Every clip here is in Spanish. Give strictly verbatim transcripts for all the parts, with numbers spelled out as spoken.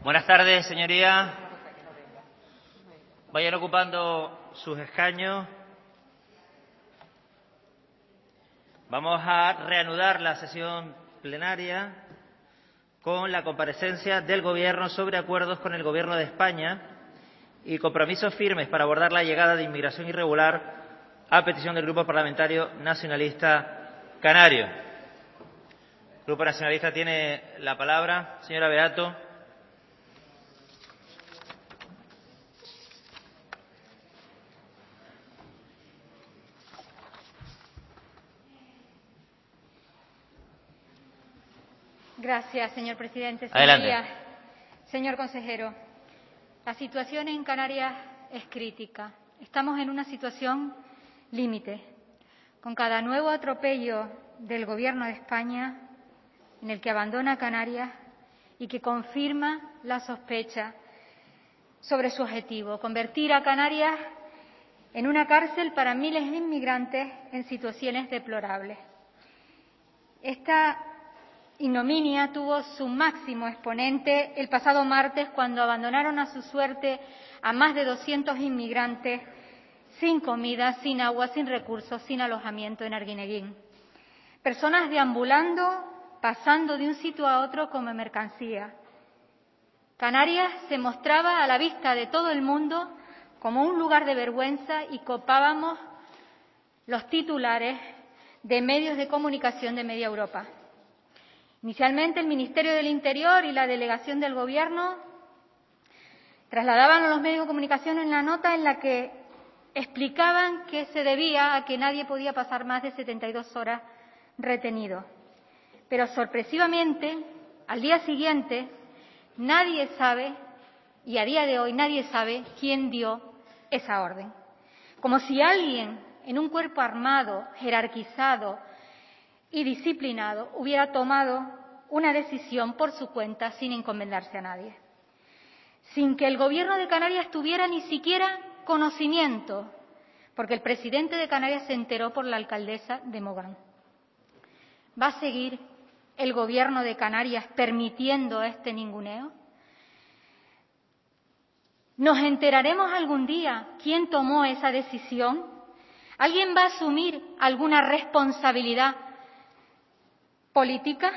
Buenas tardes, señorías. Vayan ocupando sus escaños. Vamos a reanudar la sesión plenaria con la comparecencia del Gobierno sobre acuerdos con el Gobierno de España y compromisos firmes para abordar la llegada de inmigración irregular a petición del Grupo Parlamentario Nacionalista Canario. El Grupo Nacionalista tiene la palabra. Señora Beato. Gracias, señor presidente. Adelante. Señorías, señor consejero, la situación en Canarias es crítica. Estamos en una situación límite. Con cada nuevo atropello del Gobierno de España, en el que abandona Canarias y que confirma la sospecha sobre su objetivo, convertir a Canarias en una cárcel para miles de inmigrantes en situaciones deplorables. Esta ignominia tuvo su máximo exponente el pasado martes, cuando abandonaron a su suerte a más de doscientos inmigrantes sin comida, sin agua, sin recursos, sin alojamiento en Arguineguín. Personas deambulando, pasando de un sitio a otro como mercancía. Canarias se mostraba a la vista de todo el mundo como un lugar de vergüenza y copábamos los titulares de medios de comunicación de media Europa. Inicialmente, el Ministerio del Interior y la delegación del Gobierno trasladaban a los medios de comunicación en la nota en la que explicaban que se debía a que nadie podía pasar más de setenta y dos horas retenido. Pero, sorpresivamente, al día siguiente, nadie sabe, y a día de hoy nadie sabe, quién dio esa orden. Como si alguien en un cuerpo armado, jerarquizado y disciplinado hubiera tomado una decisión por su cuenta sin encomendarse a nadie, sin que el Gobierno de Canarias tuviera ni siquiera conocimiento, porque el presidente de Canarias se enteró por la alcaldesa de Mogán. ¿Va a seguir el Gobierno de Canarias permitiendo este ninguneo? ¿Nos enteraremos algún día quién tomó esa decisión? ¿Alguien va a asumir alguna responsabilidad política?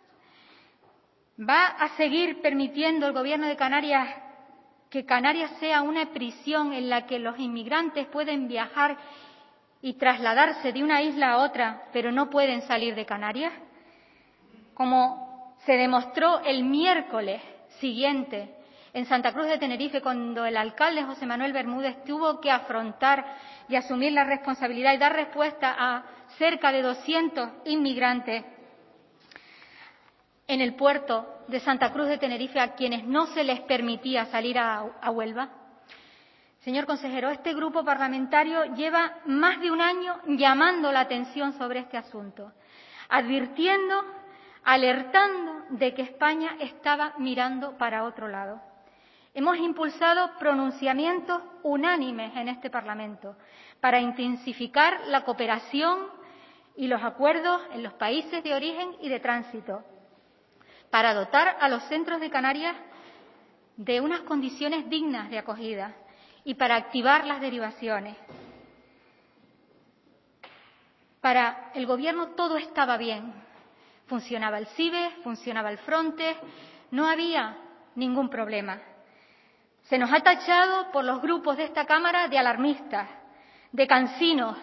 ¿Va a seguir permitiendo el Gobierno de Canarias que Canarias sea una prisión en la que los inmigrantes pueden viajar y trasladarse de una isla a otra, pero no pueden salir de Canarias? Como se demostró el miércoles siguiente en Santa Cruz de Tenerife, cuando el alcalde José Manuel Bermúdez tuvo que afrontar y asumir la responsabilidad y dar respuesta a cerca de doscientos inmigrantes en el puerto de Santa Cruz de Tenerife, a quienes no se les permitía salir a, a Huelva. Señor consejero, este grupo parlamentario lleva más de un año llamando la atención sobre este asunto, advirtiendo, alertando de que España estaba mirando para otro lado. Hemos impulsado pronunciamientos unánimes en este Parlamento para intensificar la cooperación y los acuerdos en los países de origen y de tránsito, para dotar a los centros de Canarias de unas condiciones dignas de acogida y para activar las derivaciones. Para el Gobierno todo estaba bien. Funcionaba el CIBE, funcionaba el Frontex, no había ningún problema. Se nos ha tachado por los grupos de esta Cámara de alarmistas, de cansinos.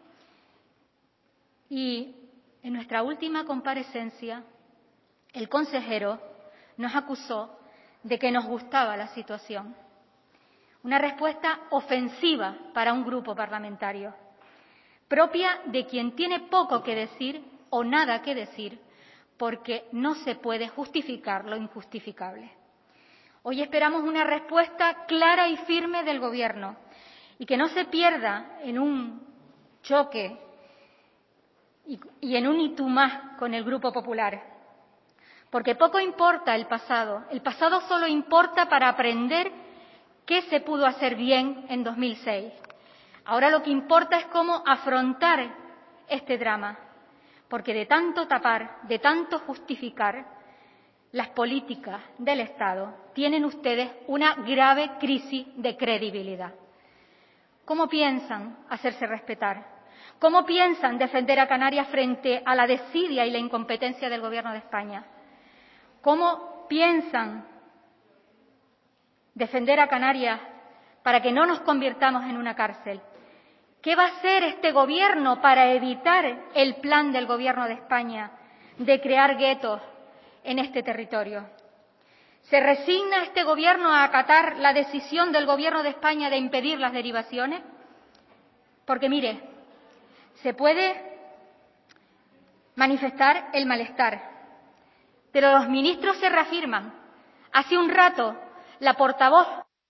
Y en nuestra última comparecencia, el consejero nos acusó de que nos gustaba la situación. Una respuesta ofensiva para un grupo parlamentario, propia de quien tiene poco que decir o nada que decir, porque no se puede justificar lo injustificable. Hoy esperamos una respuesta clara y firme del Gobierno y que no se pierda en un choque y, y en un y tú más con el Grupo Popular. Porque poco importa el pasado. El pasado solo importa para aprender qué se pudo hacer bien en dos mil seis. Ahora lo que importa es cómo afrontar este drama. Porque de tanto tapar, de tanto justificar, las políticas del Estado, tienen ustedes una grave crisis de credibilidad. ¿Cómo piensan hacerse respetar? ¿Cómo piensan defender a Canarias frente a la desidia y la incompetencia del Gobierno de España? ¿Cómo piensan defender a Canarias para que no nos convirtamos en una cárcel? ¿Qué va a hacer este Gobierno para evitar el plan del Gobierno de España de crear guetos en este territorio? ¿Se resigna este Gobierno a acatar la decisión del Gobierno de España de impedir las derivaciones? Porque, mire, se puede manifestar el malestar, pero los ministros se reafirman. Hace un rato, la portavoz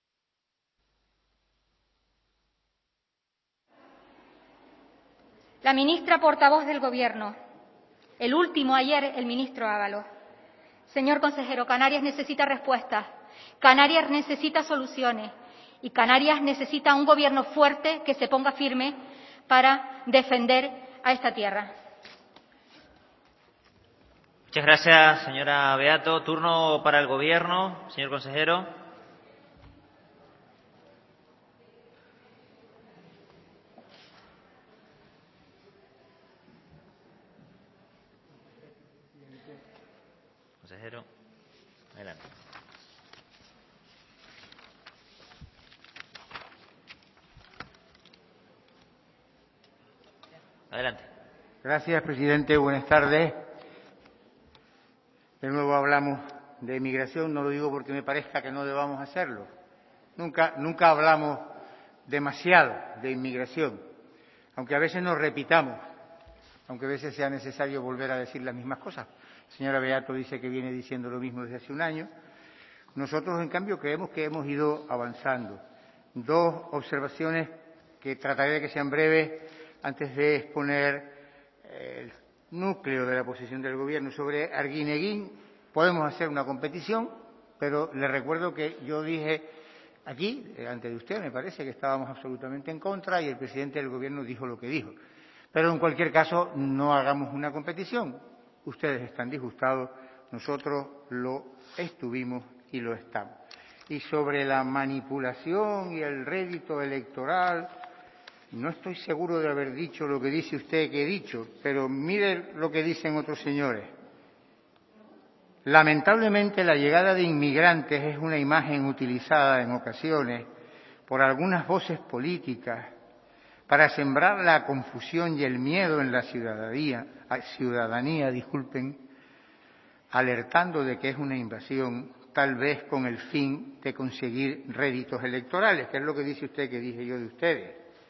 La ministra portavoz del Gobierno, el último ayer, el ministro Ábalos. Señor consejero, Canarias necesita respuestas, Canarias necesita soluciones y Canarias necesita un Gobierno fuerte que se ponga firme para defender a esta tierra. Muchas gracias, señora Beato. Turno para el Gobierno, señor consejero. Consejero, adelante. Adelante. Gracias, presidente. Buenas tardes. De nuevo hablamos de inmigración. No lo digo porque me parezca que no debamos hacerlo. Nunca, nunca hablamos demasiado de inmigración, aunque a veces nos repitamos, aunque a veces sea necesario volver a decir las mismas cosas. La señora Beato dice que viene diciendo lo mismo desde hace un año. Nosotros, en cambio, creemos que hemos ido avanzando. Dos observaciones que trataré de que sean breves antes de exponer el núcleo de la posición del Gobierno. Sobre Arguineguín podemos hacer una competición, pero le recuerdo que yo dije aquí, delante de usted, me parece que estábamos absolutamente en contra y el presidente del Gobierno dijo lo que dijo. Pero en cualquier caso, no hagamos una competición. Ustedes están disgustados, nosotros lo estuvimos y lo estamos. Y sobre la manipulación y el rédito electoral, no estoy seguro de haber dicho lo que dice usted que he dicho, pero mire lo que dicen otros señores. Lamentablemente, la llegada de inmigrantes es una imagen utilizada en ocasiones por algunas voces políticas para sembrar la confusión y el miedo en la ciudadanía, ciudadanía, disculpen, alertando de que es una invasión, tal vez con el fin de conseguir réditos electorales, que es lo que dice usted que dije yo de ustedes.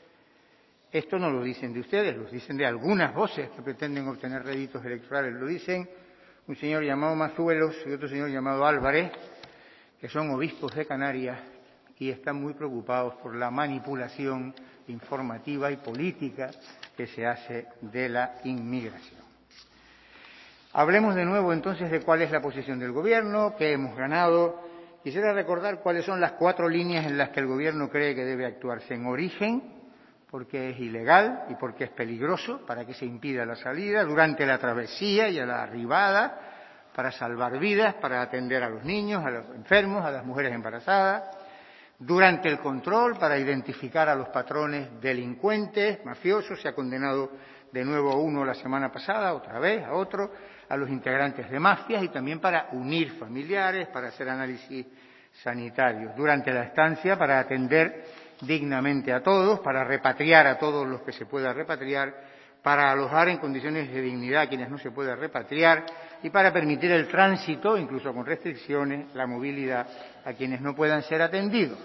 Esto no lo dicen de ustedes, lo dicen de algunas voces que pretenden obtener réditos electorales. Lo dicen un señor llamado Mazuelos y otro señor llamado Álvarez, que son obispos de Canarias y están muy preocupados por la manipulación informativa y política que se hace de la inmigración. Hablemos de nuevo entonces de cuál es la posición del Gobierno, qué hemos ganado. Quisiera recordar cuáles son las cuatro líneas en las que el Gobierno cree que debe actuarse. En origen, porque es ilegal y porque es peligroso, para que se impida la salida; durante la travesía y a la arribada, para salvar vidas, para atender a los niños, a los enfermos, a las mujeres embarazadas; durante el control, para identificar a los patrones delincuentes, mafiosos. Se ha condenado de nuevo a uno la semana pasada, otra vez a otro, a los integrantes de mafias, y también para unir familiares, para hacer análisis sanitarios; durante la estancia, para atender dignamente a todos, para repatriar a todos los que se pueda repatriar, para alojar en condiciones de dignidad a quienes no se pueda repatriar y para permitir el tránsito, incluso con restricciones, la movilidad a quienes no puedan ser atendidos.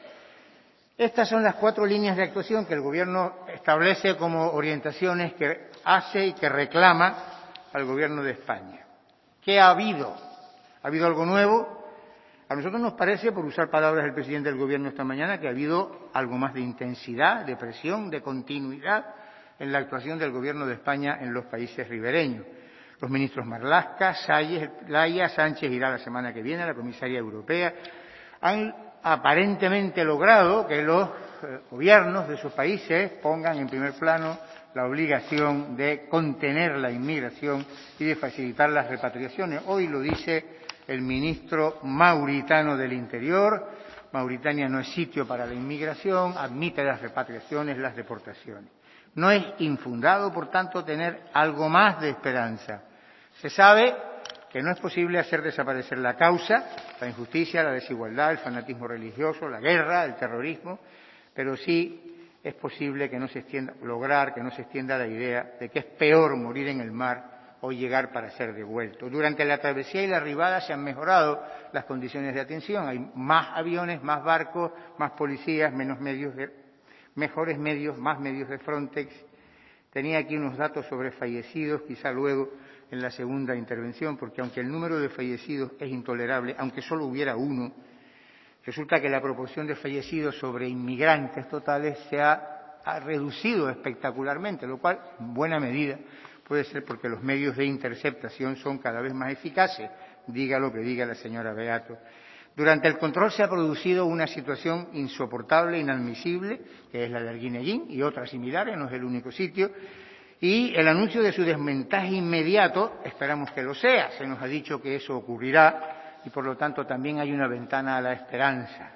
Estas son las cuatro líneas de actuación que el Gobierno establece como orientaciones que hace y que reclama al Gobierno de España. ¿Qué ha habido? ¿Ha habido algo nuevo? A nosotros nos parece, por usar palabras del presidente del Gobierno esta mañana, que ha habido algo más de intensidad, de presión, de continuidad en la actuación del Gobierno de España en los países ribereños. Los ministros Marlaska, Salles, Laya, Sánchez irá la semana que viene, la comisaria europea, han aparentemente logrado que los eh, gobiernos de sus países pongan en primer plano la obligación de contener la inmigración y de facilitar las repatriaciones. Hoy lo dice el ministro mauritano del Interior. Mauritania no es sitio para la inmigración, admite las repatriaciones, las deportaciones. No es infundado, por tanto, tener algo más de esperanza. Se sabe que no es posible hacer desaparecer la causa, la injusticia, la desigualdad, el fanatismo religioso, la guerra, el terrorismo, pero sí es posible que no se extienda, lograr que no se extienda la idea de que es peor morir en el mar o llegar para ser devuelto. Durante la travesía y la arribada se han mejorado las condiciones de atención. Hay más aviones, más barcos, más policías, menos medios de, mejores medios, más medios de Frontex. Tenía aquí unos datos sobre fallecidos, quizá luego en la segunda intervención, porque aunque el número de fallecidos es intolerable, aunque solo hubiera uno, resulta que la proporción de fallecidos sobre inmigrantes totales se ha, ha reducido espectacularmente, lo cual, en buena medida, puede ser porque los medios de interceptación son cada vez más eficaces, diga lo que diga la señora Beato. Durante el control se ha producido una situación insoportable, inadmisible, que es la del Guineguín y otras similares, no es el único sitio, y el anuncio de su desmontaje inmediato, esperamos que lo sea, se nos ha dicho que eso ocurrirá y por lo tanto también hay una ventana a la esperanza,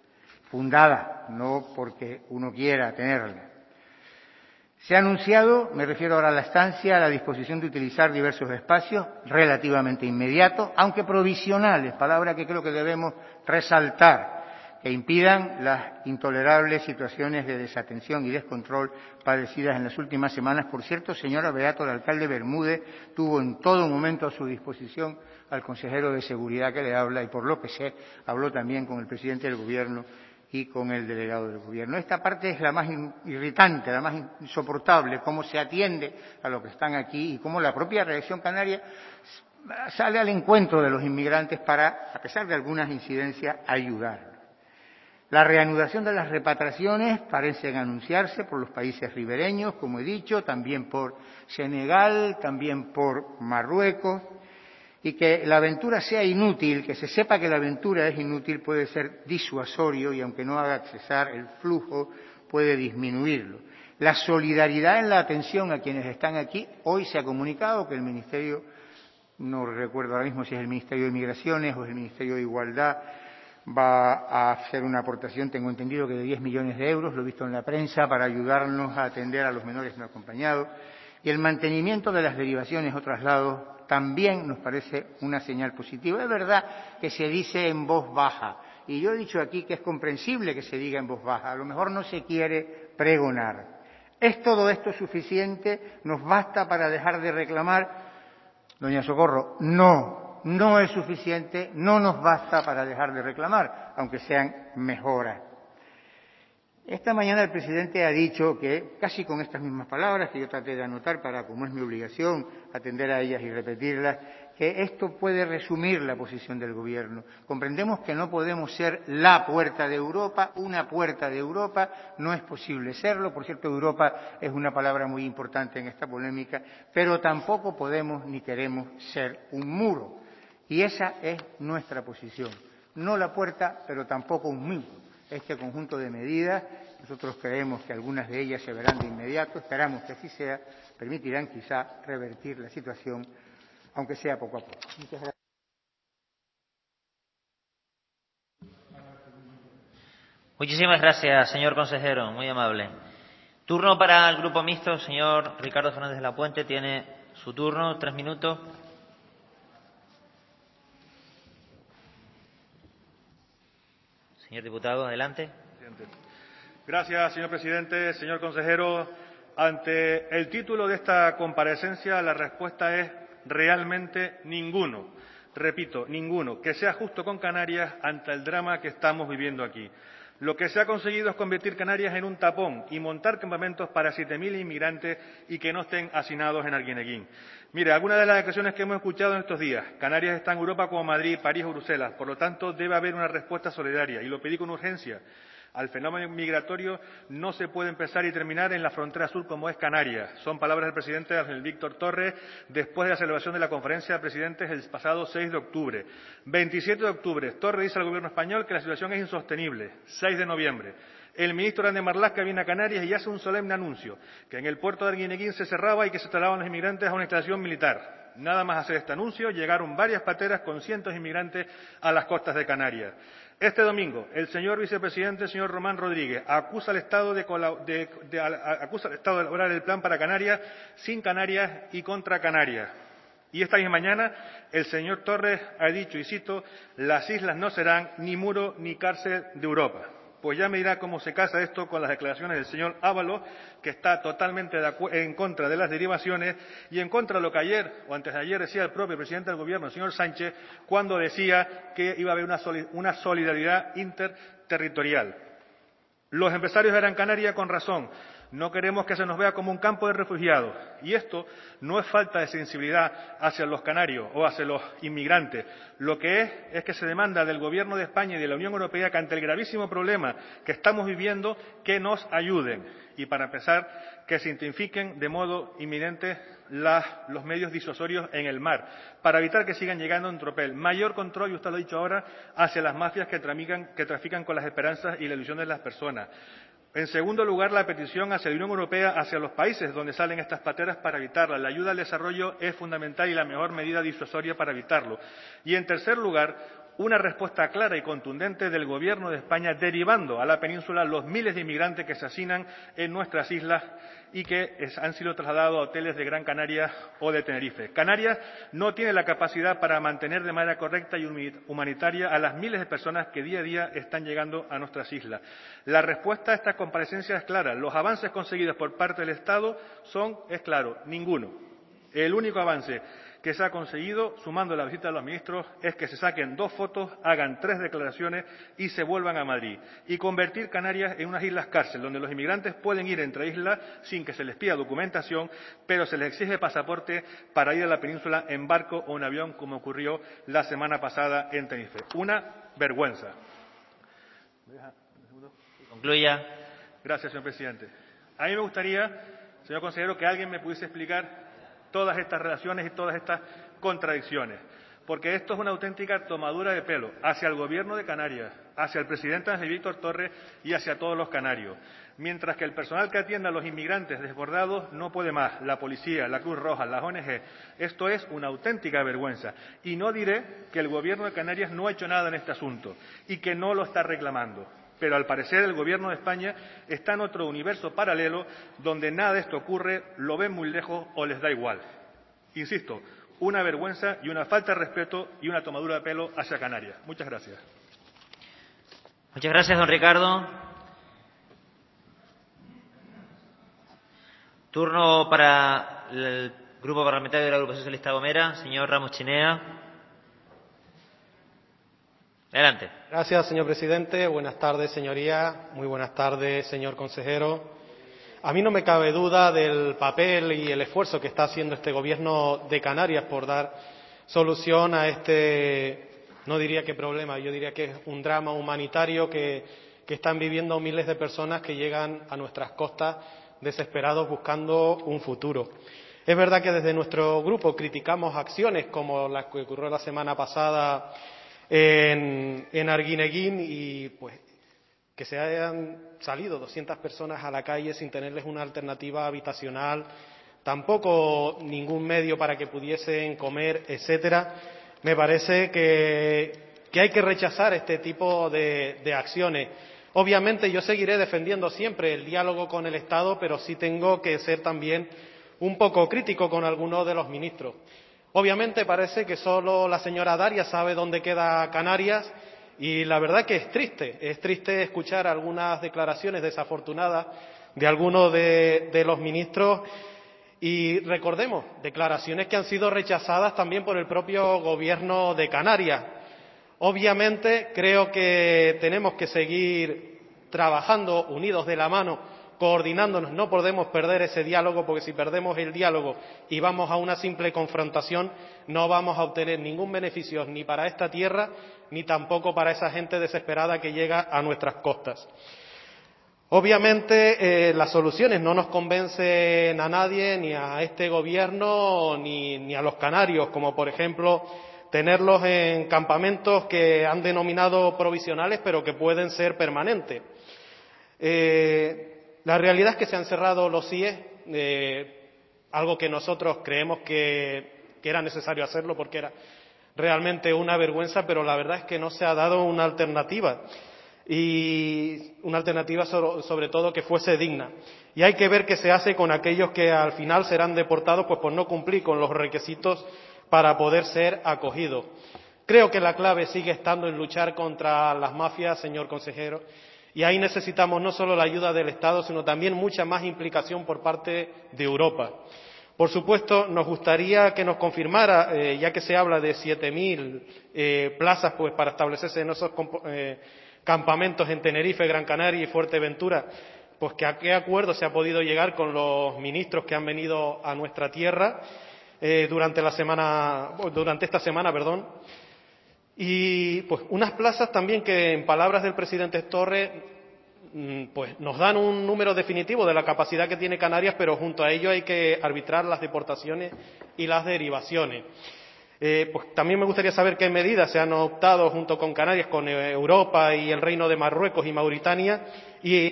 fundada, no porque uno quiera tenerla. Se ha anunciado, me refiero ahora a la estancia, la disposición de utilizar diversos espacios relativamente inmediatos, aunque provisionales, palabra que creo que debemos resaltar, que impidan las intolerables situaciones de desatención y descontrol padecidas en las últimas semanas. Por cierto, señora Beato, el alcalde Bermúdez tuvo en todo momento a su disposición al consejero de Seguridad que le habla y, por lo que sé, habló también con el presidente del Gobierno y con el delegado del Gobierno. Esta parte es la más irritante, la más insoportable, cómo se atiende a los que están aquí y cómo la propia reacción canaria sale al encuentro de los inmigrantes para, a pesar de algunas incidencias, ayudar. La reanudación de las repatriaciones parecen anunciarse por los países ribereños, como he dicho, también por Senegal, también por Marruecos, y que la aventura sea inútil, que se sepa que la aventura es inútil, puede ser disuasorio y aunque no haga cesar el flujo, puede disminuirlo. La solidaridad en la atención a quienes están aquí, hoy se ha comunicado que el Ministerio, no recuerdo ahora mismo si es el Ministerio de Migraciones o es el Ministerio de Igualdad, va a hacer una aportación, tengo entendido que de diez millones de euros, lo he visto en la prensa, para ayudarnos a atender a los menores no acompañados. Y el mantenimiento de las derivaciones o traslados también nos parece una señal positiva. Es verdad que se dice en voz baja, y yo he dicho aquí que es comprensible que se diga en voz baja, a lo mejor no se quiere pregonar. ¿Es todo esto suficiente? ¿Nos basta para dejar de reclamar? Doña Socorro, no, no es suficiente, no nos basta para dejar de reclamar, aunque sean mejoras. Esta mañana el presidente ha dicho que, casi con estas mismas palabras, que yo traté de anotar para, como es mi obligación, atender a ellas y repetirlas, que esto puede resumir la posición del Gobierno. Comprendemos que no podemos ser la puerta de Europa, una puerta de Europa, no es posible serlo. Por cierto, Europa es una palabra muy importante en esta polémica, pero tampoco podemos ni queremos ser un muro. Y esa es nuestra posición. No la puerta, pero tampoco un muro. Este conjunto de medidas, nosotros creemos que algunas de ellas se verán de inmediato, esperamos que así sea, permitirán quizá revertir la situación, aunque sea poco a poco. Muchas gracias. Muchísimas gracias, señor consejero, muy amable. Turno para el Grupo Mixto, señor Ricardo Fernández de la Puente, tiene su turno, tres minutos. Señor diputado, adelante. Gracias, señor presidente. Señor consejero, ante el título de esta comparecencia, la respuesta es realmente ninguno. Repito, ninguno. Que sea justo con Canarias ante el drama que estamos viviendo aquí. Lo que se ha conseguido es convertir Canarias en un tapón y montar campamentos para siete mil inmigrantes y que no estén hacinados en Arguineguín. Mire, algunas de las declaraciones que hemos escuchado en estos días. Canarias está en Europa como Madrid, París o Bruselas. Por lo tanto, debe haber una respuesta solidaria y lo pedí con urgencia. Al fenómeno migratorio no se puede empezar y terminar en la frontera sur como es Canarias. Son palabras del presidente Ángel Víctor Torres después de la celebración de la conferencia de presidentes el pasado seis de octubre. veintisiete de octubre, Torres dice al gobierno español que la situación es insostenible. seis de noviembre. El ministro Grande Marlaska viene a Canarias y hace un solemne anuncio, que en el puerto de Arguineguín se cerraba y que se trasladaban los inmigrantes a una instalación militar. Nada más hacer este anuncio, llegaron varias pateras con cientos de inmigrantes a las costas de Canarias. Este domingo, el señor vicepresidente, el señor Román Rodríguez, acusa al Estado de, de, de, acusa al Estado de elaborar el plan para Canarias, sin Canarias y contra Canarias. Y esta misma mañana, el señor Torres ha dicho, y cito, las islas no serán ni muro ni cárcel de Europa. Pues ya me dirá cómo se casa esto con las declaraciones del señor Ábalos, que está totalmente de en contra de las derivaciones y en contra de lo que ayer o antes de ayer decía el propio presidente del Gobierno, el señor Sánchez, cuando decía que iba a haber una, una solidaridad interterritorial. Los empresarios de Gran Canaria, con razón, no queremos que se nos vea como un campo de refugiados. Y esto no es falta de sensibilidad hacia los canarios o hacia los inmigrantes. Lo que es es que se demanda del Gobierno de España y de la Unión Europea que ante el gravísimo problema que estamos viviendo, que nos ayuden. Y para empezar, que se intensifiquen de modo inminente las, los medios disuasorios en el mar, para evitar que sigan llegando en tropel. Mayor control, y usted lo ha dicho ahora, hacia las mafias que trafican, que trafican con las esperanzas y la ilusión de las personas. En segundo lugar, la petición hacia la Unión Europea, hacia los países donde salen estas pateras para evitarlas. La ayuda al desarrollo es fundamental y la mejor medida disuasoria para evitarlo. Y en tercer lugar, una respuesta clara y contundente del Gobierno de España derivando a la península los miles de inmigrantes que se hacinan en nuestras islas y que han sido trasladados a hoteles de Gran Canaria o de Tenerife. Canarias no tiene la capacidad para mantener de manera correcta y humanitaria a las miles de personas que día a día están llegando a nuestras islas. La respuesta a esta comparecencia es clara. Los avances conseguidos por parte del Estado son, es claro, ninguno. El único avance que se ha conseguido, sumando la visita de los ministros, es que se saquen dos fotos, hagan tres declaraciones y se vuelvan a Madrid. Y convertir Canarias en unas islas cárcel, donde los inmigrantes pueden ir entre islas sin que se les pida documentación, pero se les exige pasaporte para ir a la península en barco o en avión, como ocurrió la semana pasada en Tenerife. Una vergüenza. Concluya. Gracias, señor presidente. A mí me gustaría, señor consejero, que alguien me pudiese explicar todas estas relaciones y todas estas contradicciones, porque esto es una auténtica tomadura de pelo hacia el Gobierno de Canarias, hacia el presidente Ángel Víctor Torres y hacia todos los canarios. Mientras que el personal que atiende a los inmigrantes desbordados no puede más, la policía, la Cruz Roja, las O N G, esto es una auténtica vergüenza. Y no diré que el Gobierno de Canarias no ha hecho nada en este asunto y que no lo está reclamando. Pero al parecer el Gobierno de España está en otro universo paralelo donde nada de esto ocurre, lo ven muy lejos o les da igual. Insisto, una vergüenza y una falta de respeto y una tomadura de pelo hacia Canarias. Muchas gracias. Muchas gracias, don Ricardo. Turno para el Grupo Parlamentario de la Agrupación Socialista Gomera, señor Ramos Chinea. Adelante. Gracias, señor presidente. Buenas tardes, señorías. Muy buenas tardes, señor consejero. A mí no me cabe duda del papel y el esfuerzo que está haciendo este Gobierno de Canarias por dar solución a este, no diría que problema, yo diría que es un drama humanitario que, que están viviendo miles de personas que llegan a nuestras costas desesperados buscando un futuro. Es verdad que desde nuestro grupo criticamos acciones como las que ocurrió la semana pasada En, en Arguineguín y pues que se hayan salido doscientas personas a la calle sin tenerles una alternativa habitacional, tampoco ningún medio para que pudiesen comer, etcétera. Me parece que, que hay que rechazar este tipo de, de acciones. Obviamente yo seguiré defendiendo siempre el diálogo con el Estado, pero sí tengo que ser también un poco crítico con algunos de los ministros. Obviamente parece que solo la señora Darias sabe dónde queda Canarias y la verdad que es triste, es triste escuchar algunas declaraciones desafortunadas de algunos de, de los ministros y recordemos, declaraciones que han sido rechazadas también por el propio Gobierno de Canarias. Obviamente creo que tenemos que seguir trabajando unidos de la mano, coordinándonos, no podemos perder ese diálogo porque si perdemos el diálogo y vamos a una simple confrontación no vamos a obtener ningún beneficio ni para esta tierra ni tampoco para esa gente desesperada que llega a nuestras costas. Obviamente eh, las soluciones no nos convencen a nadie, ni a este gobierno ni, ni a los canarios, como por ejemplo tenerlos en campamentos que han denominado provisionales pero que pueden ser permanentes. Eh, La realidad es que se han cerrado los C I E, eh, algo que nosotros creemos que que era necesario hacerlo porque era realmente una vergüenza, pero la verdad es que no se ha dado una alternativa, y una alternativa sobre, sobre todo que fuese digna. Y hay que ver qué se hace con aquellos que al final serán deportados pues por no cumplir con los requisitos para poder ser acogidos. Creo que la clave sigue estando en luchar contra las mafias, señor consejero, y ahí necesitamos no solo la ayuda del Estado, sino también mucha más implicación por parte de Europa. Por supuesto, nos gustaría que nos confirmara, eh, ya que se habla de siete mil eh, plazas pues para establecerse en esos eh, campamentos en Tenerife, Gran Canaria y Fuerteventura, pues que a qué acuerdo se ha podido llegar con los ministros que han venido a nuestra tierra eh, durante la semana, durante esta semana, perdón. Y pues unas plazas también que, en palabras del presidente Torres, pues nos dan un número definitivo de la capacidad que tiene Canarias, pero junto a ello hay que arbitrar las deportaciones y las derivaciones. Eh, pues también me gustaría saber qué medidas se han adoptado junto con Canarias, con Europa y el Reino de Marruecos y Mauritania. Y...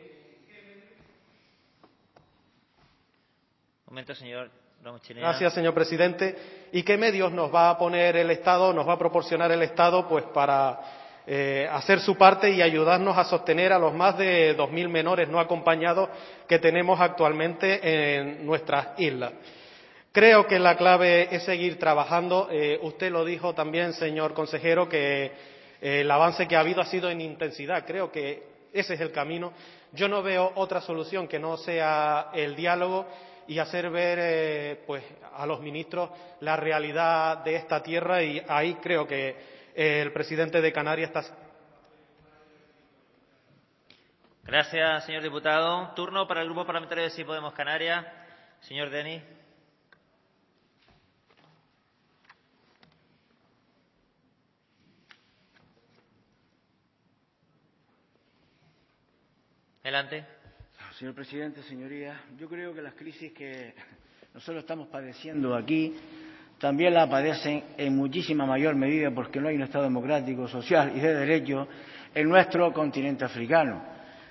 Un momento, señor. Gracias, señor presidente. ¿Y qué medios nos va a poner el Estado, nos va a proporcionar el Estado, pues para eh, hacer su parte y ayudarnos a sostener a los más de dos mil menores no acompañados que tenemos actualmente en nuestras islas? Creo que la clave es seguir trabajando. Eh, usted lo dijo también, señor consejero, que eh, el avance que ha habido ha sido en intensidad. Creo que ese es el camino. Yo no veo otra solución que no sea el diálogo y hacer ver eh, pues a los ministros la realidad de esta tierra, y ahí creo que eh, el presidente de Canarias está. Gracias, señor diputado. Turno para el Grupo Parlamentario de Sí Podemos Canarias. Señor Denis. Adelante. Señor presidente, señorías, yo creo que las crisis que nosotros estamos padeciendo aquí también la padecen en muchísima mayor medida, porque no hay un Estado democrático, social y de derecho en nuestro continente africano.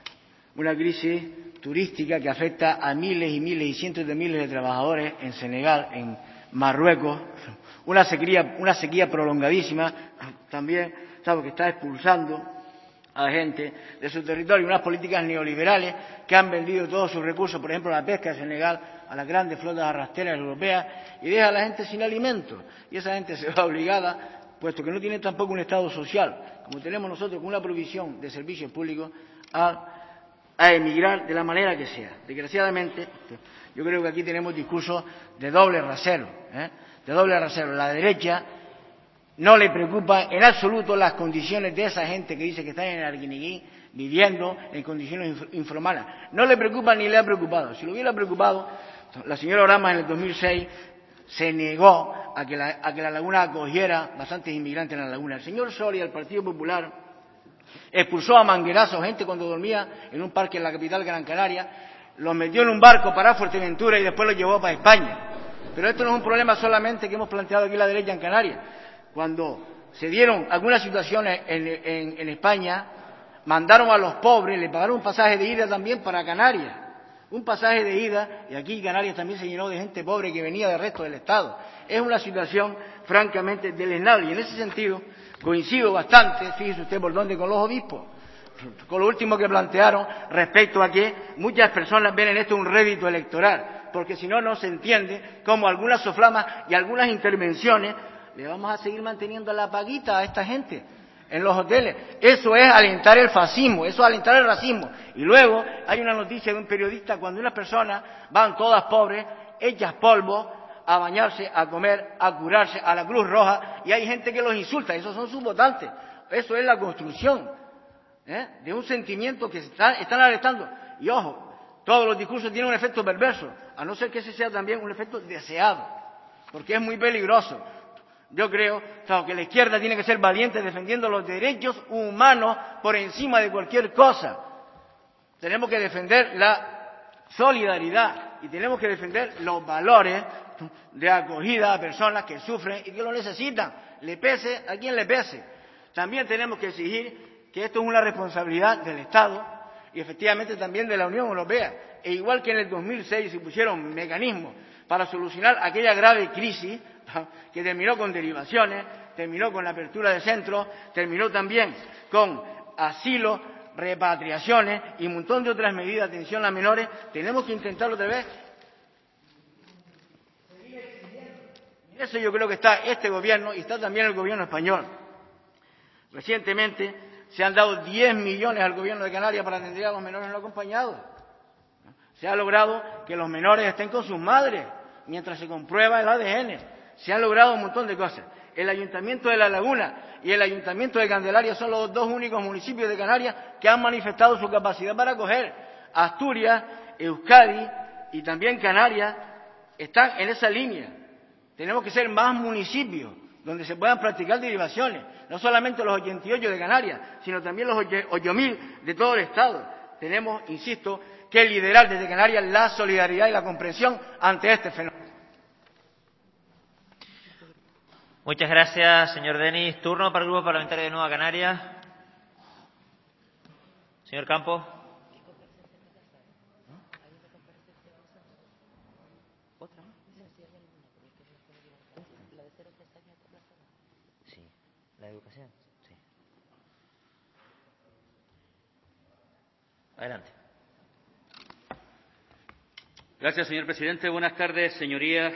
Una crisis turística que afecta a miles y miles y cientos de miles de trabajadores en Senegal, en Marruecos, una sequía, una sequía prolongadísima también, ¿sabes?, que está expulsando a la gente de su territorio, unas políticas neoliberales que han vendido todos sus recursos, por ejemplo la pesca de Senegal, a las grandes flotas arrastreras europeas, y deja a la gente sin alimentos. Y esa gente se va obligada, puesto que no tiene tampoco un Estado social, como tenemos nosotros, con una provisión de servicios públicos, a, a emigrar de la manera que sea. Desgraciadamente, yo creo que aquí tenemos discursos de doble rasero, ¿eh? de doble rasero. La derecha no le preocupa en absoluto las condiciones de esa gente que dice que está en el Arguineguín viviendo en condiciones informales. No le preocupa ni le ha preocupado. Si lo hubiera preocupado, la señora Orama en el dos mil seis se negó a que la, a que la laguna acogiera bastantes inmigrantes en la laguna. El señor Soria, el Partido Popular, expulsó a manguerazos gente cuando dormía en un parque en la capital Gran Canaria, los metió en un barco para Fuerteventura y después los llevó para España. Pero esto no es un problema solamente que hemos planteado aquí la derecha en Canarias. Cuando se dieron algunas situaciones en, en, en España, mandaron a los pobres, le pagaron un pasaje de ida también para Canarias, un pasaje de ida, y aquí Canarias también se llenó de gente pobre que venía del resto del Estado. Es una situación francamente deleznable, y en ese sentido coincido bastante, fíjese usted por dónde, con los obispos, con lo último que plantearon respecto a que muchas personas ven en esto un rédito electoral, porque si no, no se entiende cómo algunas soflamas y algunas intervenciones le vamos a seguir manteniendo la paguita a esta gente en los hoteles. Eso es alentar el fascismo, eso es alentar el racismo. Y luego hay una noticia de un periodista cuando unas personas van todas pobres, hechas polvo, a bañarse, a comer, a curarse, a la Cruz Roja, y hay gente que los insulta. Esos son sus votantes. Eso es la construcción, ¿eh?, de un sentimiento que está, están alertando. Y ojo, todos los discursos tienen un efecto perverso, a no ser que ese sea también un efecto deseado, porque es muy peligroso. Yo creo que la izquierda tiene que ser valiente defendiendo los derechos humanos por encima de cualquier cosa. Tenemos que defender la solidaridad y tenemos que defender los valores de acogida a personas que sufren y que lo necesitan, le pese a quien le pese. También tenemos que exigir que esto es una responsabilidad del Estado y efectivamente también de la Unión Europea. E igual que en el dos mil seis se pusieron mecanismos para solucionar aquella grave crisis, que terminó con derivaciones, terminó con la apertura de centros, terminó también con asilo, repatriaciones y un montón de otras medidas de atención a menores. Tenemos que intentarlo otra vez. En eso yo creo que está este gobierno y está también el gobierno español. Recientemente se han dado diez millones al gobierno de Canarias para atender a los menores no acompañados. Se ha logrado que los menores estén con sus madres mientras se comprueba el A D N. Se han logrado un montón de cosas. El Ayuntamiento de La Laguna y el Ayuntamiento de Candelaria son los dos únicos municipios de Canarias que han manifestado su capacidad para acoger. Asturias, Euskadi y también Canarias están en esa línea. Tenemos que ser más municipios donde se puedan practicar derivaciones, no solamente los ochenta y ocho de Canarias, sino también los ocho mil de todo el Estado. Tenemos, insisto, que liderar desde Canarias la solidaridad y la comprensión ante este fenómeno. Muchas gracias, señor Denis. Turno para el Grupo Parlamentario de Nueva Canarias. Señor Campos. Sí, la educación. Sí. Adelante. Gracias, señor presidente. Buenas tardes, señorías.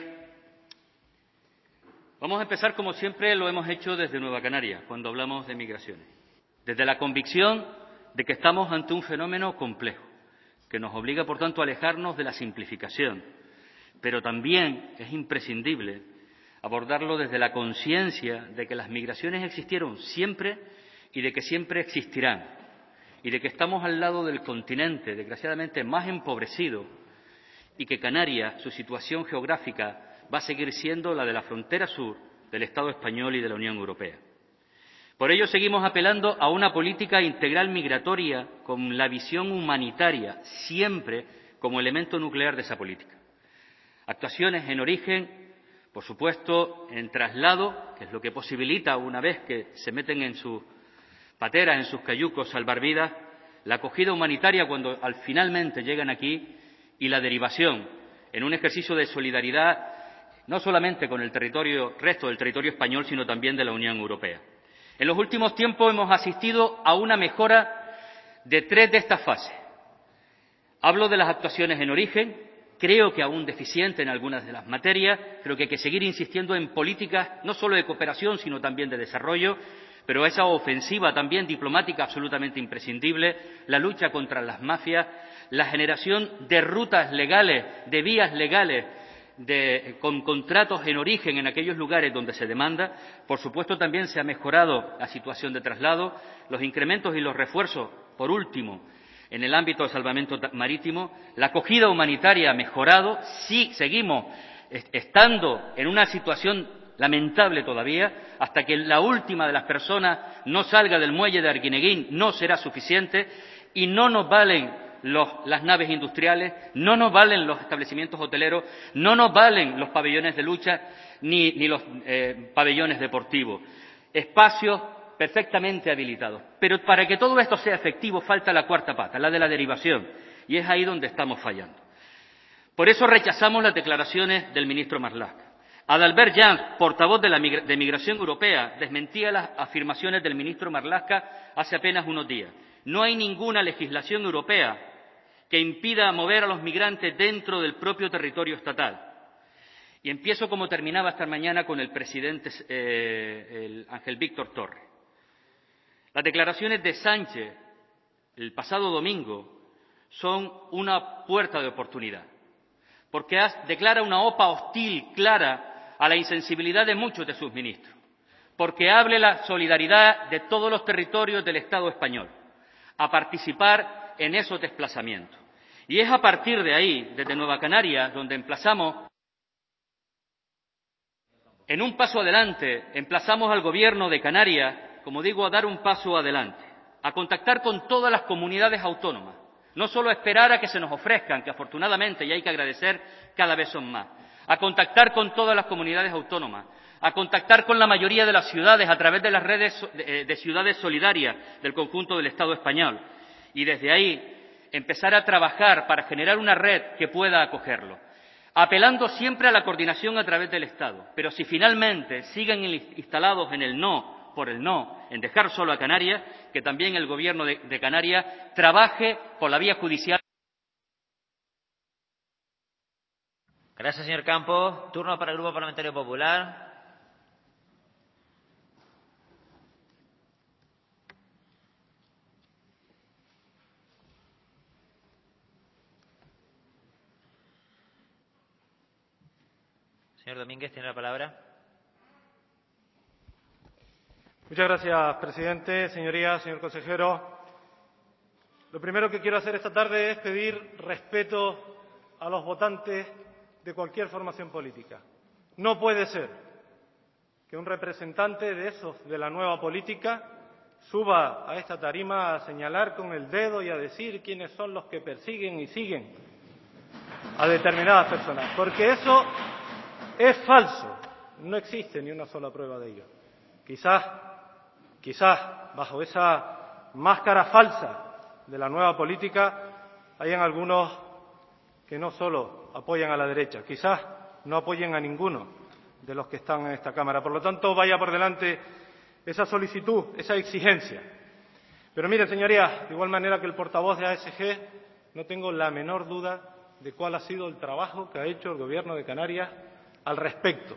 Vamos a empezar, como siempre lo hemos hecho desde Nueva Canarias, cuando hablamos de migraciones. Desde la convicción de que estamos ante un fenómeno complejo, que nos obliga, por tanto, a alejarnos de la simplificación. Pero también es imprescindible abordarlo desde la conciencia de que las migraciones existieron siempre y de que siempre existirán. Y de que estamos al lado del continente, desgraciadamente, más empobrecido, y que Canarias, su situación geográfica, va a seguir siendo la de la frontera sur del Estado español y de la Unión Europea. Por ello, seguimos apelando a una política integral migratoria con la visión humanitaria, siempre como elemento nuclear de esa política. Actuaciones en origen, por supuesto, en traslado, que es lo que posibilita, una vez que se meten en sus pateras, en sus cayucos, salvar vidas, la acogida humanitaria cuando al finalmente llegan aquí y la derivación en un ejercicio de solidaridad no solamente con el territorio, resto del territorio español, sino también de la Unión Europea. En los últimos tiempos hemos asistido a una mejora de tres de estas fases. Hablo de las actuaciones en origen, creo que aún deficiente en algunas de las materias, creo que hay que seguir insistiendo en políticas no solo de cooperación, sino también de desarrollo, pero esa ofensiva también diplomática absolutamente imprescindible, la lucha contra las mafias, la generación de rutas legales, de vías legales, de, con contratos en origen en aquellos lugares donde se demanda. Por supuesto, también se ha mejorado la situación de traslado, los incrementos y los refuerzos, por último, en el ámbito del salvamento marítimo, la acogida humanitaria ha mejorado, sí seguimos estando en una situación lamentable todavía, hasta que la última de las personas no salga del muelle de Arguineguín no será suficiente y no nos valen Los, las naves industriales, no nos valen los establecimientos hoteleros, no nos valen los pabellones de lucha ni, ni los eh, pabellones deportivos. Espacios perfectamente habilitados. Pero para que todo esto sea efectivo falta la cuarta pata, la de la derivación, y es ahí donde estamos fallando. Por eso rechazamos las declaraciones del ministro Marlaska. Adalbert Jans, portavoz de, la migra- de Migración Europea, desmentía las afirmaciones del ministro Marlaska hace apenas unos días. No hay ninguna legislación europea que impida mover a los migrantes dentro del propio territorio estatal. Y empiezo como terminaba esta mañana con el presidente eh, el Ángel Víctor Torres. Las declaraciones de Sánchez el pasado domingo son una puerta de oportunidad, porque declara una O P A hostil clara a la insensibilidad de muchos de sus ministros, porque hable la solidaridad de todos los territorios del Estado español a participar en esos desplazamientos. Y es a partir de ahí, desde Nueva Canarias, donde emplazamos, en un paso adelante, emplazamos al Gobierno de Canarias, como digo, a dar un paso adelante, a contactar con todas las comunidades autónomas, no solo a esperar a que se nos ofrezcan, que afortunadamente, y hay que agradecer, cada vez son más, a contactar con todas las comunidades autónomas, a contactar con la mayoría de las ciudades a través de las redes de, de ciudades solidarias del conjunto del Estado español, y desde ahí empezar a trabajar para generar una red que pueda acogerlo, apelando siempre a la coordinación a través del Estado. Pero si finalmente siguen instalados en el no por el no, en dejar solo a Canarias, que también el Gobierno de, de Canarias trabaje por la vía judicial. Gracias, señor Campos. Turno para el Grupo Parlamentario Popular. Señor Domínguez, tiene la palabra. Muchas gracias, presidente. Señorías, señor consejero. Lo primero que quiero hacer esta tarde es pedir respeto a los votantes de cualquier formación política. No puede ser que un representante de esos de la nueva política suba a esta tarima a señalar con el dedo y a decir quiénes son los que persiguen y siguen a determinadas personas, porque eso es falso. No existe ni una sola prueba de ello. Quizás, quizás, bajo esa máscara falsa de la nueva política, hayan algunos que no solo apoyan a la derecha, quizás no apoyen a ninguno de los que están en esta Cámara. Por lo tanto, vaya por delante esa solicitud, esa exigencia. Pero miren, señorías, de igual manera que el portavoz de A S G, no tengo la menor duda de cuál ha sido el trabajo que ha hecho el Gobierno de Canarias al respecto.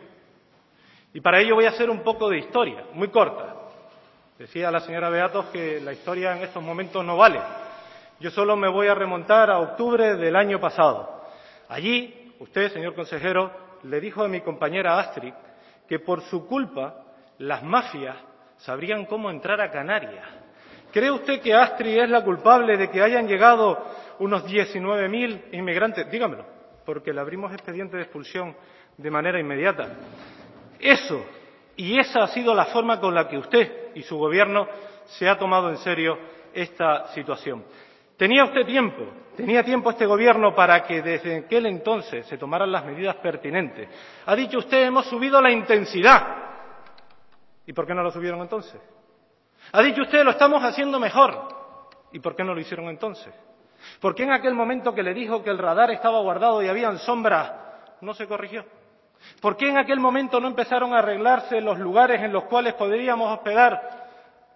Y para ello voy a hacer un poco de historia, muy corta. Decía la señora Beatos que la historia en estos momentos no vale. Yo solo me voy a remontar a octubre del año pasado. Allí, usted, señor consejero, le dijo a mi compañera Astrid que por su culpa las mafias sabrían cómo entrar a Canarias. ¿Cree usted que Astrid es la culpable de que hayan llegado unos diecinueve mil inmigrantes? Dígamelo, porque le abrimos expediente de expulsión de manera inmediata. Eso, y esa ha sido la forma con la que usted y su gobierno se ha tomado en serio esta situación. Tenía usted tiempo, tenía tiempo este gobierno para que desde aquel entonces se tomaran las medidas pertinentes. Ha dicho usted, hemos subido la intensidad. ¿Y por qué no lo subieron entonces? Ha dicho usted, lo estamos haciendo mejor. ¿Y por qué no lo hicieron entonces? ¿Por qué en aquel momento que le dijo que el radar estaba guardado y habían sombras, no se corrigió? ¿Por qué en aquel momento no empezaron a arreglarse los lugares en los cuales podríamos hospedar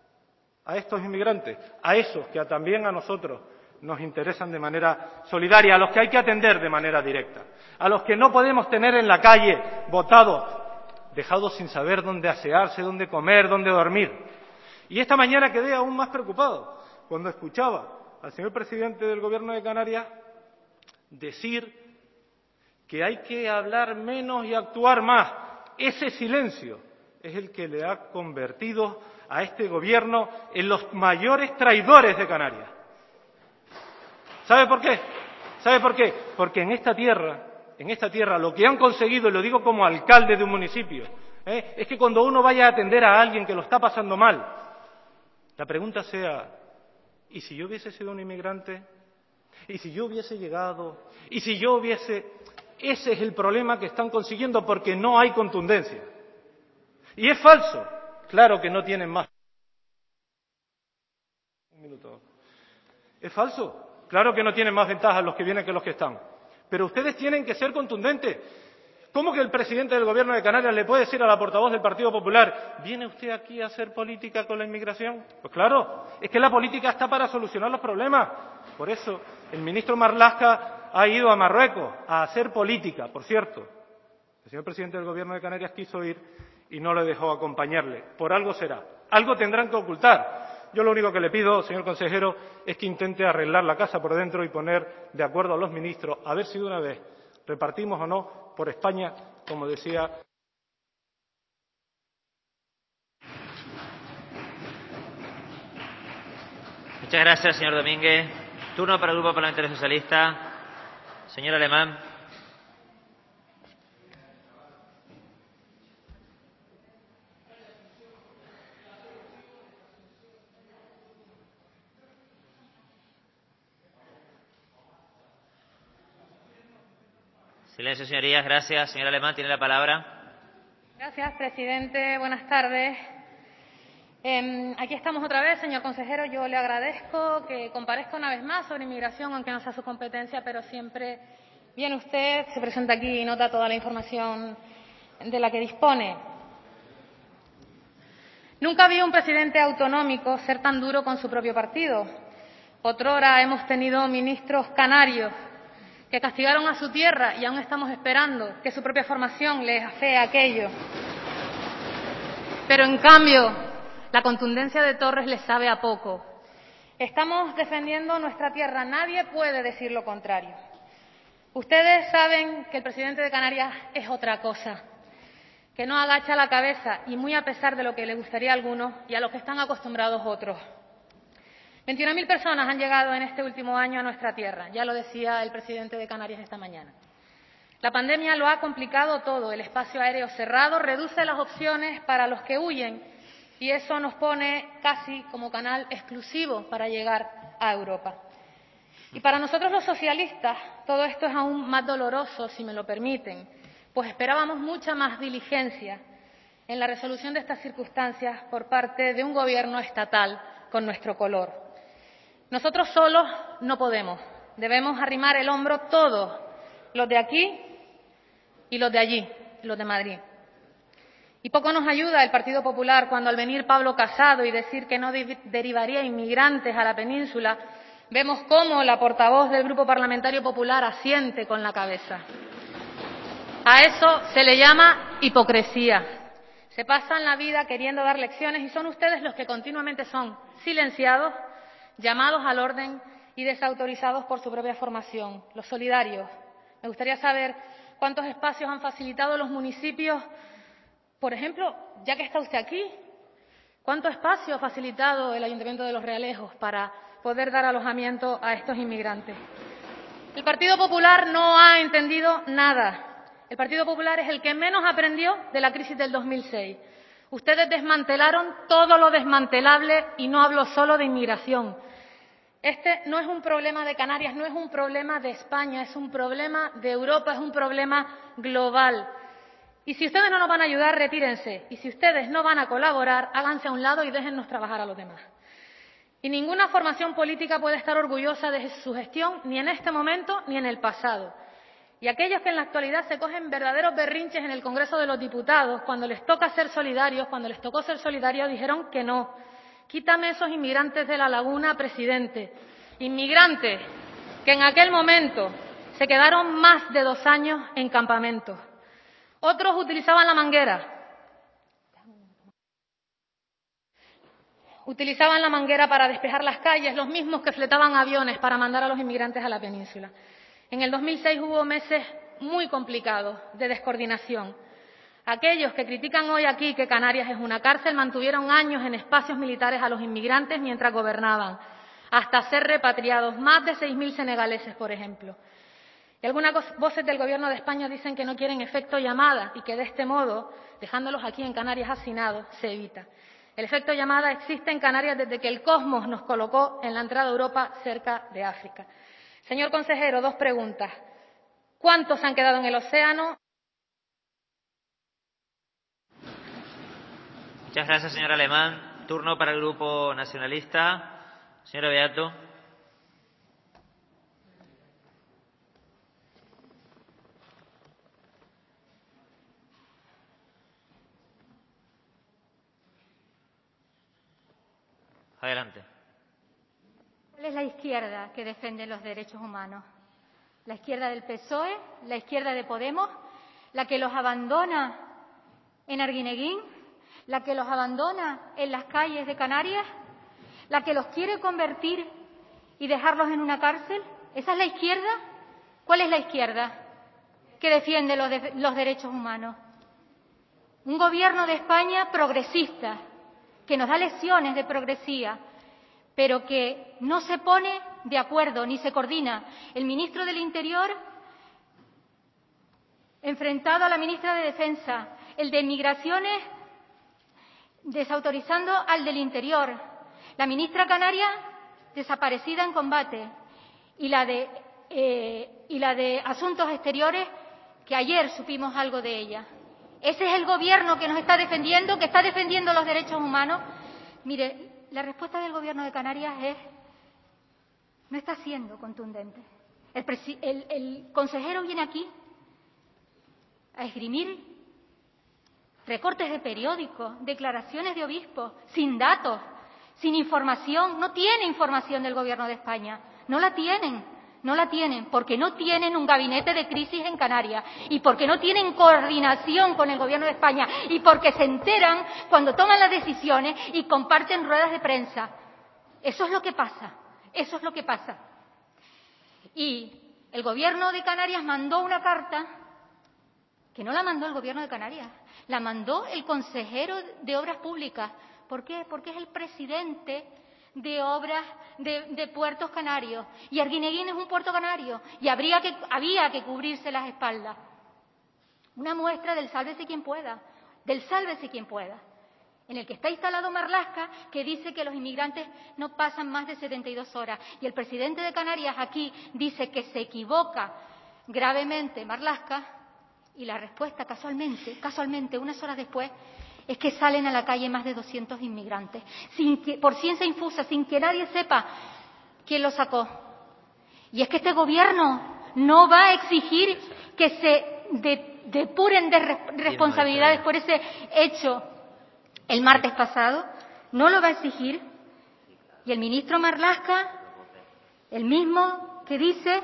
a estos inmigrantes, a esos que también a nosotros nos interesan de manera solidaria, a los que hay que atender de manera directa, a los que no podemos tener en la calle botados, dejados sin saber dónde asearse, dónde comer, dónde dormir? Y esta mañana quedé aún más preocupado cuando escuchaba al señor presidente del Gobierno de Canarias decir que hay que hablar menos y actuar más. Ese silencio es el que le ha convertido a este gobierno en los mayores traidores de Canarias. ¿Sabe por qué? ¿Sabe por qué? Porque en esta tierra, en esta tierra, lo que han conseguido, y lo digo como alcalde de un municipio, ¿eh? es que cuando uno vaya a atender a alguien que lo está pasando mal, la pregunta sea, ¿y si yo hubiese sido un inmigrante? ¿Y si yo hubiese llegado? ¿Y si yo hubiese...? Ese es el problema que están consiguiendo porque no hay contundencia. Y es falso. Claro que no tienen más. Un minuto. Es falso. Claro que no tienen más ventajas los que vienen que los que están. Pero ustedes tienen que ser contundentes. ¿Cómo que el presidente del Gobierno de Canarias le puede decir a la portavoz del Partido Popular, ¿viene usted aquí a hacer política con la inmigración? Pues claro, es que la política está para solucionar los problemas. Por eso, el ministro Marlaska ha ido a Marruecos a hacer política, por cierto. El señor presidente del Gobierno de Canarias quiso ir y no le dejó acompañarle. Por algo será. Algo tendrán que ocultar. Yo lo único que le pido, señor consejero, es que intente arreglar la casa por dentro y poner de acuerdo a los ministros a ver si de una vez repartimos o no por España, como decía. Muchas gracias, señor Domínguez. Turno para el Grupo Parlamentario Socialista. Señor Alemán. Silencio, señorías. Gracias. Señor Alemán, tiene la palabra. Gracias, presidente. Buenas tardes. Eh, aquí estamos otra vez, señor consejero. Yo le agradezco que comparezca una vez más sobre inmigración, aunque no sea su competencia, pero siempre Bien, usted se presenta aquí y nota toda la información de la que dispone. Nunca vi un presidente autonómico ser tan duro con su propio partido. Otrora hemos tenido ministros canarios que castigaron a su tierra y aún estamos esperando que su propia formación les afee aquello. Pero, en cambio, la contundencia de Torres les sabe a poco. Estamos defendiendo nuestra tierra. Nadie puede decir lo contrario. Ustedes saben que el presidente de Canarias es otra cosa, que no agacha la cabeza y muy a pesar de lo que le gustaría a algunos y a los que están acostumbrados otros. veintiuna mil personas han llegado en este último año a nuestra tierra, ya lo decía el presidente de Canarias esta mañana. La pandemia lo ha complicado todo, el espacio aéreo cerrado reduce las opciones para los que huyen y eso nos pone casi como canal exclusivo para llegar a Europa. Y para nosotros los socialistas todo esto es aún más doloroso, si me lo permiten, pues esperábamos mucha más diligencia en la resolución de estas circunstancias por parte de un gobierno estatal con nuestro color. Nosotros solos no podemos, debemos arrimar el hombro todos, los de aquí y los de allí, los de Madrid. Y poco nos ayuda el Partido Popular cuando al venir Pablo Casado y decir que no derivaría inmigrantes a la península, vemos cómo la portavoz del Grupo Parlamentario Popular asiente con la cabeza. A eso se le llama hipocresía. Se pasan la vida queriendo dar lecciones y son ustedes los que continuamente son silenciados, llamados al orden y desautorizados por su propia formación, los solidarios. Me gustaría saber cuántos espacios han facilitado los municipios, por ejemplo, ya que está usted aquí, ¿cuánto espacio ha facilitado el Ayuntamiento de Los Realejos para poder dar alojamiento a estos inmigrantes? El Partido Popular no ha entendido nada. El Partido Popular es el que menos aprendió de la crisis del dos mil seis. Ustedes desmantelaron todo lo desmantelable y no hablo solo de inmigración. Este no es un problema de Canarias, no es un problema de España, es un problema de Europa, es un problema global. Y si ustedes no nos van a ayudar, retírense. Y si ustedes no van a colaborar, háganse a un lado y déjennos trabajar a los demás. Y ninguna formación política puede estar orgullosa de su gestión, ni en este momento ni en el pasado. Y aquellos que en la actualidad se cogen verdaderos berrinches en el Congreso de los Diputados, cuando les toca ser solidarios, cuando les tocó ser solidarios, dijeron que no. Quítame esos inmigrantes de la laguna, presidente. Inmigrantes que en aquel momento se quedaron más de dos años en campamentos. Otros utilizaban la manguera. Utilizaban la manguera para despejar las calles, los mismos que fletaban aviones para mandar a los inmigrantes a la península. En el dos mil seis hubo meses muy complicados de descoordinación. Aquellos que critican hoy aquí que Canarias es una cárcel mantuvieron años en espacios militares a los inmigrantes mientras gobernaban, hasta ser repatriados, más de seis mil senegaleses, por ejemplo. Y algunas voces del Gobierno de España dicen que no quieren efecto llamada y que de este modo, dejándolos aquí en Canarias hacinados, se evita. El efecto llamada existe en Canarias desde que el cosmos nos colocó en la entrada a Europa cerca de África. Señor consejero, dos preguntas. ¿Cuántos han quedado en el océano? Muchas gracias, señor Alemán. Turno para el Grupo Nacionalista. Señora Beato. Adelante. ¿Cuál es la izquierda que defiende los derechos humanos? ¿La izquierda del P S O E? ¿La izquierda de Podemos? ¿La que los abandona en Arguineguín? ¿La que los abandona en las calles de Canarias? ¿La que los quiere convertir y dejarlos en una cárcel? ¿Esa es la izquierda? ¿Cuál es la izquierda que defiende los, de los derechos humanos? Un gobierno de España progresista, que nos da lecciones de progresía, pero que no se pone de acuerdo ni se coordina. El ministro del Interior enfrentado a la ministra de Defensa, el de Migraciones desautorizando al del Interior, la ministra canaria desaparecida en combate y la de, eh, y la de Asuntos Exteriores, que ayer supimos algo de ella. ¿Ese es el gobierno que nos está defendiendo, que está defendiendo los derechos humanos? Mire, la respuesta del Gobierno de Canarias es, no está siendo contundente. El, el, el consejero viene aquí a esgrimir recortes de periódicos, declaraciones de obispos, sin datos, sin información. No tiene información del Gobierno de España. No la tienen, no la tienen, porque no tienen un gabinete de crisis en Canarias y porque no tienen coordinación con el Gobierno de España y porque se enteran cuando toman las decisiones y comparten ruedas de prensa. Eso es lo que pasa, eso es lo que pasa. Y el Gobierno de Canarias mandó una carta que no la mandó el Gobierno de Canarias, la mandó el consejero de Obras Públicas. ¿Por qué? Porque es el presidente de Obras de, de Puertos Canarios. Y Arguineguín es un puerto canario y habría que, había que cubrirse las espaldas. Una muestra del sálvese quien pueda, del sálvese quien pueda, en el que está instalado Marlaska, que dice que los inmigrantes no pasan más de setenta y dos horas. Y el presidente de Canarias aquí dice que se equivoca gravemente Marlaska, y la respuesta, casualmente, casualmente, unas horas después, es que salen a la calle más de doscientos inmigrantes, sin que, por ciencia infusa, sin que nadie sepa quién lo sacó. Y es que este Gobierno no va a exigir que se de, depuren de responsabilidades por ese hecho el martes pasado, no lo va a exigir. Y el ministro Marlaska, el mismo que dice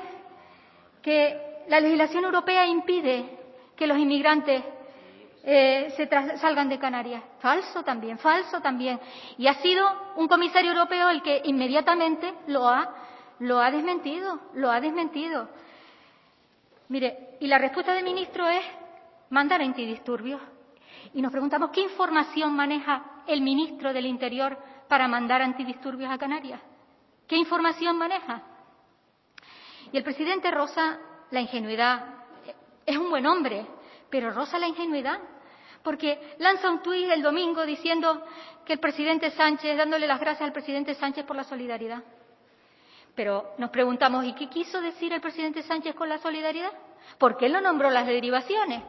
que la legislación europea impide que los inmigrantes eh, se salgan de Canarias. Falso también, falso también. Y ha sido un comisario europeo el que inmediatamente lo ha, lo ha desmentido, lo ha desmentido. Mire, y la respuesta del ministro es mandar antidisturbios. Y nos preguntamos, ¿qué información maneja el ministro del Interior para mandar antidisturbios a Canarias? ¿Qué información maneja? Y el presidente roza la ingenuidad. Es un buen hombre, pero roza la ingenuidad, porque lanza un tuit el domingo diciendo que el presidente Sánchez, dándole las gracias al presidente Sánchez por la solidaridad. Pero nos preguntamos, ¿y qué quiso decir el presidente Sánchez con la solidaridad? ¿Por qué no nombró las derivaciones?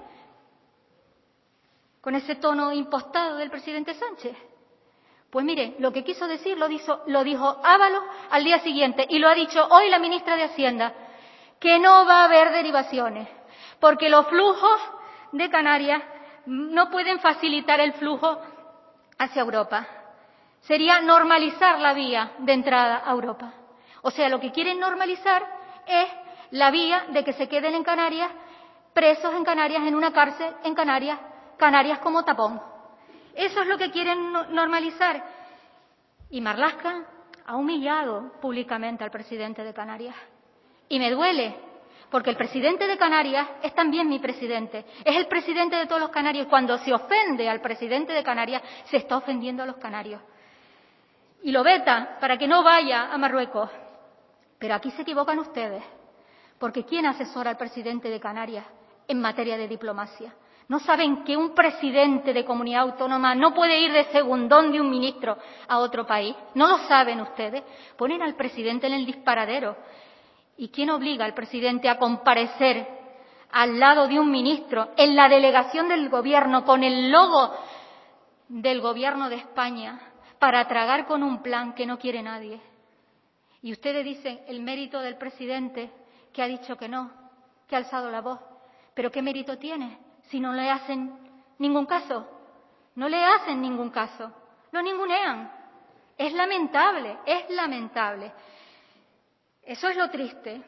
Con ese tono impostado del presidente Sánchez. Pues mire, lo que quiso decir lo dijo, lo dijo Ábalos al día siguiente y lo ha dicho hoy la ministra de Hacienda, que no va a haber derivaciones, porque los flujos de Canarias no pueden facilitar el flujo hacia Europa. Sería normalizar la vía de entrada a Europa. O sea, lo que quieren normalizar es la vía de que se queden en Canarias, presos en Canarias, en una cárcel en Canarias, Canarias como tapón. Eso es lo que quieren normalizar. Y Marlaska ha humillado públicamente al presidente de Canarias. Y me duele, porque el presidente de Canarias es también mi presidente. Es el presidente de todos los canarios. Cuando se ofende al presidente de Canarias, se está ofendiendo a los canarios. Y lo veta para que no vaya a Marruecos. Pero aquí se equivocan ustedes, porque ¿quién asesora al presidente de Canarias en materia de diplomacia? ¿No saben que un presidente de comunidad autónoma no puede ir de segundón de un ministro a otro país? ¿No lo saben ustedes? Ponen al presidente en el disparadero. ¿Y quién obliga al presidente a comparecer al lado de un ministro en la delegación del Gobierno con el logo del Gobierno de España para tragar con un plan que no quiere nadie? Y ustedes dicen el mérito del presidente, que ha dicho que no, que ha alzado la voz. ¿Pero qué mérito tiene si no le hacen ningún caso? No le hacen ningún caso, lo ningunean. Es lamentable, es lamentable. Eso es lo triste.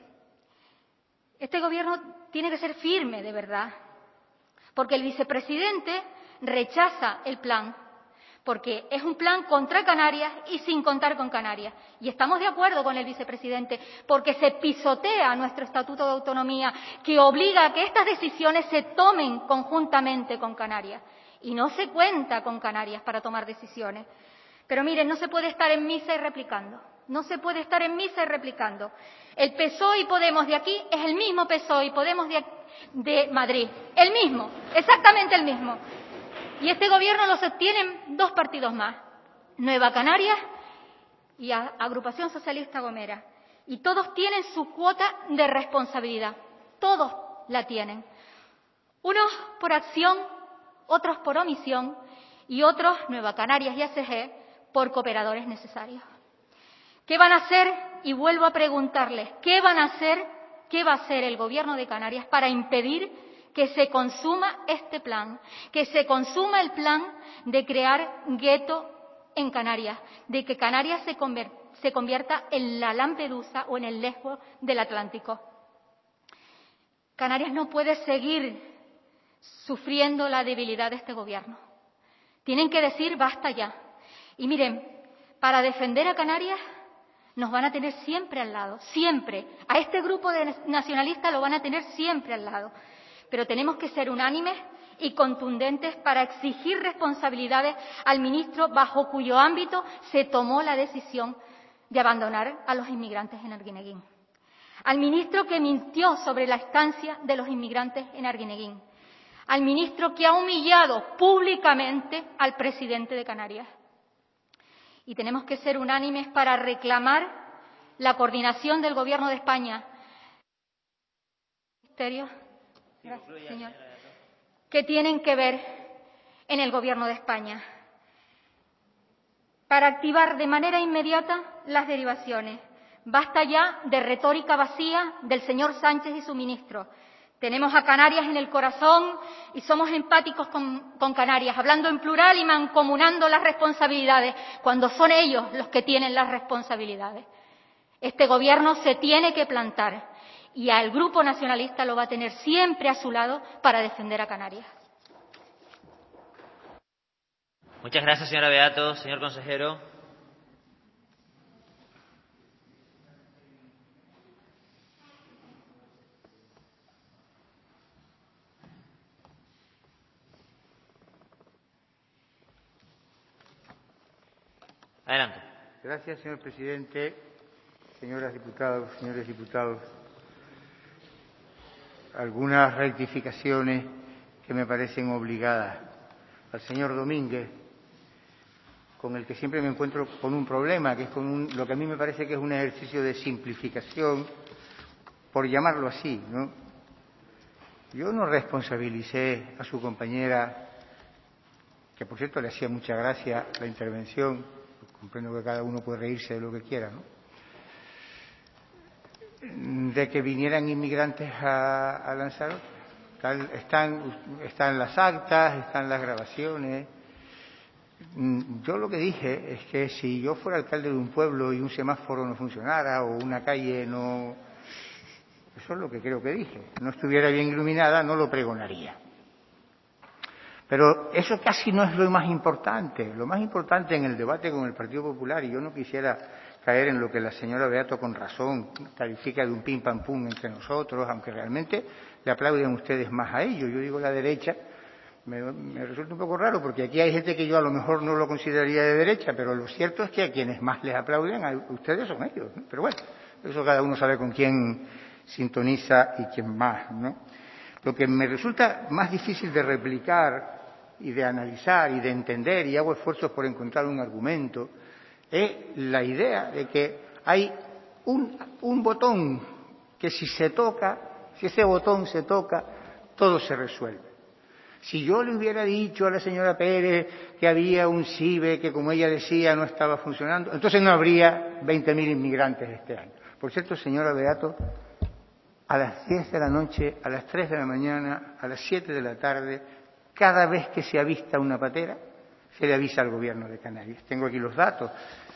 Este Gobierno tiene que ser firme, de verdad, porque el vicepresidente rechaza el plan, porque es un plan contra Canarias y sin contar con Canarias. Y estamos de acuerdo con el vicepresidente, porque se pisotea nuestro Estatuto de Autonomía, que obliga a que estas decisiones se tomen conjuntamente con Canarias. Y no se cuenta con Canarias para tomar decisiones. Pero miren, no se puede estar en misa y replicando. No se puede estar en misa y replicando. El P S O E y Podemos de aquí es el mismo P S O E y Podemos de, de Madrid. El mismo, exactamente el mismo. Y este Gobierno lo sostienen dos partidos más, Nueva Canarias y Agrupación Socialista Gomera. Y todos tienen su cuota de responsabilidad, todos la tienen. Unos por acción, otros por omisión y otros, Nueva Canarias y A C G, por cooperadores necesarios. ¿Qué van a hacer? Y vuelvo a preguntarles, ¿qué van a hacer qué va a hacer el Gobierno de Canarias para impedir que se consuma este plan, que se consuma el plan de crear gueto en Canarias, de que Canarias se, conver- se convierta en la Lampedusa o en el Lesbos del Atlántico. Canarias no puede seguir sufriendo la debilidad de este Gobierno. Tienen que decir basta ya. Y miren, para defender a Canarias nos van a tener siempre al lado, siempre. A este grupo de nacionalistas lo van a tener siempre al lado. Pero tenemos que ser unánimes y contundentes para exigir responsabilidades al ministro bajo cuyo ámbito se tomó la decisión de abandonar a los inmigrantes en Arguineguín. Al ministro que mintió sobre la estancia de los inmigrantes en Arguineguín. Al ministro que ha humillado públicamente al presidente de Canarias. Y tenemos que ser unánimes para reclamar la coordinación del Gobierno de España. Ministerios, gracias, señor, que tienen que ver en el Gobierno de España para activar de manera inmediata las derivaciones. Basta ya de retórica vacía del señor Sánchez y su ministro. Tenemos a Canarias en el corazón y somos empáticos con, con Canarias, hablando en plural y mancomunando las responsabilidades, cuando son ellos los que tienen las responsabilidades. Este Gobierno se tiene que plantar y al Grupo Nacionalista lo va a tener siempre a su lado para defender a Canarias. Muchas gracias, señora Beato. Señor consejero. Adelante. Gracias, señor presidente. Señoras diputadas, señores diputados. Algunas rectificaciones que me parecen obligadas. Al señor Domínguez, con el que siempre me encuentro con un problema, que es con un, lo que a mí me parece que es un ejercicio de simplificación, por llamarlo así, ¿no? Yo no responsabilicé a su compañera, que por cierto le hacía mucha gracia la intervención, comprendo que cada uno puede reírse de lo que quiera, ¿no?, de que vinieran inmigrantes a, a Lanzarote. Están, están las actas, están las grabaciones. Yo lo que dije es que si yo fuera alcalde de un pueblo y un semáforo no funcionara o una calle no... Eso es lo que creo que dije. No estuviera bien iluminada, no lo pregonaría. Pero eso casi no es lo más importante. Lo más importante en el debate con el Partido Popular, y yo no quisiera caer en lo que la señora Beato con razón califica de un pim pam pum entre nosotros, aunque realmente le aplauden ustedes más a ello. Yo digo la derecha, me, me resulta un poco raro porque aquí hay gente que yo a lo mejor no lo consideraría de derecha, pero lo cierto es que a quienes más les aplauden a ustedes son ellos, ¿no? Pero bueno, eso cada uno sabe con quién sintoniza y quién más, ¿no? Lo que me resulta más difícil de replicar y de analizar y de entender, y hago esfuerzos por encontrar un argumento, es la idea de que hay un, un botón que si se toca, si ese botón se toca, todo se resuelve. Si yo le hubiera dicho a la señora Pérez que había un CIBE que, como ella decía, no estaba funcionando, entonces no habría veinte mil inmigrantes este año. Por cierto, señora Beato, a las diez de la noche, a las tres de la mañana, a las siete de la tarde, cada vez que se avista una patera, se le avisa al Gobierno de Canarias. Tengo aquí los datos.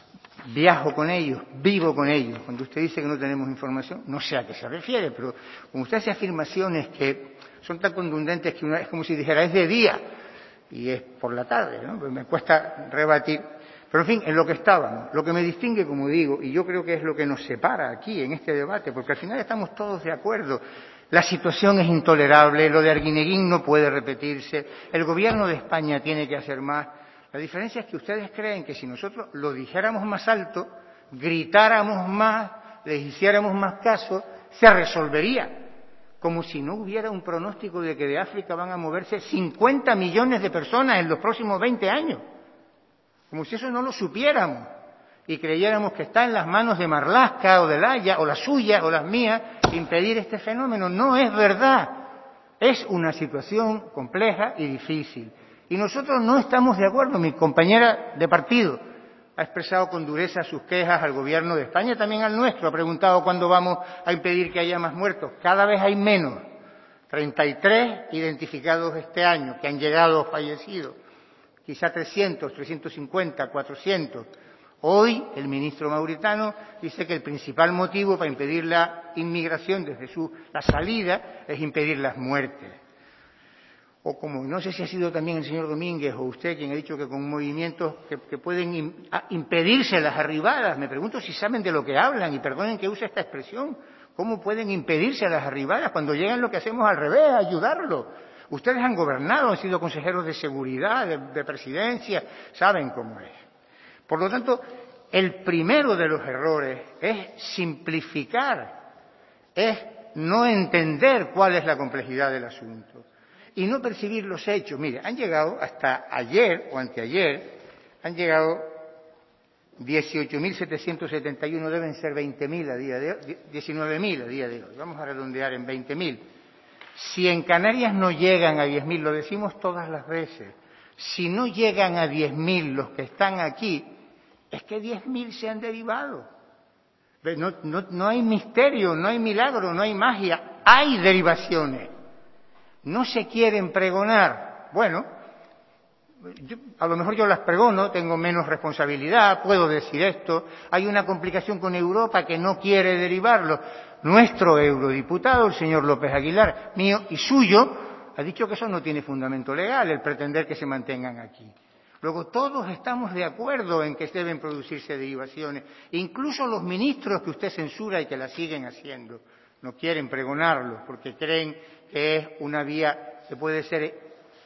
Viajo con ellos, vivo con ellos. Cuando usted dice que no tenemos información, no sé a qué se refiere, pero como usted hace afirmaciones que son tan contundentes que una, es como si dijera, es de día y es por la tarde, ¿no? Pues me cuesta rebatir. Pero, en fin, en lo que estábamos, lo que me distingue, como digo, y yo creo que es lo que nos separa aquí en este debate, porque al final estamos todos de acuerdo. La situación es intolerable, lo de Arguineguín no puede repetirse, el Gobierno de España tiene que hacer más. La diferencia es que ustedes creen que si nosotros lo dijéramos más alto, gritáramos más, les hiciéramos más caso, se resolvería. Como si no hubiera un pronóstico de que de África van a moverse cincuenta millones de personas en los próximos veinte años. Como si eso no lo supiéramos y creyéramos que está en las manos de Marlaska o de Laya o las suyas o las mías impedir este fenómeno. No es verdad. Es una situación compleja y difícil. Y nosotros no estamos de acuerdo, mi compañera de partido, ha expresado con dureza sus quejas al Gobierno de España, también al nuestro. Ha preguntado cuándo vamos a impedir que haya más muertos. Cada vez hay menos. treinta y tres identificados este año, que han llegado fallecidos. Quizá trescientos, trescientos cincuenta, cuatrocientos. Hoy el ministro mauritano dice que el principal motivo para impedir la inmigración desde su, la salida es impedir las muertes. O como, no sé si ha sido también el señor Domínguez o usted quien ha dicho que con movimientos que, que pueden im, a, impedirse las arribadas. Me pregunto si saben de lo que hablan y perdonen que use esta expresión. ¿Cómo pueden impedirse las arribadas cuando llegan lo que hacemos al revés, ayudarlo? Ustedes han gobernado, han sido consejeros de seguridad, de, de presidencia, saben cómo es. Por lo tanto, el primero de los errores es simplificar, es no entender cuál es la complejidad del asunto y no percibir los hechos. Mire, han llegado hasta ayer o anteayer, han llegado dieciocho mil setecientos setenta y uno, deben ser veinte mil a día de hoy, diecinueve mil a día de hoy, vamos a redondear en veinte mil. Si en Canarias no llegan a diez mil, lo decimos todas las veces, si no llegan a diez mil los que están aquí, es que diez mil se han derivado. No, no, no hay misterio, no hay milagro, no hay magia, hay derivaciones. No se quieren pregonar. Bueno, yo, a lo mejor yo las pregono, tengo menos responsabilidad, puedo decir esto. Hay una complicación con Europa que no quiere derivarlo. Nuestro eurodiputado, el señor López Aguilar, mío y suyo, ha dicho que eso no tiene fundamento legal, el pretender que se mantengan aquí. Luego, todos estamos de acuerdo en que deben producirse derivaciones. Incluso los ministros que usted censura y que la siguen haciendo no quieren pregonarlo porque creen que es una vía que puede ser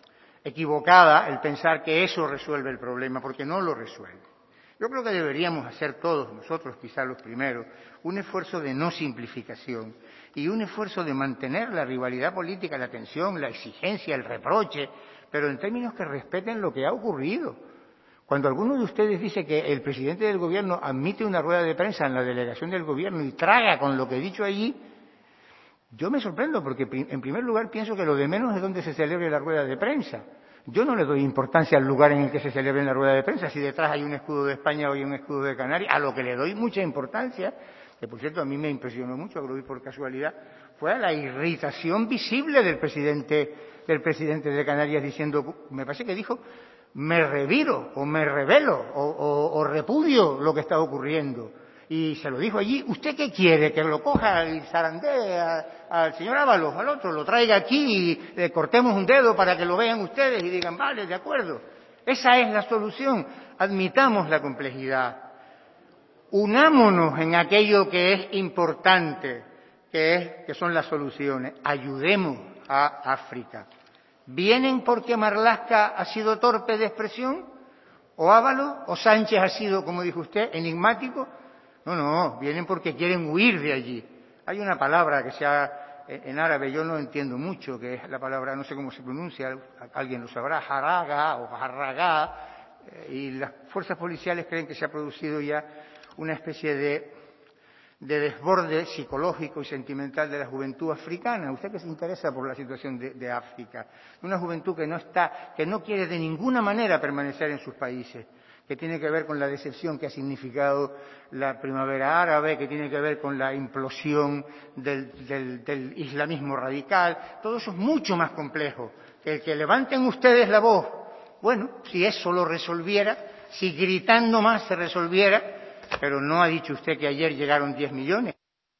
equivocada el pensar que eso resuelve el problema, porque no lo resuelve. Yo creo que deberíamos hacer todos nosotros, quizás los primeros, un esfuerzo de no simplificación y un esfuerzo de mantener la rivalidad política, la tensión, la exigencia, el reproche, pero en términos que respeten lo que ha ocurrido. Cuando alguno de ustedes dice que el presidente del Gobierno admite una rueda de prensa en la delegación del Gobierno y traga con lo que he dicho allí, yo me sorprendo porque, en primer lugar, pienso que lo de menos es donde se celebre la rueda de prensa. Yo no le doy importancia al lugar en el que se celebre la rueda de prensa, si detrás hay un escudo de España o hay un escudo de Canarias. A lo que le doy mucha importancia, que por cierto a mí me impresionó mucho, que lo vi por casualidad, fue a la irritación visible del presidente, del presidente de Canarias diciendo, me parece que dijo, me reviro o me rebelo o, o, o repudio lo que está ocurriendo. Y se lo dijo allí, ¿usted qué quiere? Que lo coja y zarandee al señor Ábalos, al otro, lo traiga aquí y le cortemos un dedo para que lo vean ustedes y digan, vale, de acuerdo. Esa es la solución. Admitamos la complejidad. Unámonos en aquello que es importante, que es, que son las soluciones. Ayudemos a África. ¿Vienen porque Marlaska ha sido torpe de expresión? ¿O Ábalos? ¿O Sánchez ha sido, como dijo usted, enigmático? No, no, vienen porque quieren huir de allí. Hay una palabra que se ha, en árabe yo no entiendo mucho, que es la palabra, no sé cómo se pronuncia, alguien lo sabrá, haraga o harragá, y las fuerzas policiales creen que se ha producido ya una especie de, de desborde psicológico y sentimental de la juventud africana. Usted que se interesa por la situación de, de África, una juventud que no está, que no quiere de ninguna manera permanecer en sus países, que tiene que ver con la decepción que ha significado la primavera árabe, que tiene que ver con la implosión del, del, del islamismo radical. Todo eso es mucho más complejo que el que levanten ustedes la voz. Bueno, si eso lo resolviera, si gritando más se resolviera, pero no ha dicho usted que ayer llegaron diez millones.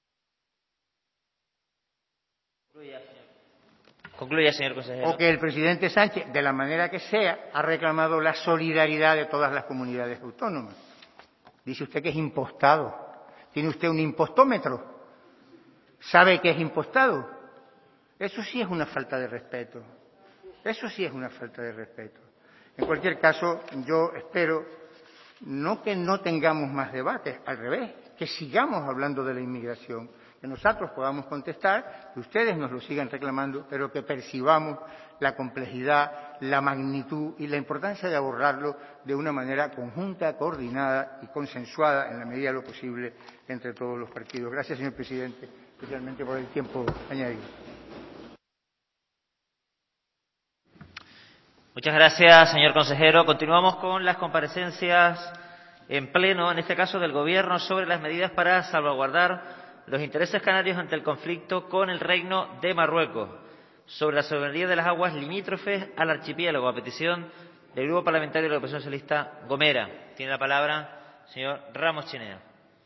Concluya, señor consejero. O que el presidente Sánchez, de la manera que sea, ha reclamado la solidaridad de todas las comunidades autónomas. Dice usted que es impostado. ¿Tiene usted un impostómetro? ¿Sabe que es impostado? Eso sí es una falta de respeto. Eso sí es una falta de respeto. En cualquier caso, yo espero no que no tengamos más debates, al revés, que sigamos hablando de la inmigración, que nosotros podamos contestar, que ustedes nos lo sigan reclamando, pero que percibamos la complejidad, la magnitud y la importancia de abordarlo de una manera conjunta, coordinada y consensuada en la medida de lo posible entre todos los partidos. Gracias, señor presidente, especialmente por el tiempo añadido. Muchas gracias, señor consejero. Continuamos con las comparecencias en pleno, en este caso del Gobierno, sobre las medidas para salvaguardar los intereses canarios ante el conflicto con el Reino de Marruecos, sobre la soberanía de las aguas limítrofes al archipiélago, a petición del Grupo Parlamentario de la Oposición Socialista Gomera. Tiene la palabra el señor Ramos Chinea.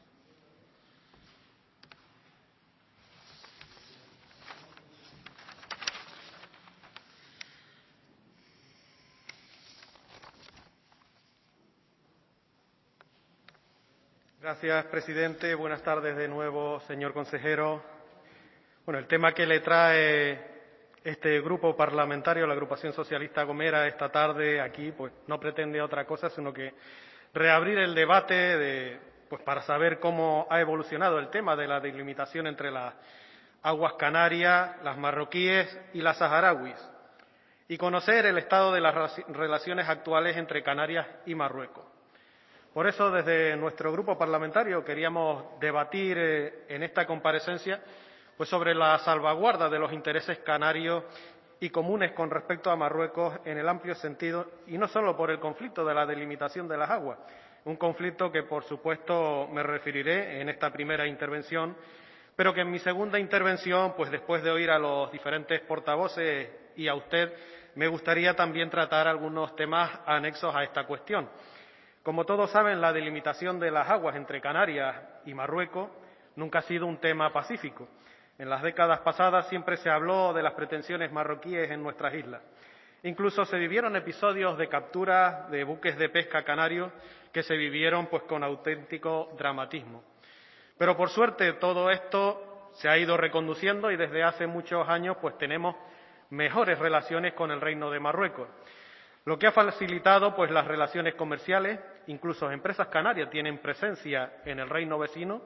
Gracias, presidente. Buenas tardes de nuevo, señor consejero. Bueno, el tema que le trae este grupo parlamentario, la Agrupación Socialista Gomera, esta tarde aquí, pues no pretende otra cosa sino que reabrir el debate de, pues para saber cómo ha evolucionado el tema de la delimitación entre las aguas canarias, las marroquíes y las saharauis, y conocer el estado de las relaciones actuales entre Canarias y Marruecos. Por eso, desde nuestro grupo parlamentario queríamos debatir eh, en esta comparecencia pues sobre la salvaguarda de los intereses canarios y comunes con respecto a Marruecos en el amplio sentido, y no solo por el conflicto de la delimitación de las aguas, un conflicto que, por supuesto, me referiré en esta primera intervención, pero que en mi segunda intervención, pues después de oír a los diferentes portavoces y a usted, me gustaría también tratar algunos temas anexos a esta cuestión. Como todos saben, la delimitación de las aguas entre Canarias y Marruecos nunca ha sido un tema pacífico. En las décadas pasadas siempre se habló de las pretensiones marroquíes en nuestras islas. Incluso se vivieron episodios de captura de buques de pesca canarios que se vivieron pues con auténtico dramatismo. Pero por suerte todo esto se ha ido reconduciendo y desde hace muchos años pues tenemos mejores relaciones con el Reino de Marruecos, lo que ha facilitado pues las relaciones comerciales. Incluso empresas canarias tienen presencia en el reino vecino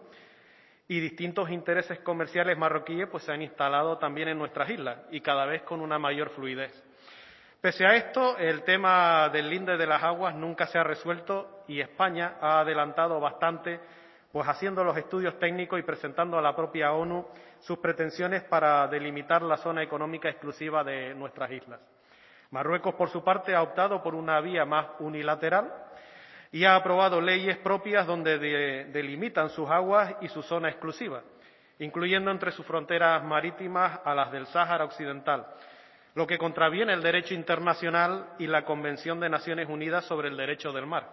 y distintos intereses comerciales marroquíes pues se han instalado también en nuestras islas y cada vez con una mayor fluidez. Pese a esto, el tema del linde de las aguas nunca se ha resuelto y España ha adelantado bastante pues haciendo los estudios técnicos y presentando a la propia ONU sus pretensiones para delimitar la zona económica exclusiva de nuestras islas. Marruecos, por su parte, ha optado por una vía más unilateral y ha aprobado leyes propias donde de, delimitan sus aguas y su zona exclusiva, incluyendo entre sus fronteras marítimas a las del Sáhara Occidental, lo que contraviene el derecho internacional y la Convención de Naciones Unidas sobre el Derecho del Mar,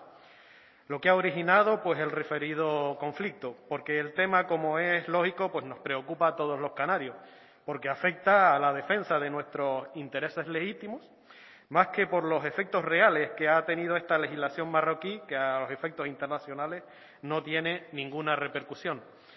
lo que ha originado pues el referido conflicto, porque el tema, como es lógico, pues nos preocupa a todos los canarios, porque afecta a la defensa de nuestros intereses legítimos, más que por los efectos reales que ha tenido esta legislación marroquí, que a los efectos internacionales no tiene ninguna repercusión.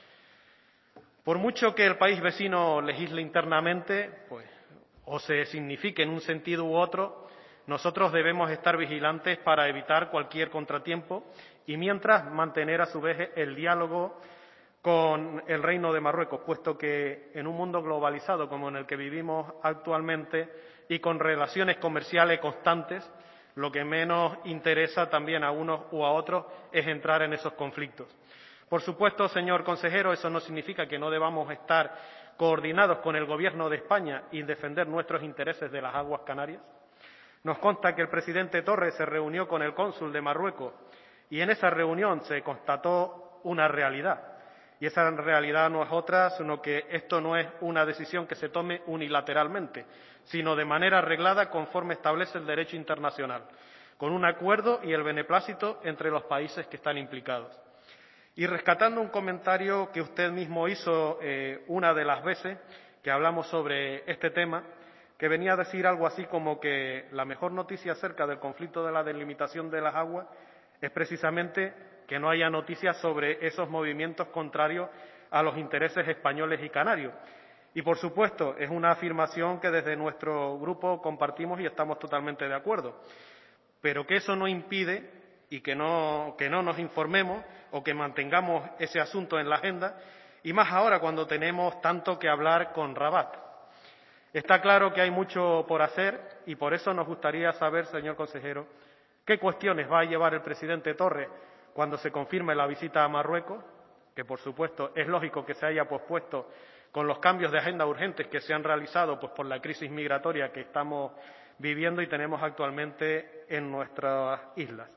Por mucho que el país vecino legisle internamente, pues, o se signifique en un sentido u otro, nosotros debemos estar vigilantes para evitar cualquier contratiempo y mientras mantener a su vez el diálogo con el Reino de Marruecos, puesto que en un mundo globalizado como en el que vivimos actualmente y con relaciones comerciales constantes, lo que menos interesa también a unos u a otros es entrar en esos conflictos. Por supuesto, señor consejero, eso no significa que no debamos estar coordinados con el Gobierno de España y defender nuestros intereses de las aguas canarias. Nos consta que el presidente Torres se reunió con el cónsul de Marruecos y en esa reunión se constató una realidad. Y esa realidad no es otra, sino que esto no es una decisión que se tome unilateralmente, sino de manera arreglada conforme establece el derecho internacional, con un acuerdo y el beneplácito entre los países que están implicados. Y rescatando un comentario que usted mismo hizo eh, una de las veces que hablamos sobre este tema, que venía a decir algo así como que la mejor noticia acerca del conflicto de la delimitación de las aguas es precisamente que no haya noticias sobre esos movimientos contrarios a los intereses españoles y canarios. Y, por supuesto, es una afirmación que desde nuestro grupo compartimos y estamos totalmente de acuerdo. Pero que eso no impide y que no, que no nos informemos o que mantengamos ese asunto en la agenda, y más ahora cuando tenemos tanto que hablar con Rabat. Está claro que hay mucho por hacer y por eso nos gustaría saber, señor consejero, qué cuestiones va a llevar el presidente Torres cuando se confirme la visita a Marruecos, que por supuesto es lógico que se haya pospuesto con los cambios de agenda urgentes que se han realizado pues, por la crisis migratoria que estamos viviendo y tenemos actualmente en nuestras islas.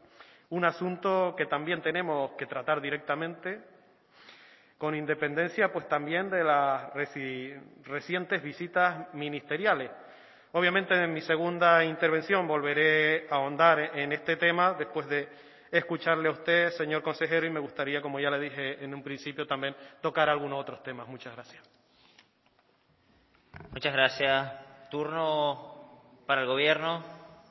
un asunto que también tenemos que tratar directamente, con independencia pues también de las reci recientes visitas ministeriales. Obviamente, en mi segunda intervención volveré a ahondar en este tema después de escucharle a usted, señor consejero, y me gustaría, como ya le dije en un principio, también tocar algunos otros temas. Muchas gracias. Muchas gracias. Turno para el Gobierno.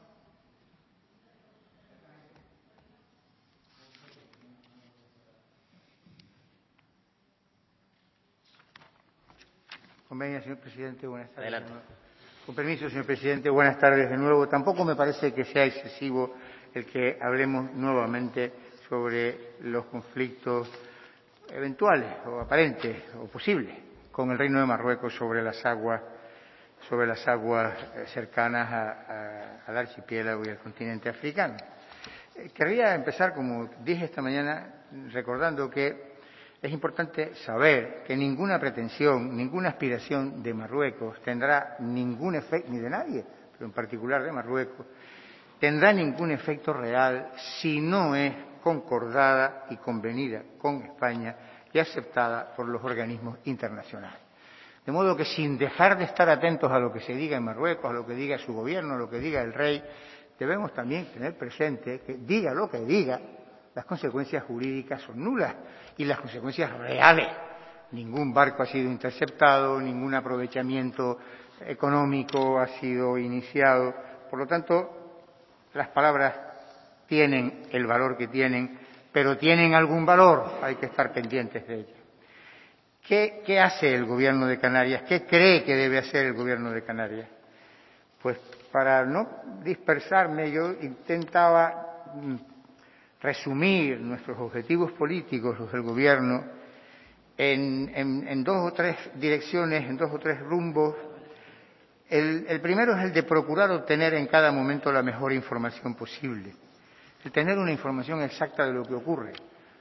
Convenia, señor presidente. Buenas tardes. Adelante. Con permiso, señor presidente. Buenas tardes de nuevo. Tampoco me parece que sea excesivo el que hablemos nuevamente sobre los conflictos eventuales o aparentes o posibles con el Reino de Marruecos sobre las aguas sobre las aguas cercanas a, a, al archipiélago y al continente africano. Eh, querría empezar, como dije esta mañana, recordando que es importante saber que ninguna pretensión, ninguna aspiración de Marruecos tendrá ningún efecto, ni de nadie, pero en particular de Marruecos, tendrá ningún efecto real si no es concordada y convenida con España y aceptada por los organismos internacionales. De modo que, sin dejar de estar atentos a lo que se diga en Marruecos, a lo que diga su gobierno, a lo que diga el rey, debemos también tener presente que, diga lo que diga, las consecuencias jurídicas son nulas y las consecuencias reales. Ningún barco ha sido interceptado, ningún aprovechamiento económico ha sido iniciado. Por lo tanto, las palabras tienen el valor que tienen, pero tienen algún valor, hay que estar pendientes de ellas. ¿Qué, ¿Qué hace el Gobierno de Canarias? ¿Qué cree que debe hacer el Gobierno de Canarias? Pues, para no dispersarme, yo intentaba resumir nuestros objetivos políticos, los del Gobierno, en, en, en dos o tres direcciones, en dos o tres rumbos. El, el primero es el de procurar obtener en cada momento la mejor información posible, el tener una información exacta de lo que ocurre,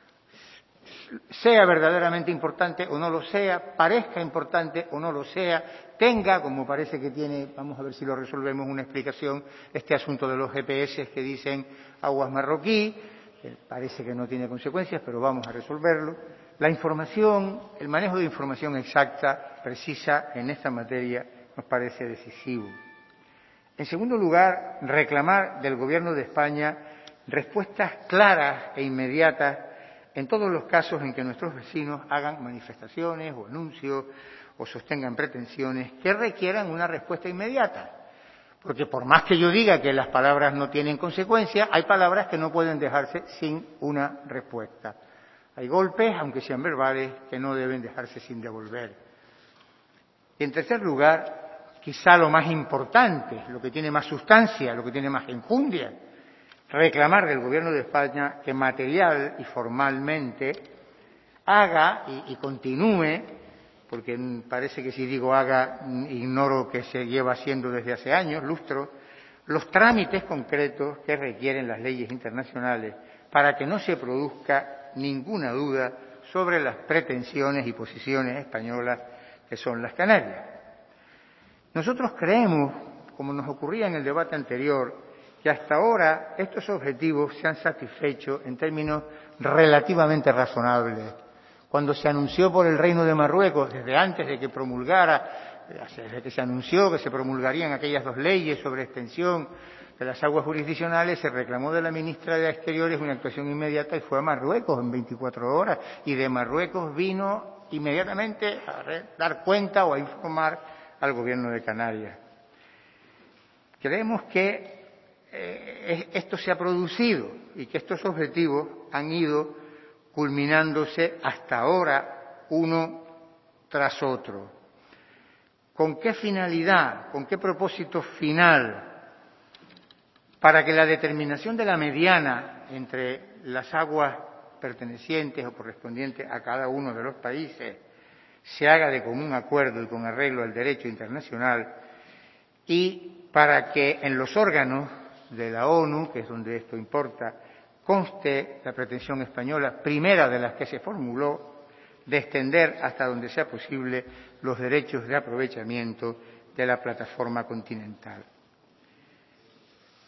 sea verdaderamente importante o no lo sea, parezca importante o no lo sea, tenga, como parece que tiene, vamos a ver si lo resolvemos, una explicación, este asunto de los G P S que dicen aguas marroquí, que parece que no tiene consecuencias, pero vamos a resolverlo. La información, el manejo de información exacta, precisa, en esta materia, nos parece decisivo. En segundo lugar, reclamar del Gobierno de España respuestas claras e inmediatas en todos los casos en que nuestros vecinos hagan manifestaciones o anuncios o sostengan pretensiones que requieran una respuesta inmediata. Porque por más que yo diga que las palabras no tienen consecuencia, hay palabras que no pueden dejarse sin una respuesta. Hay golpes, aunque sean verbales, que no deben dejarse sin devolver. Y en tercer lugar, quizá lo más importante, lo que tiene más sustancia, lo que tiene más enjundia, reclamar del Gobierno de España que material y formalmente haga y, y continúe, porque parece que si digo haga, ignoro que se lleva haciendo desde hace años, lustros, los trámites concretos que requieren las leyes internacionales para que no se produzca ninguna duda sobre las pretensiones y posiciones españolas que son las Canarias. Nosotros creemos, como nos ocurría en el debate anterior, que hasta ahora estos objetivos se han satisfecho en términos relativamente razonables. Cuando se anunció por el Reino de Marruecos, desde antes de que promulgara, desde que se anunció que se promulgarían aquellas dos leyes sobre extensión de las aguas jurisdiccionales, se reclamó de la ministra de Exteriores una actuación inmediata y fue a Marruecos en veinticuatro horas. Y de Marruecos vino inmediatamente a dar cuenta o a informar al Gobierno de Canarias. Creemos que eh, esto se ha producido y que estos objetivos han ido culminándose hasta ahora uno tras otro. ¿Con qué finalidad? ¿Con qué propósito final? Para que la determinación de la mediana entre las aguas pertenecientes o correspondientes a cada uno de los países se haga de común acuerdo y con arreglo al derecho internacional, y para que en los órganos de la ONU, que es donde esto importa, conste la pretensión española, primera de las que se formuló, de extender hasta donde sea posible los derechos de aprovechamiento de la plataforma continental.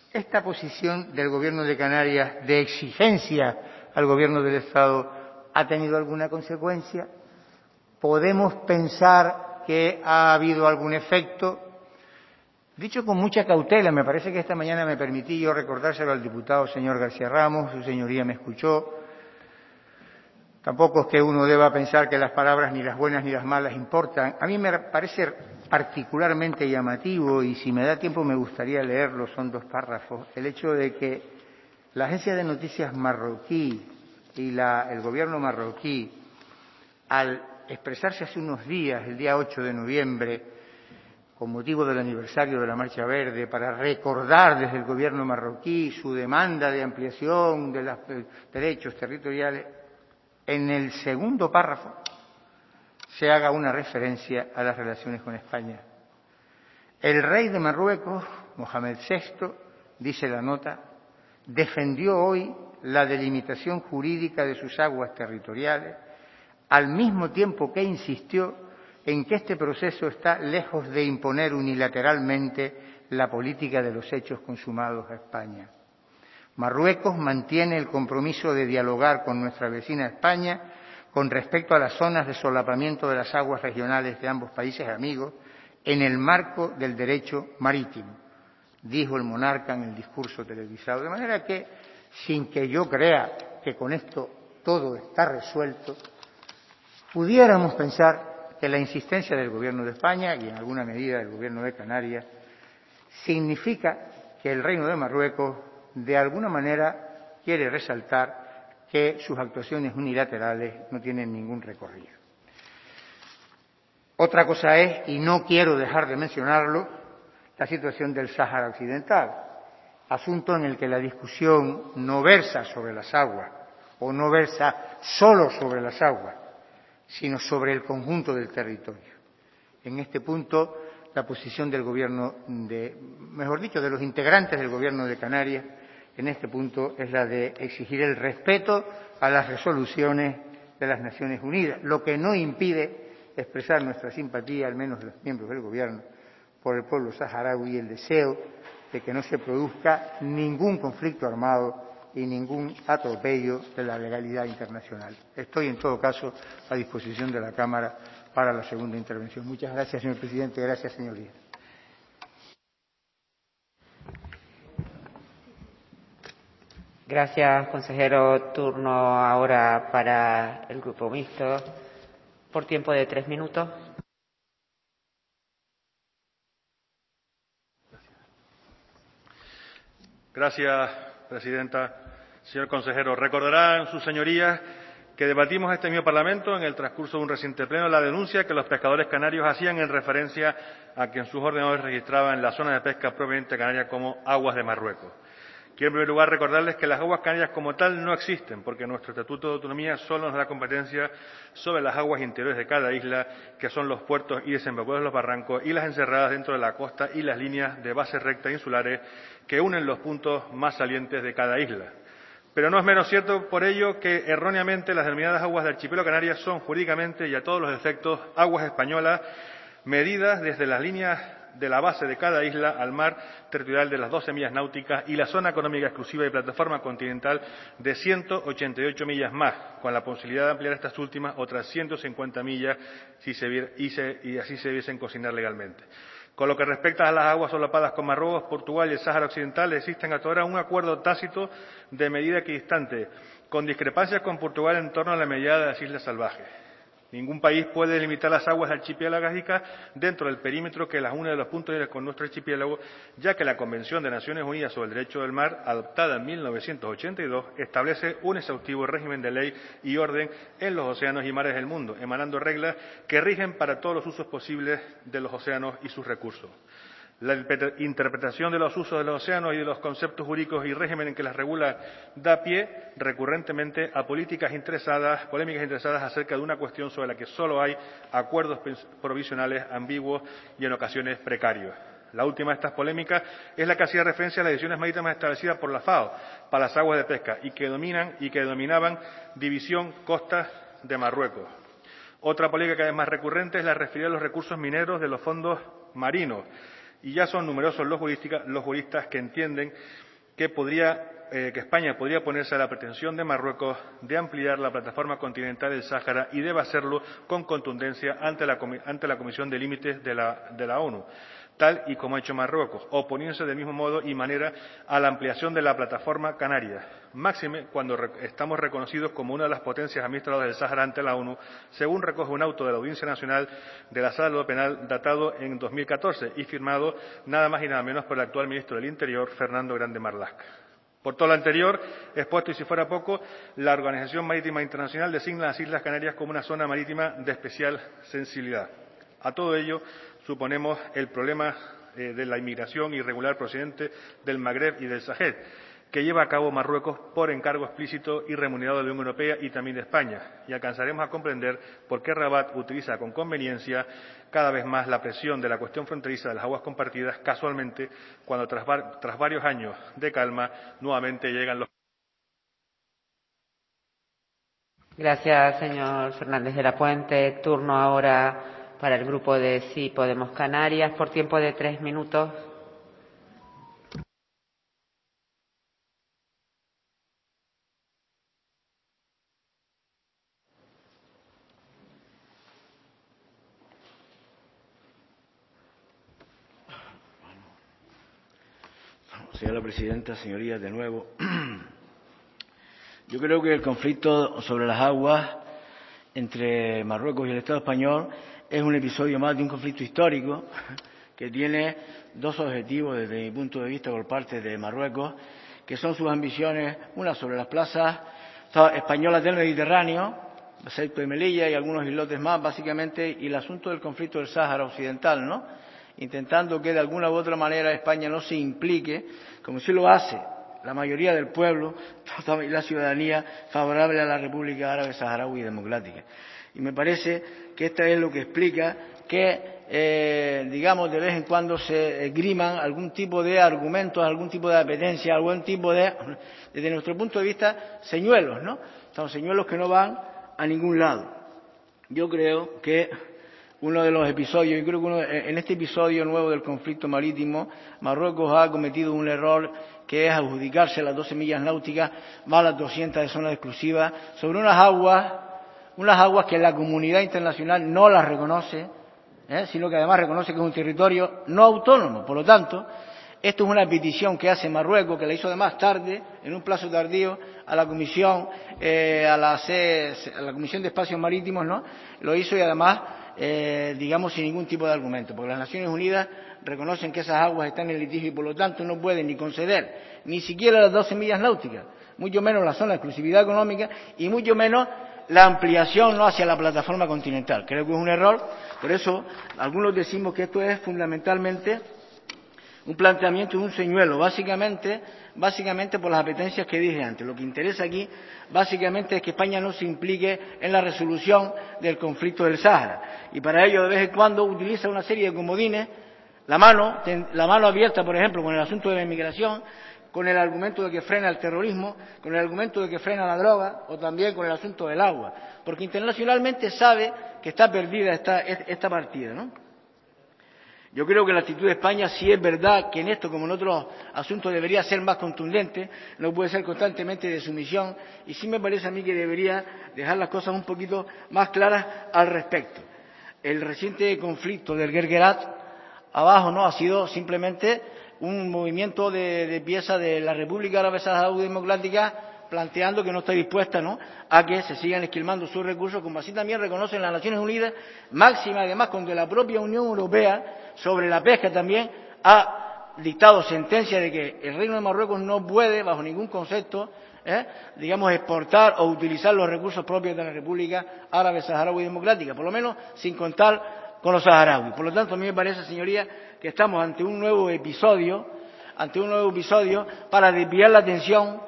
esta posición del Gobierno de Canarias de exigencia al Gobierno del Estado ha tenido alguna consecuencia? ¿Podemos pensar que ha habido algún efecto? Dicho con mucha cautela, me parece que esta mañana me permití yo recordárselo al diputado señor García Ramos, su señoría me escuchó. Tampoco es que uno deba pensar que las palabras ni las buenas ni las malas importan. A mí me parece particularmente llamativo, y si me da tiempo me gustaría leerlo, son dos párrafos, el hecho de que la agencia de noticias marroquí y la, el gobierno marroquí, al expresarse hace unos días, el día ocho de noviembre, con motivo del aniversario de la Marcha Verde, para recordar desde el gobierno marroquí su demanda de ampliación de los derechos territoriales, en el segundo párrafo se haga una referencia a las relaciones con España. El rey de Marruecos, Mohamed sexto, dice la nota, defendió hoy la delimitación jurídica de sus aguas territoriales, al mismo tiempo que insistió en que este proceso está lejos de imponer unilateralmente la política de los hechos consumados a España. Marruecos mantiene el compromiso de dialogar con nuestra vecina España con respecto a las zonas de solapamiento de las aguas regionales de ambos países amigos en el marco del derecho marítimo, dijo el monarca en el discurso televisado. De manera que, sin que yo crea que con esto todo está resuelto, pudiéramos pensar que la insistencia del Gobierno de España y en alguna medida del Gobierno de Canarias significa que el Reino de Marruecos de alguna manera quiere resaltar que sus actuaciones unilaterales no tienen ningún recorrido. Otra cosa es, y no quiero dejar de mencionarlo, la situación del Sáhara Occidental, asunto en el que la discusión no versa sobre las aguas, o no versa solo sobre las aguas, sino sobre el conjunto del territorio. En este punto, la posición del Gobierno de, mejor dicho, de los integrantes del Gobierno de Canarias, en este punto es la de exigir el respeto a las resoluciones de las Naciones Unidas, lo que no impide expresar nuestra simpatía, al menos los miembros del Gobierno, por el pueblo saharaui y el deseo de que no se produzca ningún conflicto armado y ningún atropello de la legalidad internacional. Estoy, en todo caso, a disposición de la Cámara para la segunda intervención. Muchas gracias, señor presidente. Gracias, señorías. Gracias, consejero. Turno ahora para el Grupo Mixto, por tiempo de tres minutos. Gracias, presidenta. Señor consejero, recordarán sus señorías que debatimos este mismo Parlamento en el transcurso de un reciente pleno la denuncia que los pescadores canarios hacían en referencia a que en sus ordenadores registraban la zona de pesca propiamente canaria como aguas de Marruecos. Quiero en primer lugar recordarles que las aguas canarias como tal no existen, porque nuestro Estatuto de Autonomía solo nos da competencia sobre las aguas interiores de cada isla, que son los puertos y desembocados de los barrancos, y las encerradas dentro de la costa y las líneas de base recta insulares que unen los puntos más salientes de cada isla. Pero no es menos cierto por ello que erróneamente las denominadas aguas del archipiélago Canarias son jurídicamente y a todos los efectos aguas españolas medidas desde las líneas de la base de cada isla al mar territorial de las doce millas náuticas y la zona económica exclusiva y plataforma continental de ciento ochenta y ocho millas más, con la posibilidad de ampliar estas últimas otras ciento cincuenta millas si se, y, se, y así se debiesen consignar legalmente. Con lo que respecta a las aguas solapadas con Marruecos, Portugal y el Sáhara Occidental, existen hasta ahora un acuerdo tácito de medida equidistante, con discrepancias con Portugal en torno a la mediada de las Islas Salvajes. Ningún país puede delimitar las aguas archipiélagicas dentro del perímetro que las une de los puntos con nuestro archipiélago, ya que la Convención de Naciones Unidas sobre el Derecho del Mar, adoptada en mil novecientos ochenta y dos, establece un exhaustivo régimen de ley y orden en los océanos y mares del mundo, emanando reglas que rigen para todos los usos posibles de los océanos y sus recursos. La interpretación de los usos de los océanos y de los conceptos jurídicos y régimen en que las regula da pie recurrentemente a políticas interesadas, polémicas interesadas acerca de una cuestión sobre la que solo hay acuerdos provisionales ambiguos y en ocasiones precarios. La última de estas polémicas es la que hacía referencia a las decisiones marítimas establecidas por la FAO para las aguas de pesca y que dominan y que denominaban División Costas de Marruecos. Otra polémica que es más recurrente es la referida a los recursos mineros de los fondos marinos, Y ya son numerosos los juristas, los juristas que entienden que, podría, eh, que España podría oponerse a la pretensión de Marruecos de ampliar la plataforma continental del Sáhara y debe hacerlo con contundencia ante la, ante la Comisión de Límites de la, de la ONU, tal y como ha hecho Marruecos, oponiéndose del mismo modo y manera a la ampliación de la plataforma canaria, máxime cuando re estamos reconocidos como una de las potencias administradoras del Sáhara ante la ONU, según recoge un auto de la Audiencia Nacional de la Sala de lo Penal datado en dos mil catorce y firmado nada más y nada menos por el actual ministro del Interior, Fernando Grande Marlaska. Por todo lo anterior expuesto, y si fuera poco, la Organización Marítima Internacional designa las Islas Canarias como una zona marítima de especial sensibilidad. A todo ello suponemos el problema eh, de la inmigración irregular procedente del Magreb y del Sahel, que lleva a cabo Marruecos por encargo explícito y remunerado de la Unión Europea y también de España, y alcanzaremos a comprender por qué Rabat utiliza con conveniencia cada vez más la presión de la cuestión fronteriza de las aguas compartidas, casualmente cuando tras, tras varios años de calma nuevamente llegan los. Gracias, señor Fernández de la Puente. Turno ahora para el grupo de Sí Podemos Canarias, por tiempo de tres minutos. Señora presidenta, señorías, de nuevo. Yo creo que el conflicto sobre las aguas entre Marruecos y el Estado español es un episodio más de un conflicto histórico que tiene dos objetivos desde mi punto de vista por parte de Marruecos, que son sus ambiciones, una sobre las plazas españolas del Mediterráneo, Ceuta y Melilla y algunos islotes más, básicamente, y el asunto del conflicto del Sáhara Occidental, ¿no? Intentando que de alguna u otra manera España no se implique, como sí lo hace la mayoría del pueblo y la ciudadanía favorable a la República Árabe Saharaui Democrática. Y me parece que esto es lo que explica que, eh, digamos, de vez en cuando se esgriman algún tipo de argumentos, algún tipo de apetencia, algún tipo de, desde nuestro punto de vista, señuelos, ¿no? Son señuelos que no van a ningún lado. Yo creo que uno de los episodios, yo creo que uno, en este episodio nuevo del conflicto marítimo, Marruecos ha cometido un error que es adjudicarse las doce millas náuticas más las doscientas de zona exclusiva sobre unas aguas, unas aguas que la comunidad internacional no las reconoce, ¿eh? sino que además reconoce que es un territorio no autónomo. Por lo tanto, esto es una petición que hace Marruecos, que la hizo además tarde, en un plazo tardío, a la Comisión, eh, a, la C, a la Comisión de Espacios Marítimos, ¿no? Lo hizo y además, eh, digamos, sin ningún tipo de argumento, porque las Naciones Unidas reconocen que esas aguas están en litigio y por lo tanto no pueden ni conceder ni siquiera las doce millas náuticas, mucho menos la zona de exclusividad económica y mucho menos la ampliación no hacia la plataforma continental. Creo que es un error, por eso algunos decimos que esto es fundamentalmente un planteamiento y un señuelo, básicamente, básicamente por las apetencias que dije antes. Lo que interesa aquí básicamente es que España no se implique en la resolución del conflicto del Sáhara y para ello de vez en cuando utiliza una serie de comodines, la mano, la mano abierta, por ejemplo, con el asunto de la inmigración, con el argumento de que frena el terrorismo, con el argumento de que frena la droga o también con el asunto del agua, porque internacionalmente sabe que está perdida esta, esta partida, ¿no? Yo creo que la actitud de España, sí es verdad que en esto, como en otros asuntos, debería ser más contundente, no puede ser constantemente de sumisión, y sí me parece a mí que debería dejar las cosas un poquito más claras al respecto. El reciente conflicto del Guerguerat, abajo, no ha sido simplemente un movimiento de, de pieza de la República Árabe Saharaui Democrática planteando que no está dispuesta, ¿no?, a que se sigan esquilmando sus recursos, como así también reconocen las Naciones Unidas, máxima además cuando la propia Unión Europea sobre la pesca también ha dictado sentencia de que el Reino de Marruecos no puede, bajo ningún concepto, ¿eh? digamos, exportar o utilizar los recursos propios de la República Árabe Saharaui Democrática, por lo menos sin contar con los saharauis. Por lo tanto, a mí me parece, señoría, que estamos ante un nuevo episodio, ante un nuevo episodio para desviar la atención,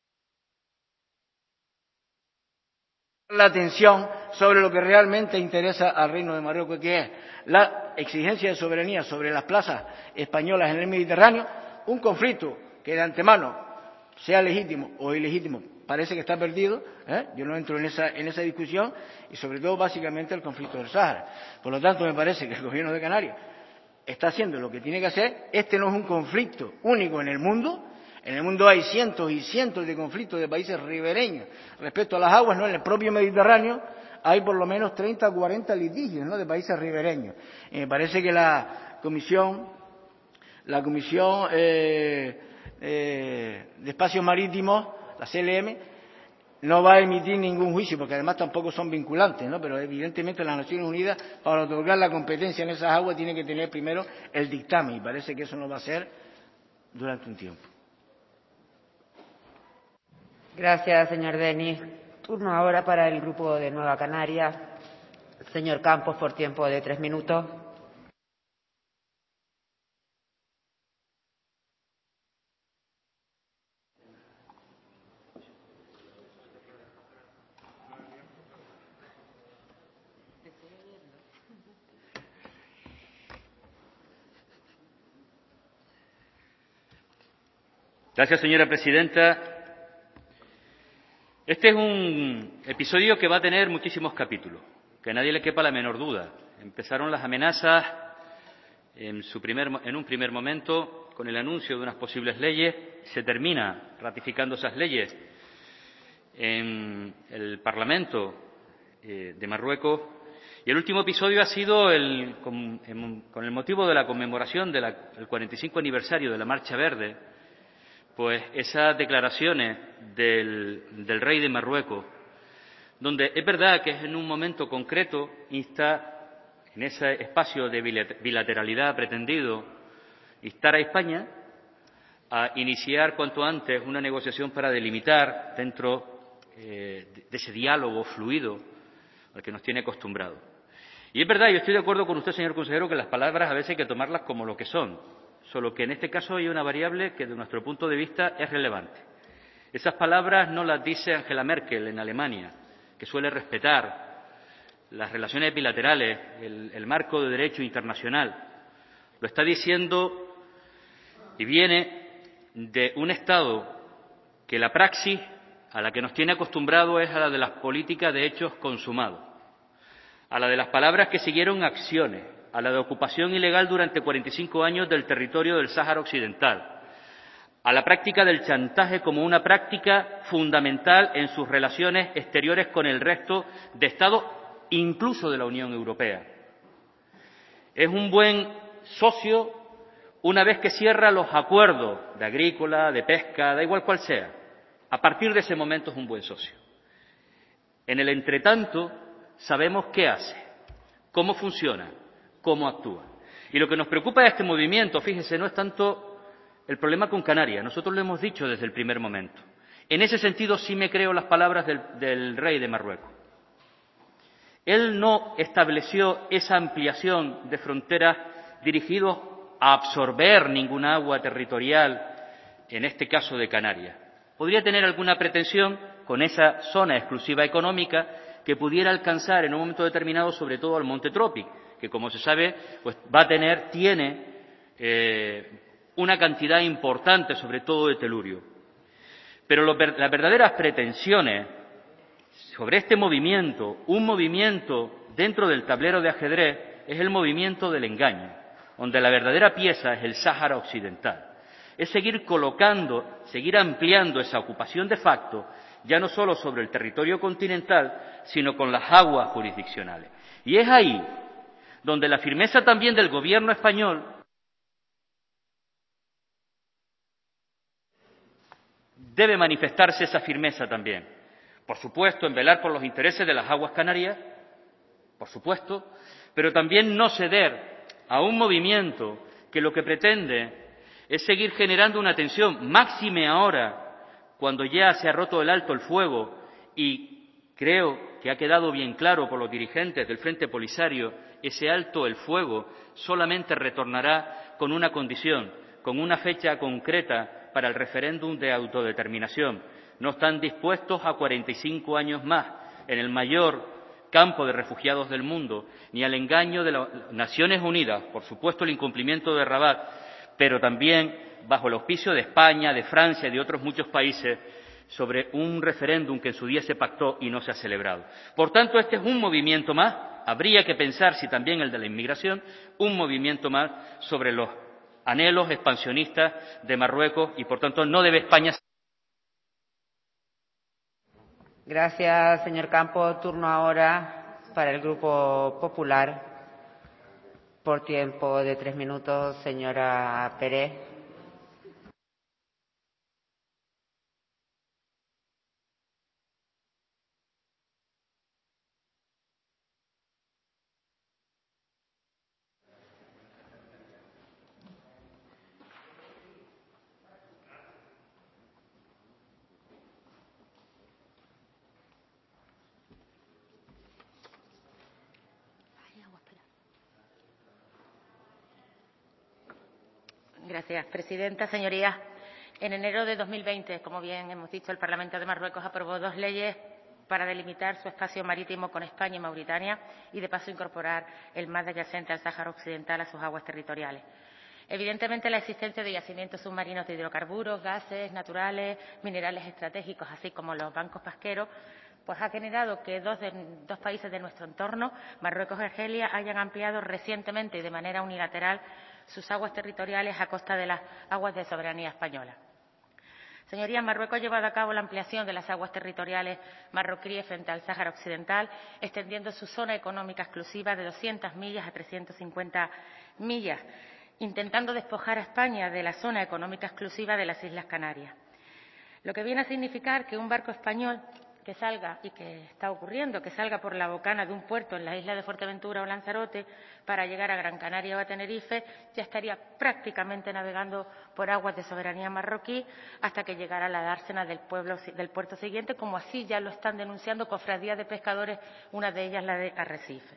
la atención sobre lo que realmente interesa al Reino de Marruecos, que es la exigencia de soberanía sobre las plazas españolas en el Mediterráneo, un conflicto que de antemano, sea legítimo o ilegítimo, parece que está perdido, ¿eh? Yo no entro en esa, en esa discusión, y sobre todo básicamente el conflicto del Sáhara. Por lo tanto, me parece que el Gobierno de Canarias está haciendo lo que tiene que hacer. Este no es un conflicto único en el mundo. En el mundo hay cientos y cientos de conflictos de países ribereños respecto a las aguas, ¿no? En el propio Mediterráneo hay por lo menos treinta o cuarenta litigios, ¿no?, de países ribereños. Y me parece que la Comisión, la Comisión eh, eh, de Espacios Marítimos, la C L M, no va a emitir ningún juicio, porque además tampoco son vinculantes, ¿no? Pero evidentemente las Naciones Unidas, para otorgar la competencia en esas aguas, tiene que tener primero el dictamen, y parece que eso no va a ser durante un tiempo. Gracias, señor Denis. Turno ahora para el Grupo de Nueva Canarias. Señor Campos, por tiempo de tres minutos. Gracias, señora presidenta. Este es un episodio que va a tener muchísimos capítulos, que a nadie le quepa la menor duda. Empezaron las amenazas en, su primer, en un primer momento con el anuncio de unas posibles leyes, se termina ratificando esas leyes en el Parlamento eh, de Marruecos, y el último episodio ha sido el, con, en, con el motivo de la conmemoración del cuarenta y cinco aniversario de la Marcha Verde, pues esas declaraciones del, del rey de Marruecos, donde es verdad que es en un momento concreto insta, en ese espacio de bilateralidad pretendido, instar a España a iniciar cuanto antes una negociación para delimitar dentro eh, de ese diálogo fluido al que nos tiene acostumbrados. Y es verdad, yo estoy de acuerdo con usted, señor consejero, que las palabras a veces hay que tomarlas como lo que son. Solo que en este caso hay una variable que, de nuestro punto de vista, es relevante. Esas palabras no las dice Angela Merkel en Alemania, que suele respetar las relaciones bilaterales, el, el marco de derecho internacional. Lo está diciendo y viene de un Estado que la praxis a la que nos tiene acostumbrado es a la de las políticas de hechos consumados, a la de las palabras que siguieron acciones, a la de ocupación ilegal durante cuarenta y cinco años del territorio del Sáhara Occidental, a la práctica del chantaje como una práctica fundamental en sus relaciones exteriores con el resto de Estados, incluso de la Unión Europea. Es un buen socio una vez que cierra los acuerdos de agrícola, de pesca, da igual cual sea. A partir de ese momento es un buen socio. En el entretanto, sabemos qué hace, cómo funciona, cómo actúa. Y lo que nos preocupa de este movimiento, fíjese, no es tanto el problema con Canarias, nosotros lo hemos dicho desde el primer momento. En ese sentido sí me creo las palabras del, del rey de Marruecos. Él no estableció esa ampliación de fronteras dirigidos a absorber ninguna agua territorial, en este caso de Canarias. Podría tener alguna pretensión con esa zona exclusiva económica que pudiera alcanzar en un momento determinado, sobre todo al Monte Tropic, que, como se sabe, pues va a tener, tiene eh, una cantidad importante, sobre todo de telurio. Pero lo, las verdaderas pretensiones sobre este movimiento, un movimiento dentro del tablero de ajedrez, es el movimiento del engaño, donde la verdadera pieza es el Sáhara Occidental. Es seguir colocando, seguir ampliando esa ocupación de facto, ya no solo sobre el territorio continental, sino con las aguas jurisdiccionales. Y es ahí donde la firmeza también del gobierno español debe manifestarse, esa firmeza también. Por supuesto, en velar por los intereses de las aguas canarias, por supuesto, pero también no ceder a un movimiento que lo que pretende es seguir generando una tensión, máxime ahora, cuando ya se ha roto el alto el fuego, y creo que ha quedado bien claro por los dirigentes del Frente Polisario, ese alto el fuego solamente retornará con una condición, con una fecha concreta para el referéndum de autodeterminación. No están dispuestos a cuarenta y cinco años más en el mayor campo de refugiados del mundo, ni al engaño de las Naciones Unidas, por supuesto el incumplimiento de Rabat, pero también bajo el auspicio de España, de Francia y de otros muchos países, sobre un referéndum que en su día se pactó y no se ha celebrado. Por tanto, este es un movimiento más, habría que pensar si también el de la inmigración, un movimiento más sobre los anhelos expansionistas de Marruecos y, por tanto, no debe España. Gracias, señor Campo. Turno ahora para el Grupo Popular. Por tiempo de tres minutos, señora Pérez. Gracias, presidenta. Señorías, en enero de dos mil veinte, como bien hemos dicho, el Parlamento de Marruecos aprobó dos leyes para delimitar su espacio marítimo con España y Mauritania y, de paso, incorporar el mar adyacente al Sáhara Occidental a sus aguas territoriales. Evidentemente, la existencia de yacimientos submarinos de hidrocarburos, gases naturales, minerales estratégicos, así como los bancos pesqueros, pues ha generado que dos, de, dos países de nuestro entorno, Marruecos y Argelia, hayan ampliado recientemente y de manera unilateral sus aguas territoriales a costa de las aguas de soberanía española. Señorías, Marruecos ha llevado a cabo la ampliación de las aguas territoriales marroquíes frente al Sáhara Occidental, extendiendo su zona económica exclusiva de doscientas millas a trescientas cincuenta millas, intentando despojar a España de la zona económica exclusiva de las Islas Canarias. Lo que viene a significar que un barco español que salga, y que está ocurriendo, que salga por la bocana de un puerto en la isla de Fuerteventura o Lanzarote para llegar a Gran Canaria o a Tenerife, ya estaría prácticamente navegando por aguas de soberanía marroquí hasta que llegara a la dársena del, pueblo, del puerto siguiente, como así ya lo están denunciando cofradías de pescadores, una de ellas la de Arrecife.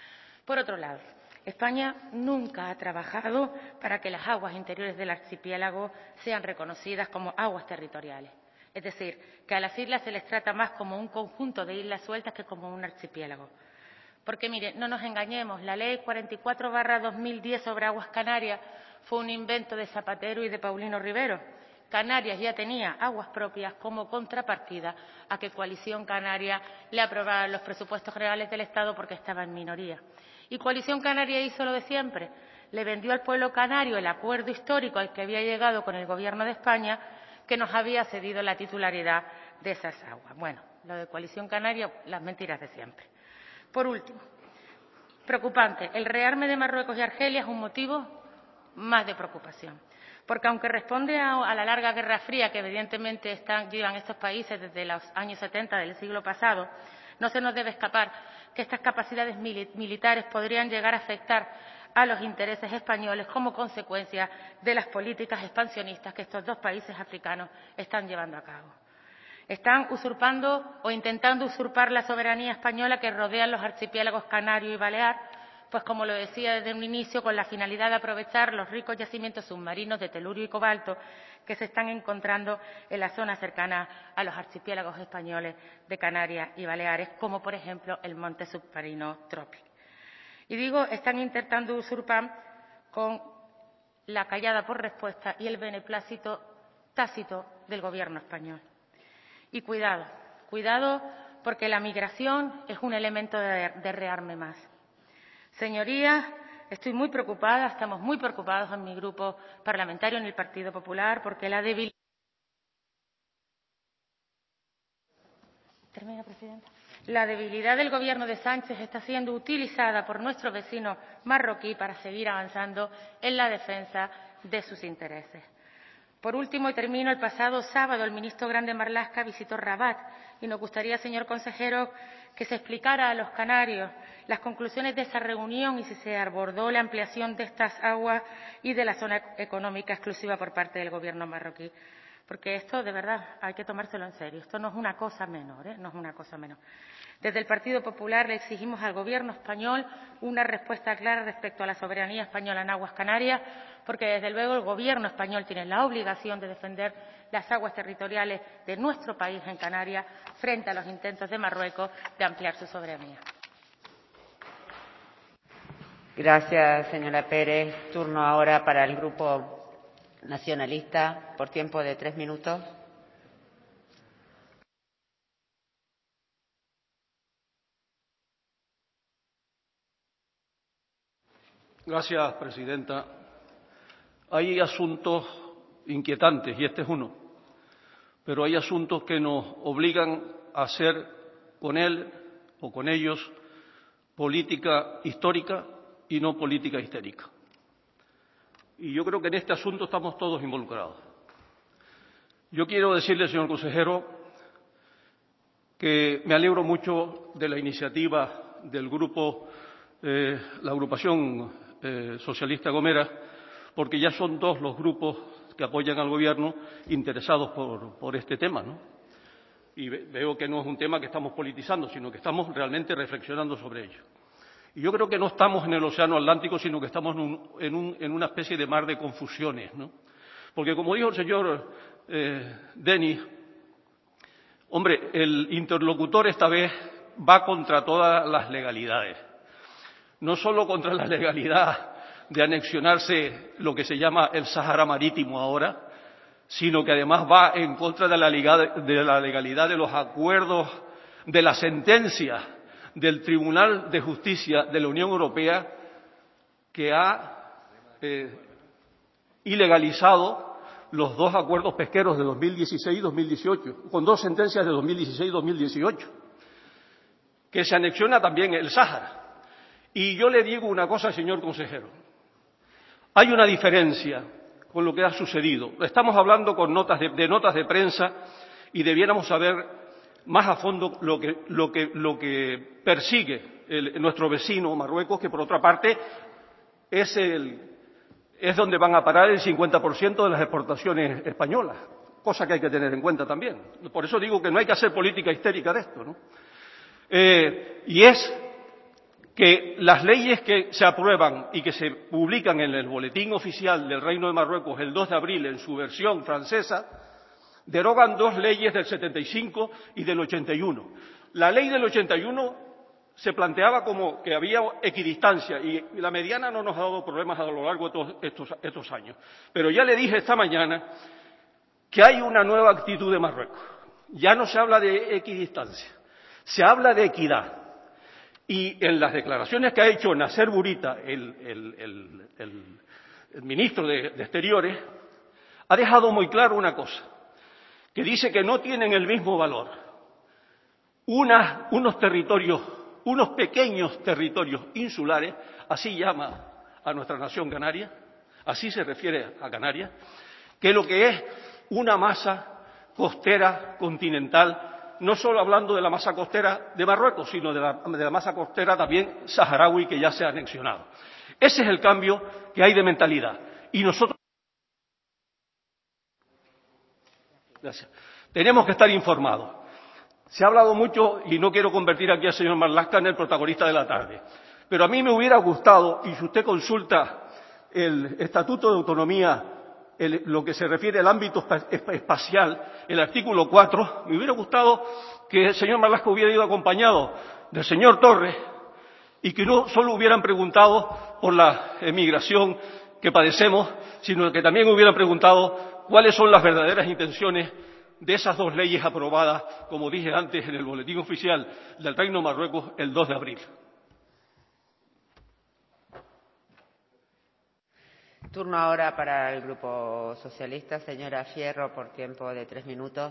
Por otro lado, España nunca ha trabajado para que las aguas interiores del archipiélago sean reconocidas como aguas territoriales. Es decir, que a las islas se les trata más como un conjunto de islas sueltas que como un archipiélago. Porque, mire, no nos engañemos, la Ley cuarenta y cuatro barra dos mil diez sobre aguas canarias fue un invento de Zapatero y de Paulino Rivero. Canarias ya tenía aguas propias como contrapartida a que Coalición Canaria le aprobara los presupuestos generales del Estado porque estaba en minoría. Y Coalición Canaria hizo lo de siempre, le vendió al pueblo canario el acuerdo histórico al que había llegado con el Gobierno de España, que nos había cedido la titularidad de esas aguas. Bueno, lo de Coalición Canaria, las mentiras de siempre. Por último, preocupante, el rearme de Marruecos y Argelia es un motivo más de preocupación, porque aunque responde a, a la larga Guerra Fría que evidentemente están, llevan estos países desde los años setenta del siglo pasado, no se nos debe escapar que estas capacidades mili- militares podrían llegar a afectar a los intereses españoles como consecuencia de las políticas expansionistas que estos dos países africanos están llevando a cabo. Están usurpando o intentando usurpar la soberanía española que rodea los archipiélagos canario y balear, pues como lo decía desde un inicio, con la finalidad de aprovechar los ricos yacimientos submarinos de telurio y cobalto que se están encontrando en la zona cercana a los archipiélagos españoles de Canarias y Baleares, como por ejemplo el monte submarino Tropic. Y digo, están intentando usurpar con la callada por respuesta y el beneplácito tácito del Gobierno español. Y cuidado, cuidado, porque la migración es un elemento de, de rearme más. Señorías, estoy muy preocupada, estamos muy preocupados en mi grupo parlamentario, en el Partido Popular, porque la debilidad. Termino, presidenta. La debilidad del Gobierno de Sánchez está siendo utilizada por nuestro vecino marroquí para seguir avanzando en la defensa de sus intereses. Por último, y termino, el pasado sábado el ministro Grande Marlaska visitó Rabat y nos gustaría, señor consejero, que se explicara a los canarios las conclusiones de esa reunión y si se abordó la ampliación de estas aguas y de la zona económica exclusiva por parte del Gobierno marroquí. Porque esto, de verdad, hay que tomárselo en serio. Esto no es una cosa menor, ¿eh? No es una cosa menor. Desde el Partido Popular le exigimos al Gobierno español una respuesta clara respecto a la soberanía española en aguas canarias, porque desde luego el Gobierno español tiene la obligación de defender las aguas territoriales de nuestro país en Canarias frente a los intentos de Marruecos de ampliar su soberanía. Gracias, señora Pérez. Turno ahora para el Grupo Nacionalista, por tiempo de tres minutos. Gracias, presidenta. Hay asuntos inquietantes, y este es uno, pero hay asuntos que nos obligan a hacer con él o con ellos política histórica y no política histérica. Y yo creo que en este asunto estamos todos involucrados. Yo quiero decirle, señor consejero, que me alegro mucho de la iniciativa del grupo, eh, la agrupación eh, socialista Gomera, porque ya son dos los grupos que apoyan al Gobierno interesados por, por este tema, ¿no? Y veo que no es un tema que estamos politizando, sino que estamos realmente reflexionando sobre ello. Y yo creo que no estamos en el Océano Atlántico, sino que estamos en, un, en, un, en una especie de mar de confusiones, ¿no? Porque, como dijo el señor eh, Denis, hombre, el interlocutor esta vez va contra todas las legalidades. No solo contra la legalidad de anexionarse lo que se llama el Sáhara Marítimo ahora, sino que además va en contra de la legalidad de los acuerdos, de la sentencia del Tribunal de Justicia de la Unión Europea, que ha eh, ilegalizado los dos acuerdos pesqueros de dos mil dieciséis y dos mil dieciocho, con dos sentencias de dos mil dieciséis y dos mil dieciocho, que se anexiona también el Sáhara. Y yo le digo una cosa, señor consejero. Hay una diferencia con lo que ha sucedido. Estamos hablando con notas de, de notas de prensa y debiéramos saber más a fondo lo que, lo que, lo que persigue el, nuestro vecino Marruecos, que por otra parte es, el, es donde van a parar el cincuenta por ciento de las exportaciones españolas, cosa que hay que tener en cuenta también. Por eso digo que no hay que hacer política histérica de esto, ¿no? Eh, y es que las leyes que se aprueban y que se publican en el Boletín Oficial del Reino de Marruecos el dos de abril en su versión francesa derogan dos leyes del setenta y cinco y del ochenta y uno. La ley del ochenta y uno se planteaba como que había equidistancia y la mediana no nos ha dado problemas a lo largo de todos estos, estos años. Pero ya le dije esta mañana que hay una nueva actitud de Marruecos. Ya no se habla de equidistancia, se habla de equidad. Y en las declaraciones que ha hecho Nasser Bourita, el, el, el, el, el ministro de, de Exteriores, ha dejado muy claro una cosa, que dice que no tienen el mismo valor Una, unos territorios, unos pequeños territorios insulares, así llama a nuestra nación Canarias, así se refiere a Canarias, que lo que es una masa costera continental, no solo hablando de la masa costera de Marruecos, sino de la, de la masa costera también saharaui que ya se ha anexionado. Ese es el cambio que hay de mentalidad. Y nosotros Gracias. tenemos que estar informados. Se ha hablado mucho, y no quiero convertir aquí al señor Marlaska en el protagonista de la tarde, pero a mí me hubiera gustado, y si usted consulta el Estatuto de Autonomía, El, lo que se refiere al ámbito espacial, el artículo cuatro, me hubiera gustado que el señor Marlaska hubiera ido acompañado del señor Torres y que no solo hubieran preguntado por la emigración que padecemos, sino que también hubieran preguntado cuáles son las verdaderas intenciones de esas dos leyes aprobadas, como dije antes, en el Boletín Oficial del Reino de Marruecos el dos de abril. Turno ahora para el Grupo Socialista. Señora Fierro, por tiempo de tres minutos.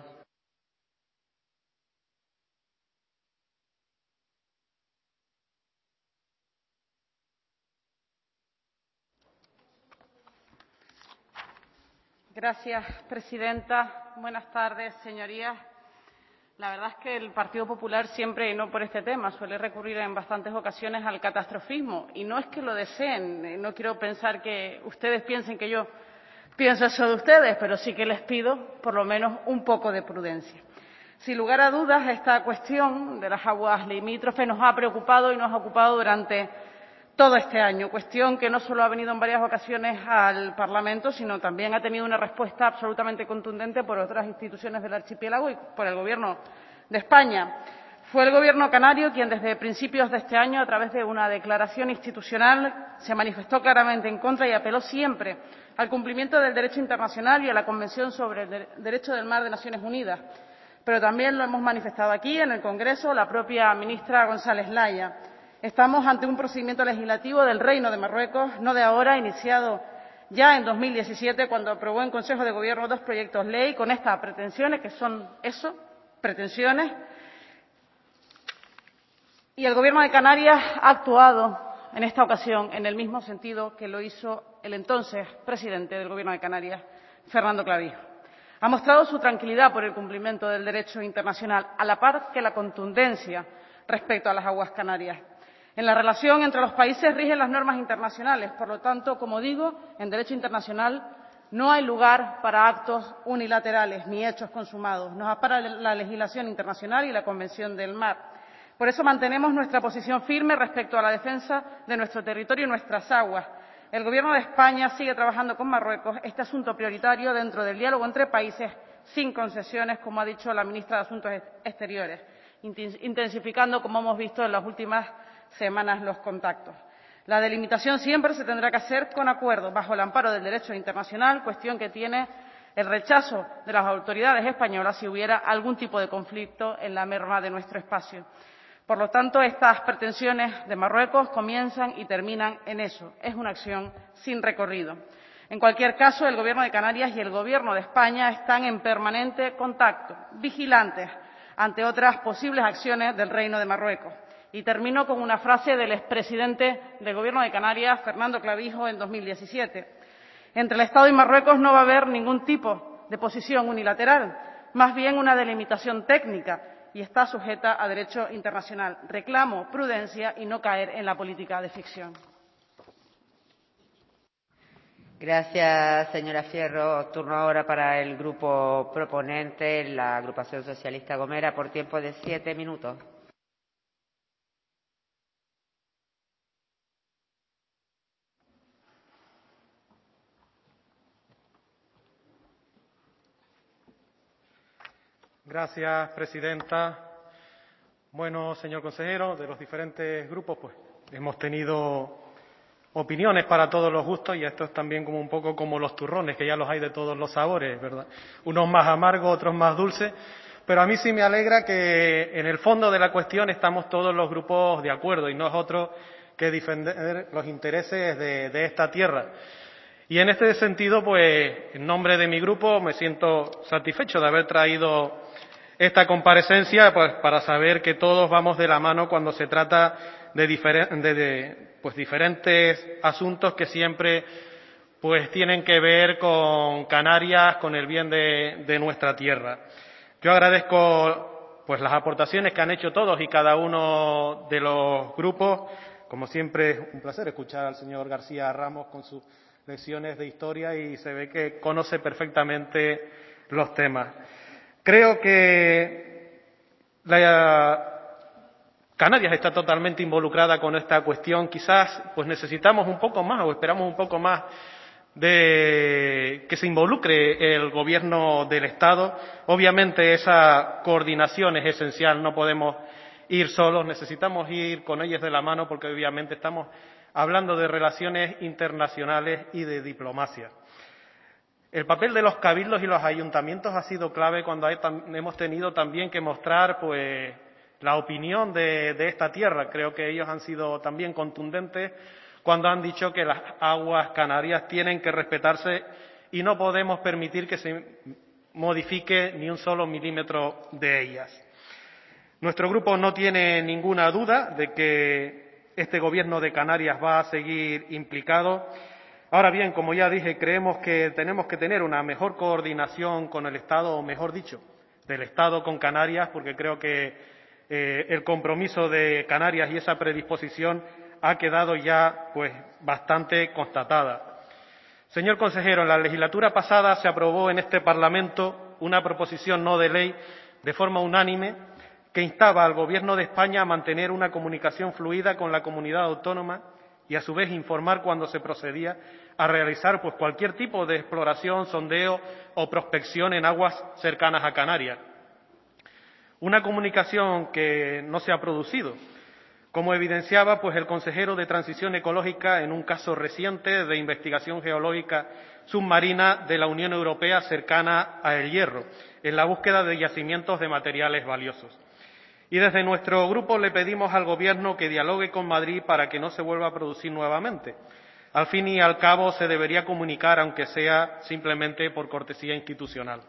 Gracias, presidenta. Buenas tardes, señorías. La verdad es que el Partido Popular siempre, y no por este tema, suele recurrir en bastantes ocasiones al catastrofismo. Y no es que lo deseen, no quiero pensar que ustedes piensen que yo pienso eso de ustedes, pero sí que les pido, por lo menos, un poco de prudencia. Sin lugar a dudas, esta cuestión de las aguas limítrofes nos ha preocupado y nos ha ocupado durante todo este año, cuestión que no solo ha venido en varias ocasiones al Parlamento, sino también ha tenido una respuesta absolutamente contundente por otras instituciones del archipiélago y por el Gobierno de España. Fue el Gobierno canario quien, desde principios de este año, a través de una declaración institucional, se manifestó claramente en contra y apeló siempre al cumplimiento del derecho internacional y a la Convención sobre el Derecho del Mar de Naciones Unidas. Pero también lo hemos manifestado aquí, en el Congreso, la propia ministra González Laya. Estamos ante un procedimiento legislativo del Reino de Marruecos, no de ahora, iniciado ya en dos mil diecisiete, cuando aprobó en Consejo de Gobierno dos proyectos de ley con estas pretensiones, que son eso, pretensiones. Y el Gobierno de Canarias ha actuado en esta ocasión en el mismo sentido que lo hizo el entonces presidente del Gobierno de Canarias, Fernando Clavijo. Ha mostrado su tranquilidad por el cumplimiento del derecho internacional, a la par que la contundencia respecto a las aguas canarias. En la relación entre los países rigen las normas internacionales. Por lo tanto, como digo, en derecho internacional no hay lugar para actos unilaterales ni hechos consumados. Nos ampara la legislación internacional y la Convención del Mar. Por eso mantenemos nuestra posición firme respecto a la defensa de nuestro territorio y nuestras aguas. El Gobierno de España sigue trabajando con Marruecos este asunto prioritario dentro del diálogo entre países, sin concesiones, como ha dicho la ministra de Asuntos Exteriores, intensificando, como hemos visto en las últimas semanas, los contactos. La delimitación siempre se tendrá que hacer con acuerdo, bajo el amparo del derecho internacional, cuestión que tiene el rechazo de las autoridades españolas si hubiera algún tipo de conflicto en la merma de nuestro espacio. Por lo tanto, estas pretensiones de Marruecos comienzan y terminan en eso. Es una acción sin recorrido. En cualquier caso, el Gobierno de Canarias y el Gobierno de España están en permanente contacto, vigilantes ante otras posibles acciones del Reino de Marruecos. Y termino con una frase del expresidente del Gobierno de Canarias, Fernando Clavijo, en dos mil diecisiete. Entre el Estado y Marruecos no va a haber ningún tipo de posición unilateral, más bien una delimitación técnica, y está sujeta a derecho internacional. Reclamo prudencia y no caer en la política de ficción. Gracias, señora Fierro. Turno ahora para el grupo proponente, la agrupación socialista Gomera, por tiempo de siete minutos. Gracias, presidenta. Bueno, señor consejero, de los diferentes grupos, pues hemos tenido opiniones para todos los gustos y esto es también como un poco como los turrones, que ya los hay de todos los sabores, ¿verdad? Unos más amargos, otros más dulces, pero a mí sí me alegra que en el fondo de la cuestión estamos todos los grupos de acuerdo y no es otro que defender los intereses de, de esta tierra. Y en este sentido, pues, en nombre de mi grupo me siento satisfecho de haber traído esta comparecencia, pues, para saber que todos vamos de la mano cuando se trata de, difere- de, de pues, diferentes asuntos que siempre pues, tienen que ver con Canarias, con el bien de, de nuestra tierra. Yo agradezco pues, las aportaciones que han hecho todos y cada uno de los grupos. Como siempre, es un placer escuchar al señor García Ramos con sus lecciones de historia y se ve que conoce perfectamente los temas. Creo que la Canarias está totalmente involucrada con esta cuestión. Quizás pues necesitamos un poco más o esperamos un poco más de que se involucre el Gobierno del Estado. Obviamente esa coordinación es esencial, no podemos ir solos, necesitamos ir con ellos de la mano porque obviamente estamos hablando de relaciones internacionales y de diplomacia. El papel de los cabildos y los ayuntamientos ha sido clave cuando hay, hemos tenido también que mostrar pues, la opinión de, de esta tierra. Creo que ellos han sido también contundentes cuando han dicho que las aguas canarias tienen que respetarse y no podemos permitir que se modifique ni un solo milímetro de ellas. Nuestro grupo no tiene ninguna duda de que este Gobierno de Canarias va a seguir implicado. Ahora bien, como ya dije, creemos que tenemos que tener una mejor coordinación con el Estado, o mejor dicho, del Estado con Canarias, porque creo que eh, el compromiso de Canarias y esa predisposición ha quedado ya pues bastante constatada. Señor consejero, en la legislatura pasada se aprobó en este Parlamento una proposición no de ley de forma unánime que instaba al Gobierno de España a mantener una comunicación fluida con la comunidad autónoma y a su vez informar cuando se procedía a realizar pues cualquier tipo de exploración, sondeo o prospección en aguas cercanas a Canarias. Una comunicación que no se ha producido, como evidenciaba pues el consejero de Transición Ecológica en un caso reciente de investigación geológica submarina de la Unión Europea cercana a El Hierro, en la búsqueda de yacimientos de materiales valiosos. Y desde nuestro grupo le pedimos al Gobierno que dialogue con Madrid para que no se vuelva a producir nuevamente. Al fin y al cabo, se debería comunicar, aunque sea simplemente por cortesía institucional.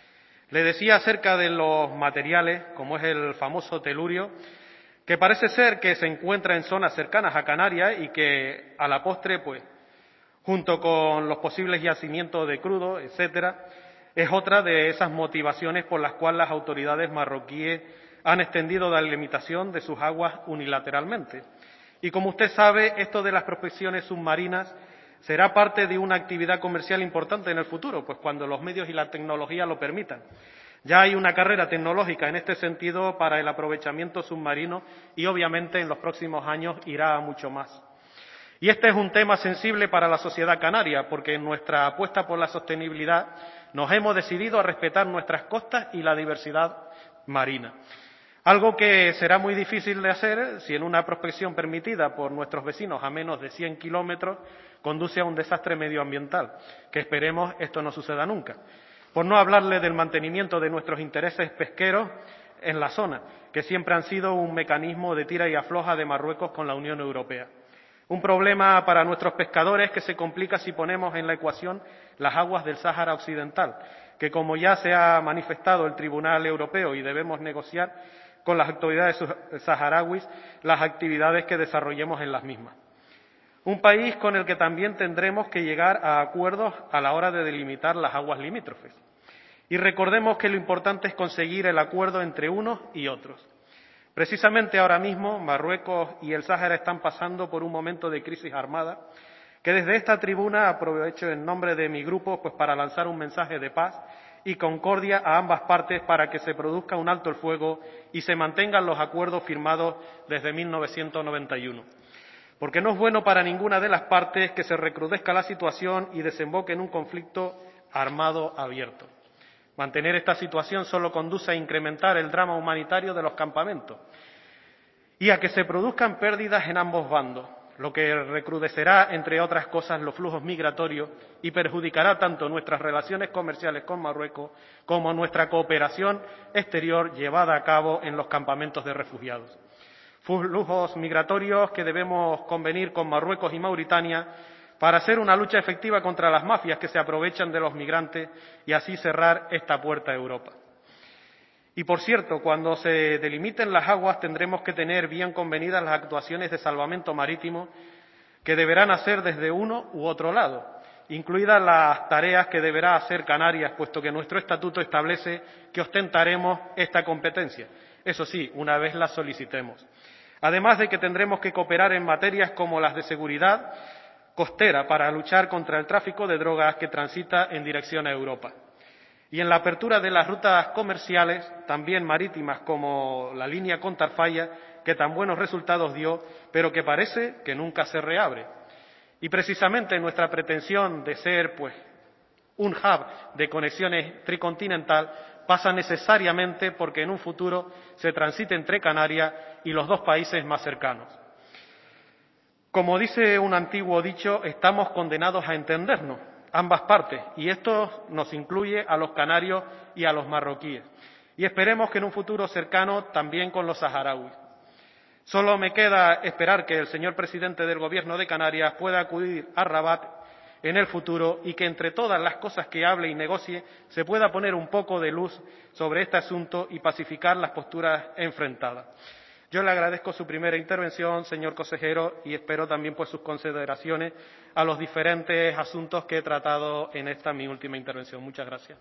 Le decía acerca de los materiales, como es el famoso telurio, que parece ser que se encuentra en zonas cercanas a Canarias y que, a la postre, pues, junto con los posibles yacimientos de crudo, etcétera, es otra de esas motivaciones por las cuales las autoridades marroquíes han extendido la limitación de sus aguas unilateralmente. Y como usted sabe, esto de las prospecciones submarinas será parte de una actividad comercial importante en el futuro, pues cuando los medios y la tecnología lo permitan. Ya hay una carrera tecnológica en este sentido para el aprovechamiento submarino y obviamente en los próximos años irá a mucho más. Y este es un tema sensible para la sociedad canaria, porque en nuestra apuesta por la sostenibilidad nos hemos decidido a respetar nuestras costas y la diversidad marina. Algo que será muy difícil de hacer si en una prospección permitida por nuestros vecinos a menos de cien kilómetros conduce a un desastre medioambiental, que esperemos esto no suceda nunca. Por no hablarle del mantenimiento de nuestros intereses pesqueros en la zona, que siempre han sido un mecanismo de tira y afloja de Marruecos con la Unión Europea. Un problema para nuestros pescadores que se complica si ponemos en la ecuación las aguas del Sáhara Occidental, que como ya se ha manifestado el Tribunal Europeo y debemos negociar con las autoridades saharauis las actividades que desarrollemos en las mismas. Un país con el que también tendremos que llegar a acuerdos a la hora de delimitar las aguas limítrofes. Y recordemos que lo importante es conseguir el acuerdo entre unos y otros. Precisamente ahora mismo Marruecos y el Sáhara están pasando por un momento de crisis armada que desde esta tribuna aprovecho en nombre de mi grupo pues para lanzar un mensaje de paz y concordia a ambas partes para que se produzca un alto el fuego y se mantengan los acuerdos firmados desde mil novecientos noventa y uno. Porque no es bueno para ninguna de las partes que se recrudezca la situación y desemboque en un conflicto armado abierto. Mantener esta situación solo conduce a incrementar el drama humanitario de los campamentos y a que se produzcan pérdidas en ambos bandos, lo que recrudecerá, entre otras cosas, los flujos migratorios y perjudicará tanto nuestras relaciones comerciales con Marruecos como nuestra cooperación exterior llevada a cabo en los campamentos de refugiados. Flujos migratorios que debemos convenir con Marruecos y Mauritania para hacer una lucha efectiva contra las mafias que se aprovechan de los migrantes y así cerrar esta puerta a Europa. Y, por cierto, cuando se delimiten las aguas tendremos que tener bien convenidas las actuaciones de salvamento marítimo que deberán hacer desde uno u otro lado, incluidas las tareas que deberá hacer Canarias, puesto que nuestro estatuto establece que ostentaremos esta competencia, eso sí, una vez la solicitemos. Además de que tendremos que cooperar en materias como las de seguridad costera para luchar contra el tráfico de drogas que transita en dirección a Europa. Y en la apertura de las rutas comerciales, también marítimas como la línea con Tarfaya, que tan buenos resultados dio, pero que parece que nunca se reabre. Y precisamente nuestra pretensión de ser, pues, un hub de conexiones tricontinental pasa necesariamente porque en un futuro se transite entre Canarias y los dos países más cercanos. Como dice un antiguo dicho, estamos condenados a entendernos, ambas partes, y esto nos incluye a los canarios y a los marroquíes. Y esperemos que en un futuro cercano también con los saharauis. Solo me queda esperar que el señor presidente del Gobierno de Canarias pueda acudir a Rabat en el futuro y que entre todas las cosas que hable y negocie se pueda poner un poco de luz sobre este asunto y pacificar las posturas enfrentadas. Yo le agradezco su primera intervención, señor consejero, y espero también pues sus consideraciones a los diferentes asuntos que he tratado en esta mi última intervención. Muchas gracias.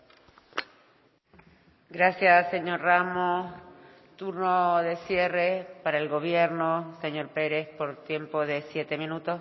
Gracias, señor Ramos. Turno de cierre para el Gobierno. Señor Pérez, por tiempo de siete minutos.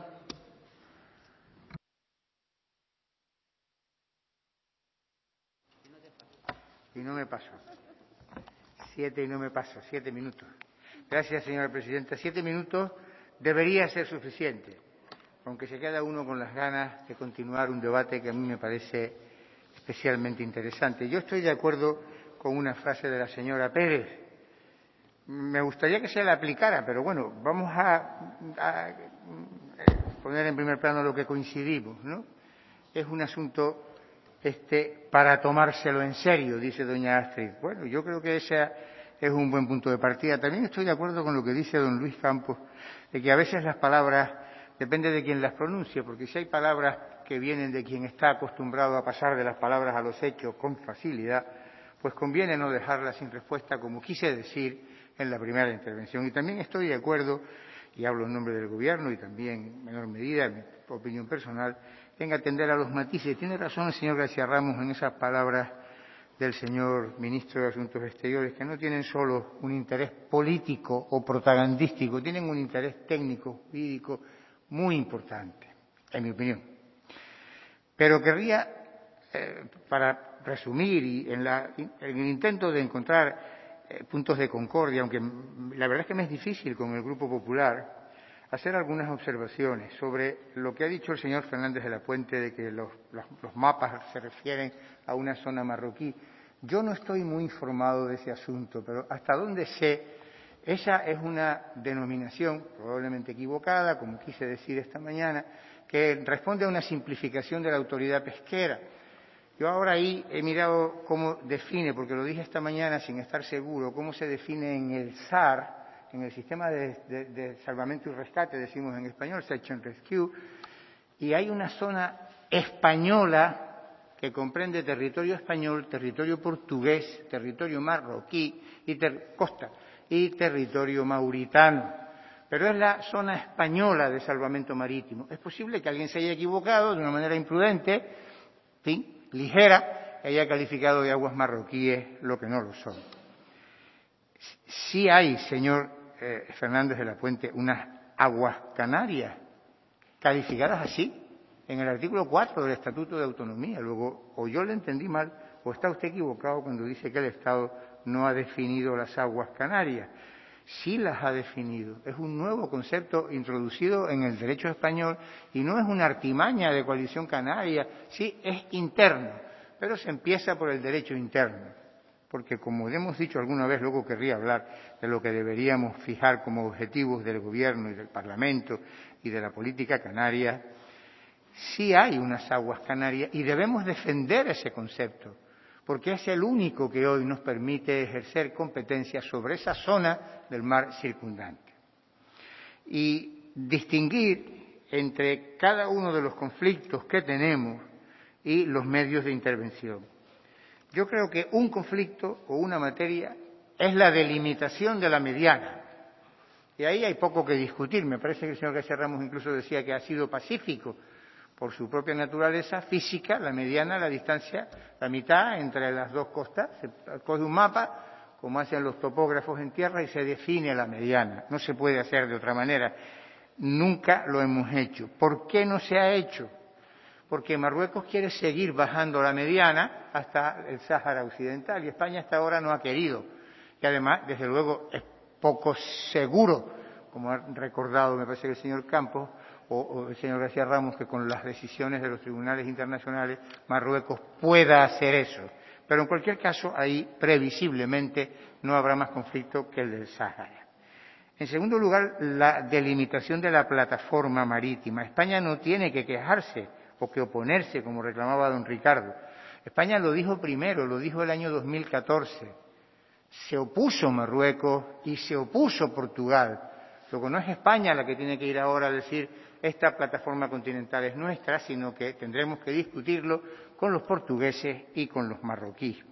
Y no me paso. Siete y no me paso. Siete minutos. Gracias, señora presidenta. Siete minutos debería ser suficiente, aunque se queda uno con las ganas de continuar un debate que a mí me parece especialmente interesante. Yo estoy de acuerdo con una frase de la señora Pérez. Me gustaría que se la aplicara, pero bueno, vamos a, a poner en primer plano lo que coincidimos, ¿no? Es un asunto este para tomárselo en serio, dice doña Astrid. Bueno, yo creo que esa es un buen punto de partida. También estoy de acuerdo con lo que dice don Luis Campos, de que a veces las palabras depende de quien las pronuncie, porque si hay palabras que vienen de quien está acostumbrado a pasar de las palabras a los hechos con facilidad, pues conviene no dejarlas sin respuesta, como quise decir en la primera intervención. Y también estoy de acuerdo, y hablo en nombre del Gobierno y también en menor medida, en mi opinión personal, en atender a los matices. Tiene razón el señor García Ramos en esas palabras del señor ministro de Asuntos Exteriores, que no tienen solo un interés político o propagandístico, tienen un interés técnico, jurídico, muy importante, en mi opinión. Pero querría, eh, para resumir y en, la, en el intento de encontrar eh, puntos de concordia, aunque la verdad es que me es difícil con el Grupo Popular, hacer algunas observaciones sobre lo que ha dicho el señor Fernández de la Puente de que los, los, los mapas se refieren a una zona marroquí. Yo no estoy muy informado de ese asunto, pero hasta donde sé, esa es una denominación probablemente equivocada, como quise decir esta mañana, que responde a una simplificación de la autoridad pesquera. Yo ahora ahí he mirado cómo define, porque lo dije esta mañana sin estar seguro, cómo se define en el S A R, en el Sistema de, de, de Salvamento y Rescate, decimos en español, Search and Rescue, y hay una zona española que comprende territorio español, territorio portugués, territorio marroquí y ter, costa y territorio mauritano. Pero es la zona española de salvamento marítimo. Es posible que alguien se haya equivocado de una manera imprudente, en fin, ligera, que haya calificado de aguas marroquíes lo que no lo son. Sí hay, señor eh, Fernández de la Puente, unas aguas canarias calificadas así en el artículo cuatro del Estatuto de Autonomía. Luego, o yo le entendí mal, o está usted equivocado cuando dice que el Estado no ha definido las aguas canarias. Sí las ha definido. Es un nuevo concepto introducido en el derecho español y no es una artimaña de coalición canaria. Sí, es interno, pero se empieza por el derecho interno. Porque, como hemos dicho alguna vez, luego querría hablar de lo que deberíamos fijar como objetivos del Gobierno y del Parlamento y de la política canaria, sí hay unas aguas canarias y debemos defender ese concepto, porque es el único que hoy nos permite ejercer competencias sobre esa zona del mar circundante. Y distinguir entre cada uno de los conflictos que tenemos y los medios de intervención. Yo creo que un conflicto o una materia es la delimitación de la mediana. Y ahí hay poco que discutir. Me parece que el señor García Ramos incluso decía que ha sido pacífico por su propia naturaleza física, la mediana, la distancia, la mitad entre las dos costas. Se coge un mapa, como hacen los topógrafos en tierra, y se define la mediana. No se puede hacer de otra manera. Nunca lo hemos hecho. ¿Por qué no se ha hecho? Porque Marruecos quiere seguir bajando la mediana hasta el Sáhara Occidental y España hasta ahora no ha querido. Y además, desde luego, es poco seguro, como ha recordado, me parece que el señor Campos o, o el señor García Ramos, que con las decisiones de los tribunales internacionales Marruecos pueda hacer eso. Pero en cualquier caso, ahí previsiblemente no habrá más conflicto que el del Sáhara. En segundo lugar, la delimitación de la plataforma marítima. España no tiene que quejarse o que oponerse, como reclamaba don Ricardo. España lo dijo primero, lo dijo el año dos mil catorce. Se opuso Marruecos y se opuso Portugal. Luego no es España la que tiene que ir ahora a decir esta plataforma continental es nuestra, sino que tendremos que discutirlo con los portugueses y con los marroquíes.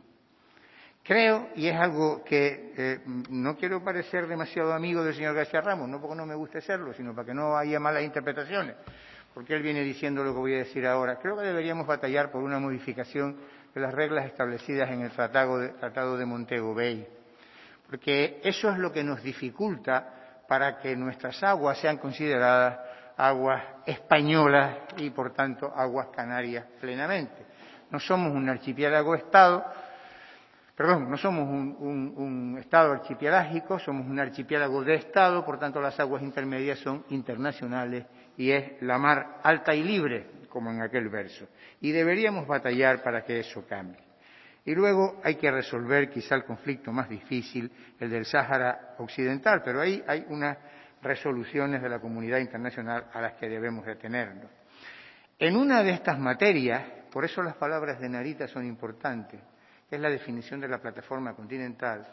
Creo, y es algo que eh, no quiero parecer demasiado amigo del señor García Ramos, no porque no me guste serlo, sino para que no haya malas interpretaciones, porque él viene diciendo lo que voy a decir ahora. Creo que deberíamos batallar por una modificación de las reglas establecidas en el Tratado de, Tratado de Montego Bay, porque eso es lo que nos dificulta para que nuestras aguas sean consideradas aguas españolas y, por tanto, aguas canarias plenamente. No somos un archipiélago-estado, perdón, no somos un, un, un estado archipelágico, somos un archipiélago de estado, por tanto, las aguas intermedias son internacionales y es la mar alta y libre, como en aquel verso. Y deberíamos batallar para que eso cambie. Y luego hay que resolver quizá el conflicto más difícil, el del Sáhara Occidental, pero ahí hay unas resoluciones de la comunidad internacional a las que debemos detenernos. En una de estas materias, por eso las palabras de Narita son importantes, que es la definición de la plataforma continental,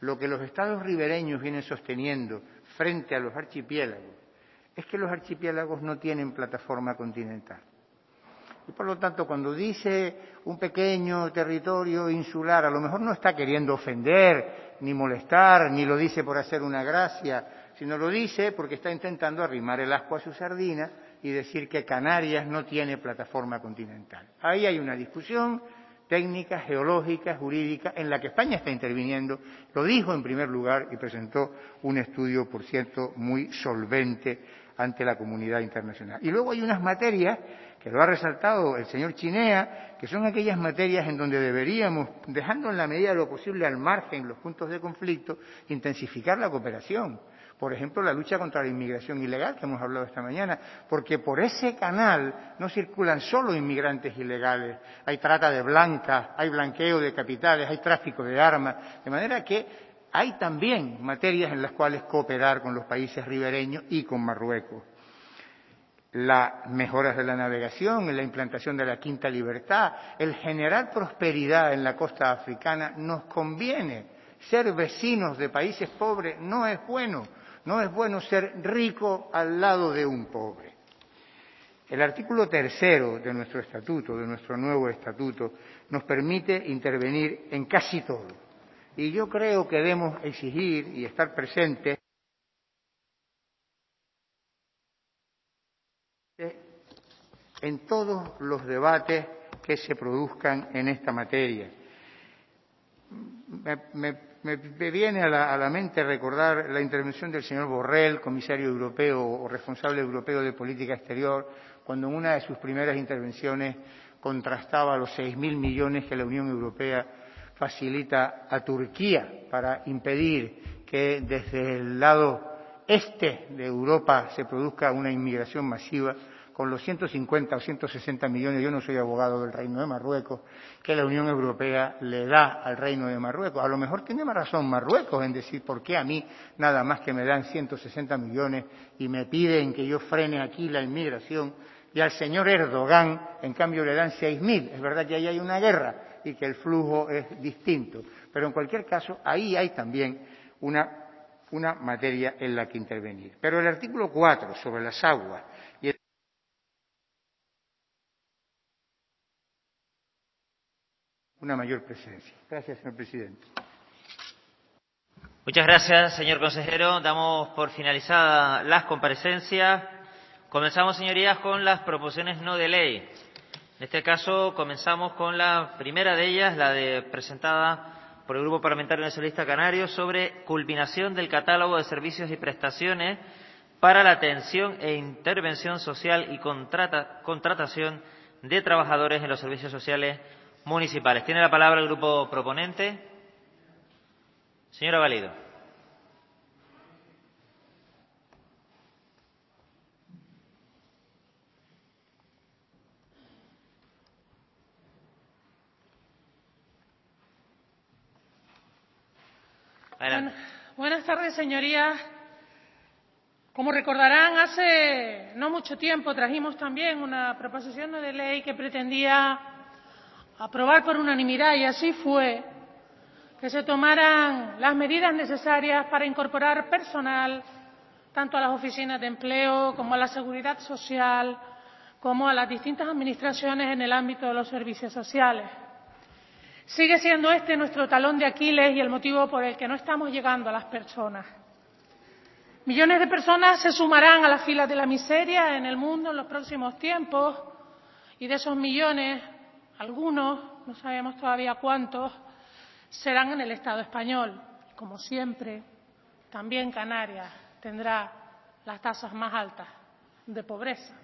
lo que los estados ribereños vienen sosteniendo frente a los archipiélagos es que los archipiélagos no tienen plataforma continental. Y por lo tanto, cuando dice un pequeño territorio insular, a lo mejor no está queriendo ofender, ni molestar, ni lo dice por hacer una gracia, sino lo dice porque está intentando arrimar el ascua a su sardina y decir que Canarias no tiene plataforma continental. Ahí hay una discusión técnica, geológica, jurídica, en la que España está interviniendo, lo dijo en primer lugar y presentó un estudio, por cierto, muy solvente ante la comunidad internacional. Y luego hay unas materias, que lo ha resaltado el señor Chinea, que son aquellas materias en donde deberíamos, dejando en la medida de lo posible al margen los puntos de conflicto, intensificar la cooperación. Por ejemplo, la lucha contra la inmigración ilegal, que hemos hablado esta mañana, porque por ese canal no circulan solo inmigrantes ilegales, hay trata de blancas, hay blanqueo de capitales, hay tráfico de armas, de manera que hay también materias en las cuales cooperar con los países ribereños y con Marruecos. Las mejoras de la navegación, la implantación de la quinta libertad, el generar prosperidad en la costa africana nos conviene. Ser vecinos de países pobres no es bueno. No es bueno ser rico al lado de un pobre. El artículo tercero de nuestro estatuto, de nuestro nuevo estatuto, nos permite intervenir en casi todo. Y yo creo que debemos exigir y estar presentes en todos los debates que se produzcan en esta materia. Me, me, me viene a la, a la mente recordar la intervención del señor Borrell, comisario europeo o responsable europeo de política exterior, cuando en una de sus primeras intervenciones contrastaba los seis mil millones que la Unión Europea facilita a Turquía para impedir que desde el lado este de Europa se produzca una inmigración masiva, con los ciento cincuenta o ciento sesenta millones, yo no soy abogado del Reino de Marruecos, que la Unión Europea le da al Reino de Marruecos. A lo mejor tiene más razón Marruecos en decir, ¿por qué a mí nada más que me dan ciento sesenta millones y me piden que yo frene aquí la inmigración? Y al señor Erdogan, en cambio, le dan seis mil. Es verdad que ahí hay una guerra y que el flujo es distinto. Pero en cualquier caso, ahí hay también una, una materia en la que intervenir. Pero el artículo cuatro, sobre las aguas, y el una mayor presencia. Gracias, señor presidente. Muchas gracias, señor consejero. Damos por finalizadas las comparecencias. Comenzamos, señorías, con las proposiciones no de ley. En este caso, comenzamos con la primera de ellas, la de presentada por el Grupo Parlamentario Nacionalista Canario, sobre culminación del catálogo de servicios y prestaciones para la atención e intervención social y contrata, contratación de trabajadores en los servicios sociales municipales. Tiene la palabra el grupo proponente. Señora Valido. Adelante. Buenas tardes, señorías. Como recordarán, hace no mucho tiempo trajimos también una proposición no de ley que pretendía aprobar por unanimidad, y así fue, que se tomaran las medidas necesarias para incorporar personal tanto a las oficinas de empleo como a la seguridad social, como a las distintas administraciones en el ámbito de los servicios sociales. Sigue siendo este nuestro talón de Aquiles y el motivo por el que no estamos llegando a las personas. Millones de personas se sumarán a las filas de la miseria en el mundo en los próximos tiempos, y de esos millones, algunos, no sabemos todavía cuántos, serán en el Estado español. Como siempre, también Canarias tendrá las tasas más altas de pobreza.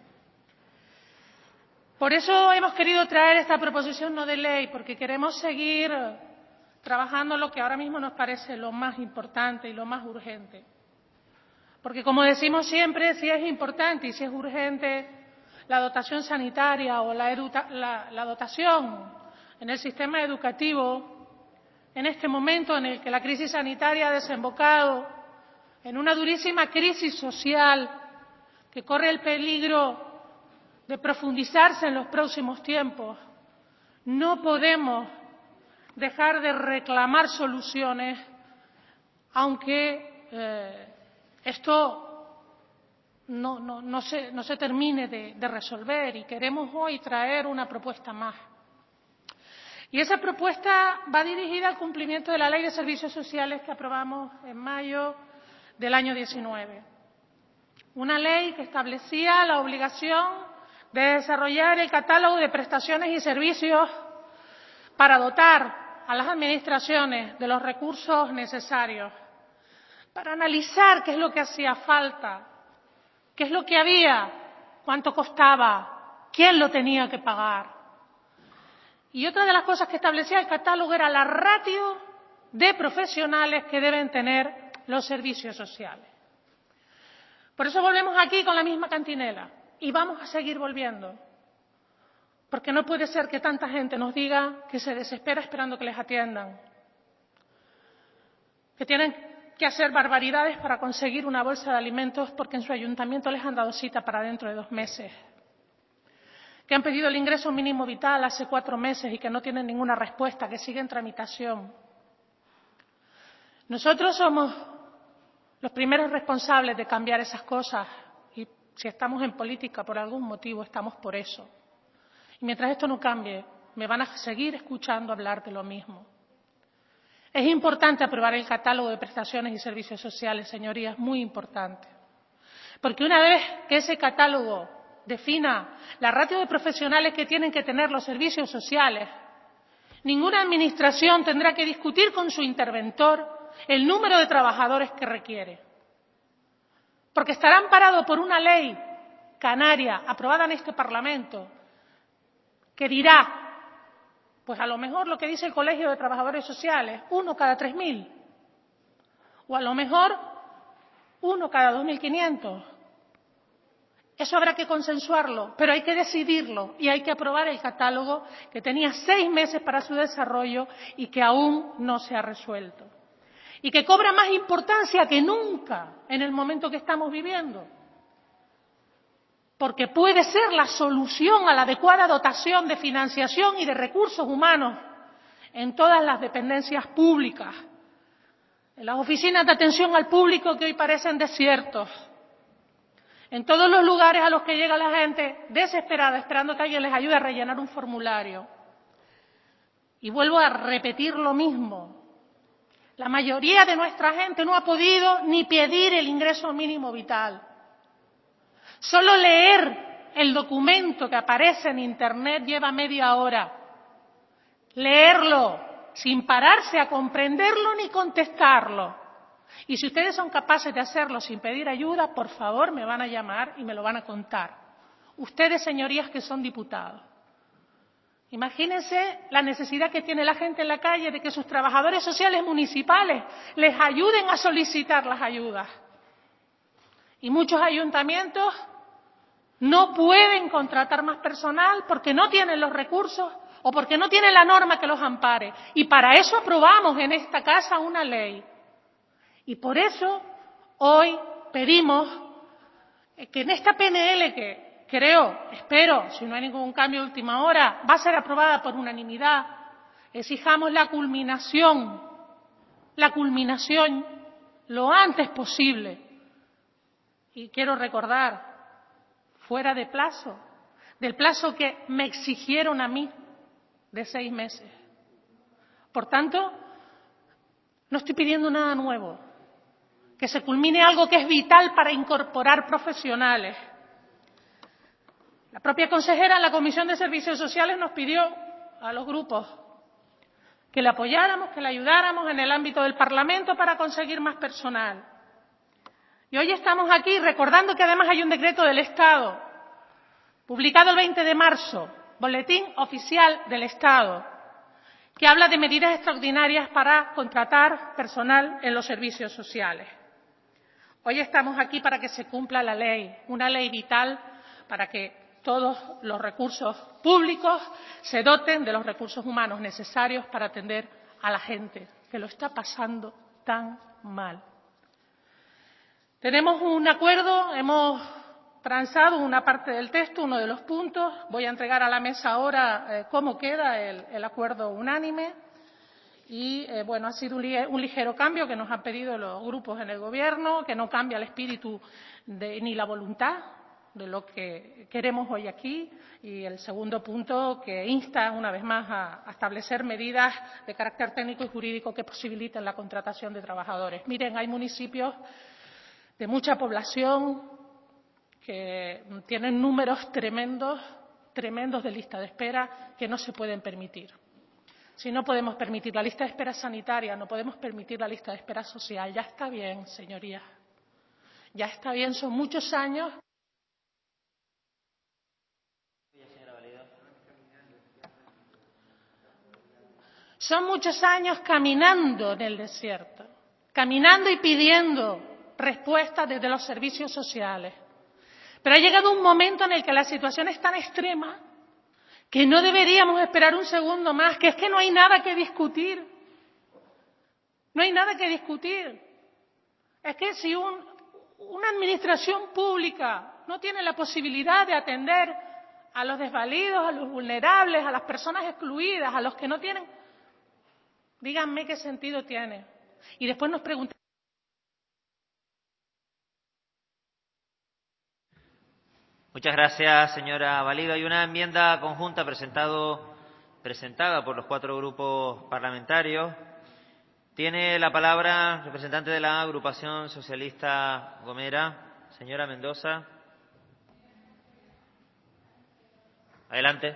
Por eso hemos querido traer esta proposición no de ley, porque queremos seguir trabajando lo que ahora mismo nos parece lo más importante y lo más urgente. Porque, como decimos siempre, si es importante y si es urgente la dotación sanitaria o la, la, la dotación en el sistema educativo, en este momento en el que la crisis sanitaria ha desembocado en una durísima crisis social que corre el peligro de profundizarse en los próximos tiempos, no podemos dejar de reclamar soluciones aunque eh, esto no, no, no, se, no se termine de, de resolver, y queremos hoy traer una propuesta más. Y esa propuesta va dirigida al cumplimiento de la Ley de Servicios Sociales que aprobamos en mayo del año diecinueve. Una ley que establecía la obligación de desarrollar el catálogo de prestaciones y servicios para dotar a las administraciones de los recursos necesarios, para analizar qué es lo que hacía falta, qué es lo que había, cuánto costaba, quién lo tenía que pagar. Y otra de las cosas que establecía el catálogo era la ratio de profesionales que deben tener los servicios sociales. Por eso volvemos aquí con la misma cantinela y vamos a seguir volviendo, porque no puede ser que tanta gente nos diga que se desespera esperando que les atiendan, que tienen que hacer barbaridades para conseguir una bolsa de alimentos porque en su ayuntamiento les han dado cita para dentro de dos meses, que han pedido el ingreso mínimo vital hace cuatro meses y que no tienen ninguna respuesta, que sigue en tramitación. Nosotros somos los primeros responsables de cambiar esas cosas, y si estamos en política por algún motivo, estamos por eso. Y mientras esto no cambie, me van a seguir escuchando hablar de lo mismo. Es importante aprobar el catálogo de prestaciones y servicios sociales, señorías, muy importante. Porque una vez que ese catálogo defina la ratio de profesionales que tienen que tener los servicios sociales, ninguna administración tendrá que discutir con su interventor el número de trabajadores que requiere, porque estará amparado por una ley canaria aprobada en este Parlamento que dirá, pues a lo mejor lo que dice el Colegio de Trabajadores Sociales, uno cada tres mil, o a lo mejor uno cada dos mil quinientos. Eso habrá que consensuarlo, pero hay que decidirlo y hay que aprobar el catálogo que tenía seis meses para su desarrollo y que aún no se ha resuelto. Y que cobra más importancia que nunca en el momento que estamos viviendo. Porque puede ser la solución a la adecuada dotación de financiación y de recursos humanos en todas las dependencias públicas, en las oficinas de atención al público que hoy parecen desiertos, en todos los lugares a los que llega la gente desesperada esperando que alguien les ayude a rellenar un formulario. Y vuelvo a repetir lo mismo. La mayoría de nuestra gente no ha podido ni pedir el ingreso mínimo vital. Solo leer el documento que aparece en Internet lleva media hora. Leerlo sin pararse a comprenderlo ni contestarlo. Y si ustedes son capaces de hacerlo sin pedir ayuda, por favor me van a llamar y me lo van a contar. Ustedes, señorías, que son diputados. Imagínense la necesidad que tiene la gente en la calle de que sus trabajadores sociales municipales les ayuden a solicitar las ayudas. Y muchos ayuntamientos no pueden contratar más personal porque no tienen los recursos o porque no tienen la norma que los ampare. Y para eso aprobamos en esta casa una ley. Y por eso hoy pedimos que en esta P N L que creo, espero, si no hay ningún cambio de última hora, va a ser aprobada por unanimidad, exijamos la culminación, la culminación lo antes posible. Y quiero recordar, fuera de plazo, del plazo que me exigieron a mí, de seis meses. Por tanto, no estoy pidiendo nada nuevo. Que se culmine algo que es vital para incorporar profesionales. La propia consejera en la Comisión de Servicios Sociales nos pidió a los grupos que le apoyáramos, que le ayudáramos en el ámbito del Parlamento para conseguir más personal. Y hoy estamos aquí recordando que además hay un decreto del Estado, publicado el veinte de marzo, Boletín Oficial del Estado, que habla de medidas extraordinarias para contratar personal en los servicios sociales. Hoy estamos aquí para que se cumpla la ley, una ley vital para que todos los recursos públicos se doten de los recursos humanos necesarios para atender a la gente que lo está pasando tan mal. Tenemos un acuerdo, hemos transado una parte del texto, uno de los puntos. Voy a entregar a la mesa ahora eh, cómo queda el, el acuerdo unánime. Y, eh, bueno, ha sido un, li un ligero cambio que nos han pedido los grupos en el Gobierno, que no cambia el espíritu de, ni la voluntad de lo que queremos hoy aquí. Y el segundo punto, que insta una vez más a, a establecer medidas de carácter técnico y jurídico que posibiliten la contratación de trabajadores. Miren, hay municipios de mucha población que tienen números tremendos, tremendos de lista de espera que no se pueden permitir. Si no podemos permitir la lista de espera sanitaria, no podemos permitir la lista de espera social. Ya está bien, señorías. Ya está bien, son muchos años. Son muchos años caminando en el desierto, caminando y pidiendo respuestas desde los servicios sociales. Pero ha llegado un momento en el que la situación es tan extrema que no deberíamos esperar un segundo más, que es que no hay nada que discutir. No hay nada que discutir. Es que si un, una administración pública no tiene la posibilidad de atender a los desvalidos, a los vulnerables, a las personas excluidas, a los que no tienen, díganme qué sentido tiene. Y después nos preguntamos. Muchas gracias, señora Valido. Hay una enmienda conjunta presentado, presentada por los cuatro grupos parlamentarios. Tiene la palabra el representante de la agrupación socialista Gomera, señora Mendoza. Adelante.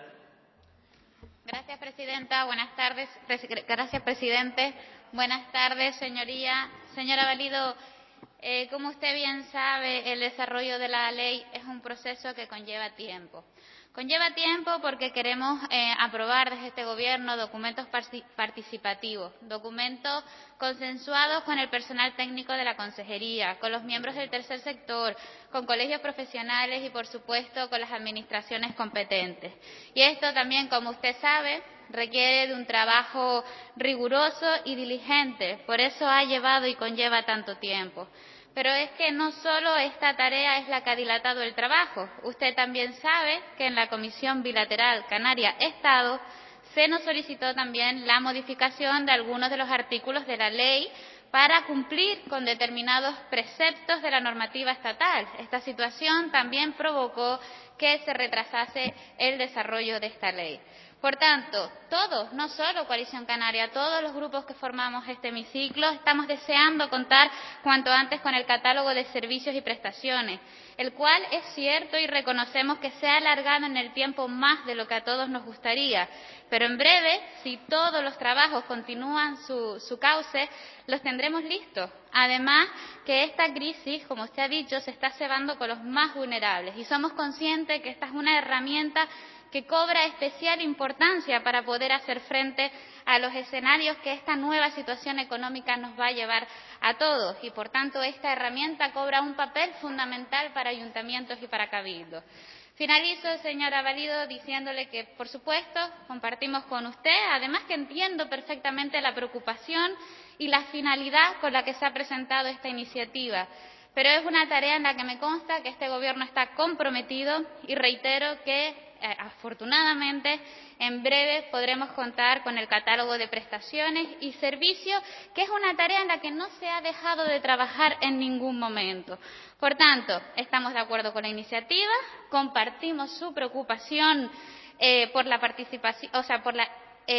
Gracias, presidenta. Buenas tardes. Gracias, presidente. Buenas tardes, señoría. Señora Valido, eh, como usted bien sabe, el desarrollo de la ley es un proceso que conlleva tiempo. Conlleva tiempo porque queremos eh, aprobar desde este Gobierno documentos participativos, documentos consensuados con el personal técnico de la Consejería, con los miembros del tercer sector, con colegios profesionales y, por supuesto, con las administraciones competentes. Y esto también, como usted sabe, requiere de un trabajo riguroso y diligente. Por eso ha llevado y conlleva tanto tiempo. Pero es que no solo esta tarea es la que ha dilatado el trabajo. Usted también sabe que en la Comisión Bilateral Canarias-Estado se nos solicitó también la modificación de algunos de los artículos de la ley para cumplir con determinados preceptos de la normativa estatal. Esta situación también provocó que se retrasase el desarrollo de esta ley. Por tanto, todos, no solo Coalición Canaria, todos los grupos que formamos este hemiciclo, estamos deseando contar cuanto antes con el catálogo de servicios y prestaciones, el cual es cierto y reconocemos que se ha alargado en el tiempo más de lo que a todos nos gustaría. Pero en breve, si todos los trabajos continúan su, su cauce, los tendremos listos. Además, que esta crisis, como usted ha dicho, se está cebando con los más vulnerables y somos conscientes que esta es una herramienta que cobra especial importancia para poder hacer frente a los escenarios que esta nueva situación económica nos va a llevar a todos y, por tanto, esta herramienta cobra un papel fundamental para ayuntamientos y para cabildos. Finalizo, señora Valido, diciéndole que, por supuesto, compartimos con usted, además que entiendo perfectamente la preocupación y la finalidad con la que se ha presentado esta iniciativa. Pero es una tarea en la que me consta que este Gobierno está comprometido y reitero que Eh, afortunadamente, en breve podremos contar con el catálogo de prestaciones y servicios, que es una tarea en la que no se ha dejado de trabajar en ningún momento. Por tanto, estamos de acuerdo con la iniciativa, compartimos su preocupación eh, por la participación, o sea, por la,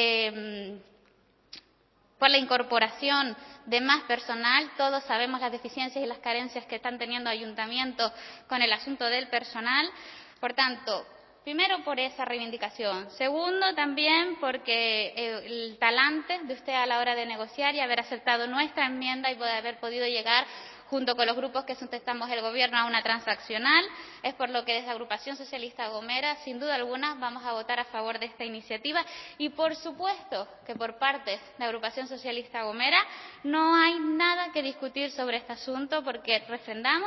eh, por la incorporación de más personal. Todos sabemos las deficiencias y las carencias que están teniendo ayuntamientos con el asunto del personal. Por tanto, primero, por esa reivindicación. Segundo, también porque el talante de usted a la hora de negociar y haber aceptado nuestra enmienda y poder haber podido llegar, junto con los grupos que sustentamos el Gobierno, a una transaccional. Es por lo que desde la Agrupación Socialista Gomera, sin duda alguna, vamos a votar a favor de esta iniciativa. Y, por supuesto, que por parte de la Agrupación Socialista Gomera no hay nada que discutir sobre este asunto porque refrendamos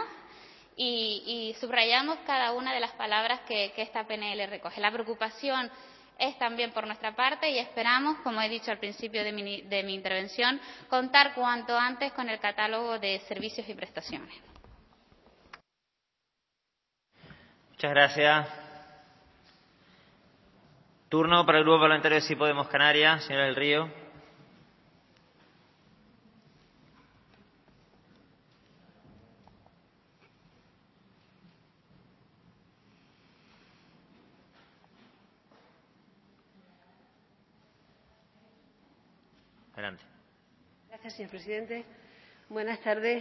Y, y subrayamos cada una de las palabras que, que esta P N L recoge. La preocupación es también por nuestra parte y esperamos, como he dicho al principio de mi, de mi intervención, contar cuanto antes con el catálogo de servicios y prestaciones. Muchas gracias. Turno para el Grupo Parlamentario de Sí Podemos Canarias, señora del Río. Adelante. Gracias, señor presidente. Buenas tardes.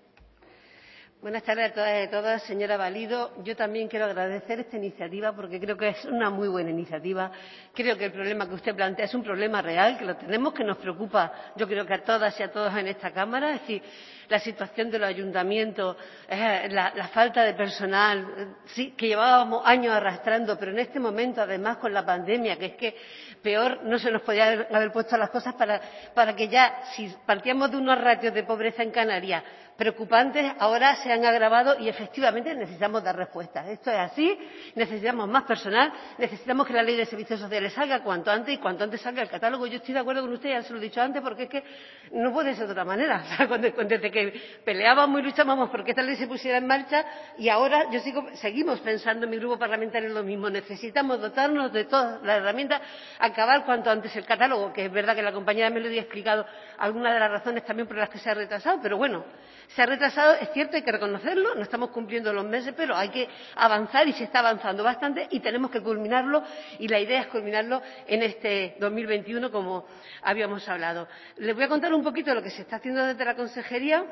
Buenas tardes a todas y a todas. Señora Valido, yo también quiero agradecer esta iniciativa porque creo que es una muy buena iniciativa. Creo que el problema que usted plantea es un problema real, que lo tenemos, que nos preocupa, yo creo que a todas y a todos en esta Cámara. Es decir, la situación de los ayuntamientos, eh, la, la falta de personal, eh, sí, que llevábamos años arrastrando, pero en este momento, además, con la pandemia, que es que peor no se nos podía haber, haber puesto las cosas para, para que ya, si partíamos de unos ratios de pobreza en Canarias preocupantes, ahora se han agravado y efectivamente necesitamos dar respuestas. Esto es así, necesitamos más personal, necesitamos que la ley de servicios sociales salga cuanto antes y cuanto antes salga el catálogo. Yo estoy de acuerdo con usted, ya se lo he dicho antes, porque es que no puede ser de otra manera. O sea, cuando, desde que peleábamos y luchábamos porque esta ley se pusiera en marcha y ahora yo sigo, seguimos pensando en mi grupo parlamentario lo mismo. Necesitamos dotarnos de todas las herramientas, acabar cuanto antes el catálogo, que es verdad que la compañera Melody ha explicado algunas de las razones también por las que se ha retrasado, pero bueno, se ha retrasado, es cierto, hay que reconocerlo, no estamos cumpliendo los meses, pero hay que avanzar y se está avanzando bastante y tenemos que culminarlo y la idea es culminarlo en este dos mil veintiuno, como habíamos hablado. Les voy a contar un poquito de lo que se está haciendo desde la Consejería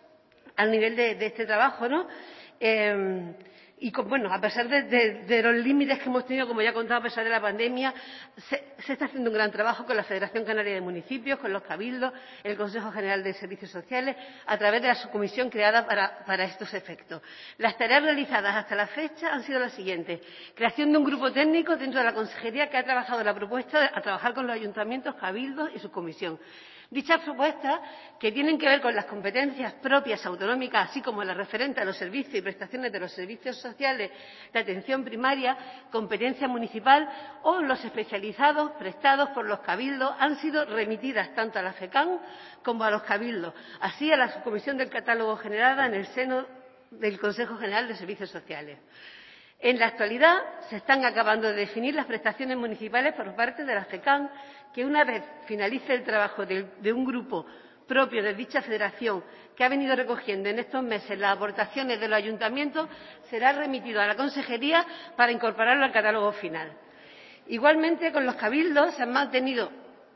al nivel de, de este trabajo, ¿no? Eh, y con, bueno, a pesar de, de, de los límites que hemos tenido, como ya he contado, a pesar de la pandemia, se, se está haciendo un gran trabajo con la Federación Canaria de Municipios, con los cabildos, el Consejo General de Servicios Sociales, a través de la subcomisión creada para, para estos efectos. Las tareas realizadas hasta la fecha han sido las siguientes: creación de un grupo técnico dentro de la Consejería que ha trabajado la propuesta a trabajar con los ayuntamientos, cabildos y subcomisión. Dichas propuestas, que tienen que ver con las competencias propias autonómicas, así como las referentes a los servicios y prestaciones de los servicios sociales de atención primaria, competencia municipal, o los especializados prestados por los cabildos, han sido remitidas tanto a la FECAM como a los cabildos, así a la subcomisión del catálogo generada en el seno del Consejo General de Servicios Sociales. En la actualidad se están acabando de definir las prestaciones municipales por parte de la FECAM, que una vez finalice el trabajo de, de un grupo propio de dicha federación que ha venido recogiendo en estos meses las aportaciones de los ayuntamientos, será remitido a la Consejería para incorporarlo al catálogo final. Igualmente, con los cabildos se han mantenido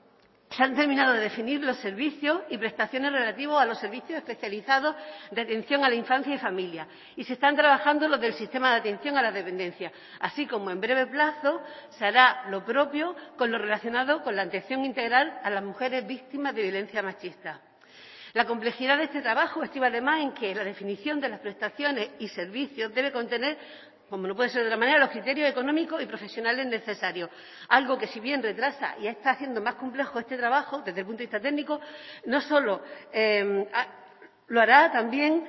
Se han terminado de definir los servicios y prestaciones relativos a los servicios especializados de atención a la infancia y familia y se están trabajando los del sistema de atención a la dependencia, así como en breve plazo se hará lo propio con lo relacionado con la atención integral a las mujeres víctimas de violencia machista. La complejidad de este trabajo estriba además en que la definición de las prestaciones y servicios debe contener, como no puede ser de otra manera, los criterios económicos y profesionales necesarios, algo que, si bien retrasa y está haciendo más complejo este trabajo desde el punto de vista técnico, no solo eh, lo hará, también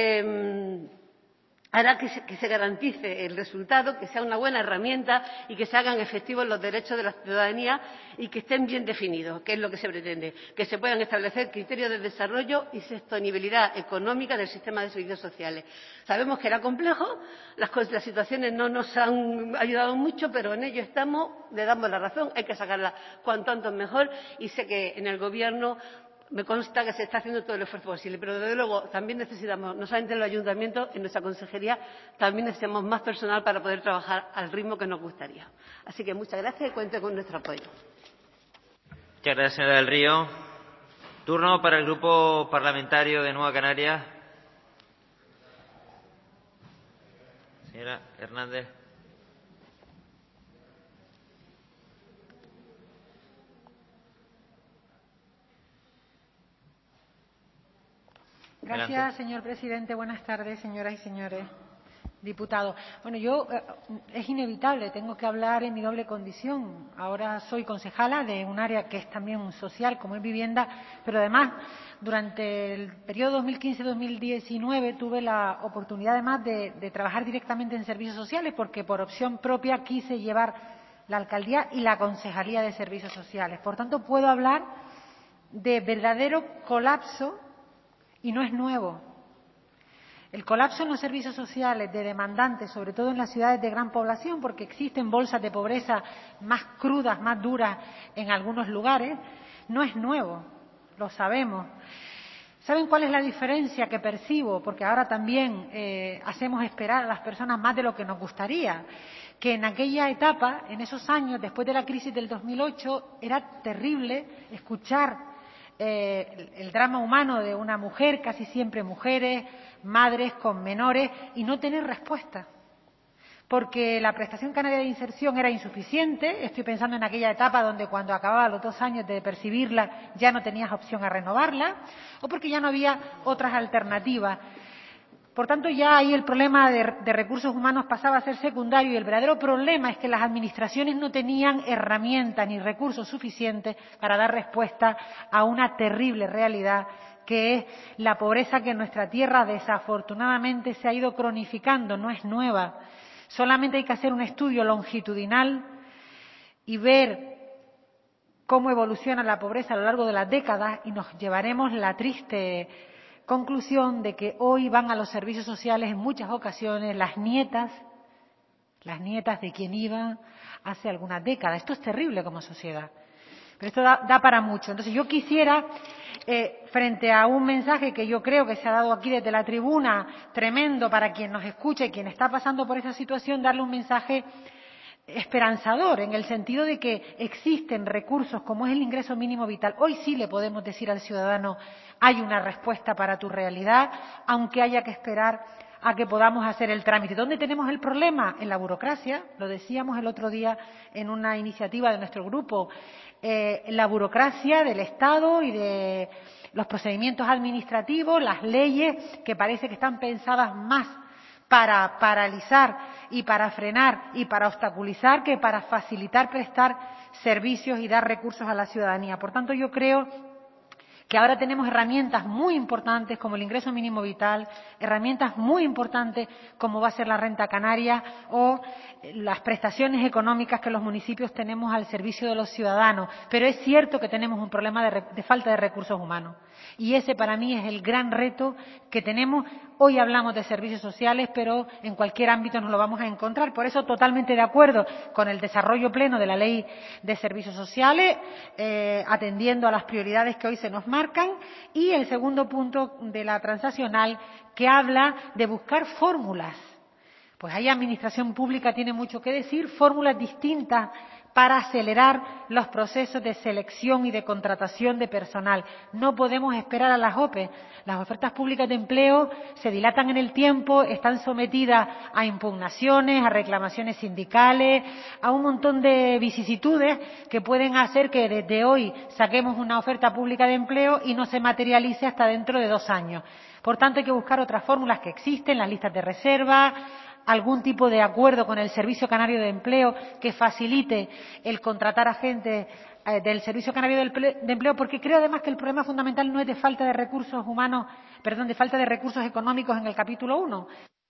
eh, hará que se, que se garantice el resultado, que sea una buena herramienta y que se hagan efectivos los derechos de la ciudadanía y que estén bien definidos, que es lo que se pretende, que se puedan establecer criterios de desarrollo y sostenibilidad económica del sistema de servicios sociales. Sabemos que era complejo, las, las situaciones no nos han ayudado mucho, pero en ello estamos, le damos la razón, hay que sacarla cuanto antes mejor y sé que en el Gobierno me consta que se está haciendo todo el esfuerzo posible, pero desde luego también necesitamos, no solamente en los ayuntamientos, en nuestra consejería, también necesitamos más personal para poder trabajar al ritmo que nos gustaría. Así que muchas gracias y cuente con nuestro apoyo. Muchas gracias, señora del Río. Turno para el Grupo Parlamentario de Nueva Canarias. Señora Hernández. Gracias, Adelante. Señor presidente. Buenas tardes, señoras y señores diputados. Bueno, yo eh, es inevitable, tengo que hablar en mi doble condición. Ahora soy concejala de un área que es también social, como es vivienda, pero además durante el periodo dos mil quince dos mil diecinueve tuve la oportunidad además de, de trabajar directamente en servicios sociales, porque por opción propia quise llevar la alcaldía y la concejalía de servicios sociales. Por tanto, puedo hablar de verdadero colapso. Y no es nuevo. El colapso en los servicios sociales de demandantes, sobre todo en las ciudades de gran población, porque existen bolsas de pobreza más crudas, más duras en algunos lugares, no es nuevo, lo sabemos. ¿Saben cuál es la diferencia que percibo? Porque ahora también eh, hacemos esperar a las personas más de lo que nos gustaría. Que en aquella etapa, en esos años, después de la crisis del dos mil ocho, era terrible escuchar eh, el, el drama humano de una mujer, casi siempre mujeres, madres con menores, y no tener respuesta. Porque la prestación canaria de inserción era insuficiente. Estoy pensando en aquella etapa donde cuando acababa los dos años de percibirla ya no tenías opción a renovarla, o porque ya no había otras alternativas. Por tanto, ya ahí el problema de, de recursos humanos pasaba a ser secundario, y el verdadero problema es que las administraciones no tenían herramientas ni recursos suficientes para dar respuesta a una terrible realidad, que es la pobreza que en nuestra tierra desafortunadamente se ha ido cronificando, no es nueva. Solamente hay que hacer un estudio longitudinal y ver cómo evoluciona la pobreza a lo largo de las décadas, y nos llevaremos la triste conclusión de que hoy van a los servicios sociales en muchas ocasiones las nietas, las nietas de quien iban hace algunas décadas. Esto es terrible como sociedad, pero esto da, da para mucho. Entonces yo quisiera, eh, frente a un mensaje que yo creo que se ha dado aquí desde la tribuna, tremendo para quien nos escucha y quien está pasando por esa situación, darle un mensaje esperanzador, en el sentido de que existen recursos como es el ingreso mínimo vital. Hoy sí le podemos decir al ciudadano: hay una respuesta para tu realidad, aunque haya que esperar a que podamos hacer el trámite. ¿Dónde tenemos el problema? En la burocracia. Lo decíamos el otro día en una iniciativa de nuestro grupo. Eh, la burocracia del Estado y de los procedimientos administrativos, las leyes, que parece que están pensadas más para paralizar y para frenar y para obstaculizar que para facilitar prestar servicios y dar recursos a la ciudadanía. Por tanto, yo creo que ahora tenemos herramientas muy importantes como el ingreso mínimo vital, herramientas muy importantes como va a ser la renta canaria o las prestaciones económicas que los municipios tenemos al servicio de los ciudadanos. Pero es cierto que tenemos un problema de, de falta de recursos humanos, y ese para mí es el gran reto que tenemos. Hoy hablamos de servicios sociales, pero en cualquier ámbito nos lo vamos a encontrar. Por eso, totalmente de acuerdo con el desarrollo pleno de la Ley de Servicios Sociales, eh, atendiendo a las prioridades que hoy se nos marcan, y el segundo punto de la transaccional, que habla de buscar fórmulas. Pues ahí Administración Pública tiene mucho que decir, fórmulas distintas para acelerar los procesos de selección y de contratación de personal. No podemos esperar a las O P E. Las ofertas públicas de empleo se dilatan en el tiempo, están sometidas a impugnaciones, a reclamaciones sindicales, a un montón de vicisitudes que pueden hacer que desde hoy saquemos una oferta pública de empleo y no se materialice hasta dentro de dos años. Por tanto, hay que buscar otras fórmulas que existen, las listas de reserva, algún tipo de acuerdo con el Servicio Canario de Empleo que facilite el contratar a gente eh, del Servicio Canario de Empleo, porque creo además que el problema fundamental no es de falta de recursos humanos, perdón, de falta de recursos económicos en el capítulo uno.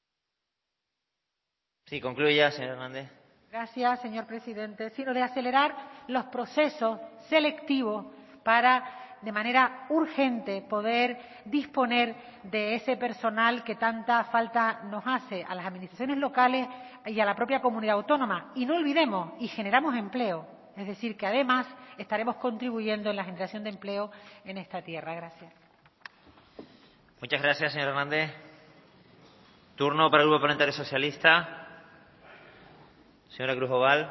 Sí, concluya, señor Hernández. Gracias, señor presidente. Sino de acelerar los procesos selectivos para, de manera urgente, poder disponer de ese personal que tanta falta nos hace a las administraciones locales y a la propia comunidad autónoma. Y no olvidemos, y generamos empleo, es decir, que además estaremos contribuyendo en la generación de empleo en esta tierra. Gracias. Muchas gracias, señor Hernández. Turno para el Grupo Parlamentario Socialista. Señora Cruz Oval.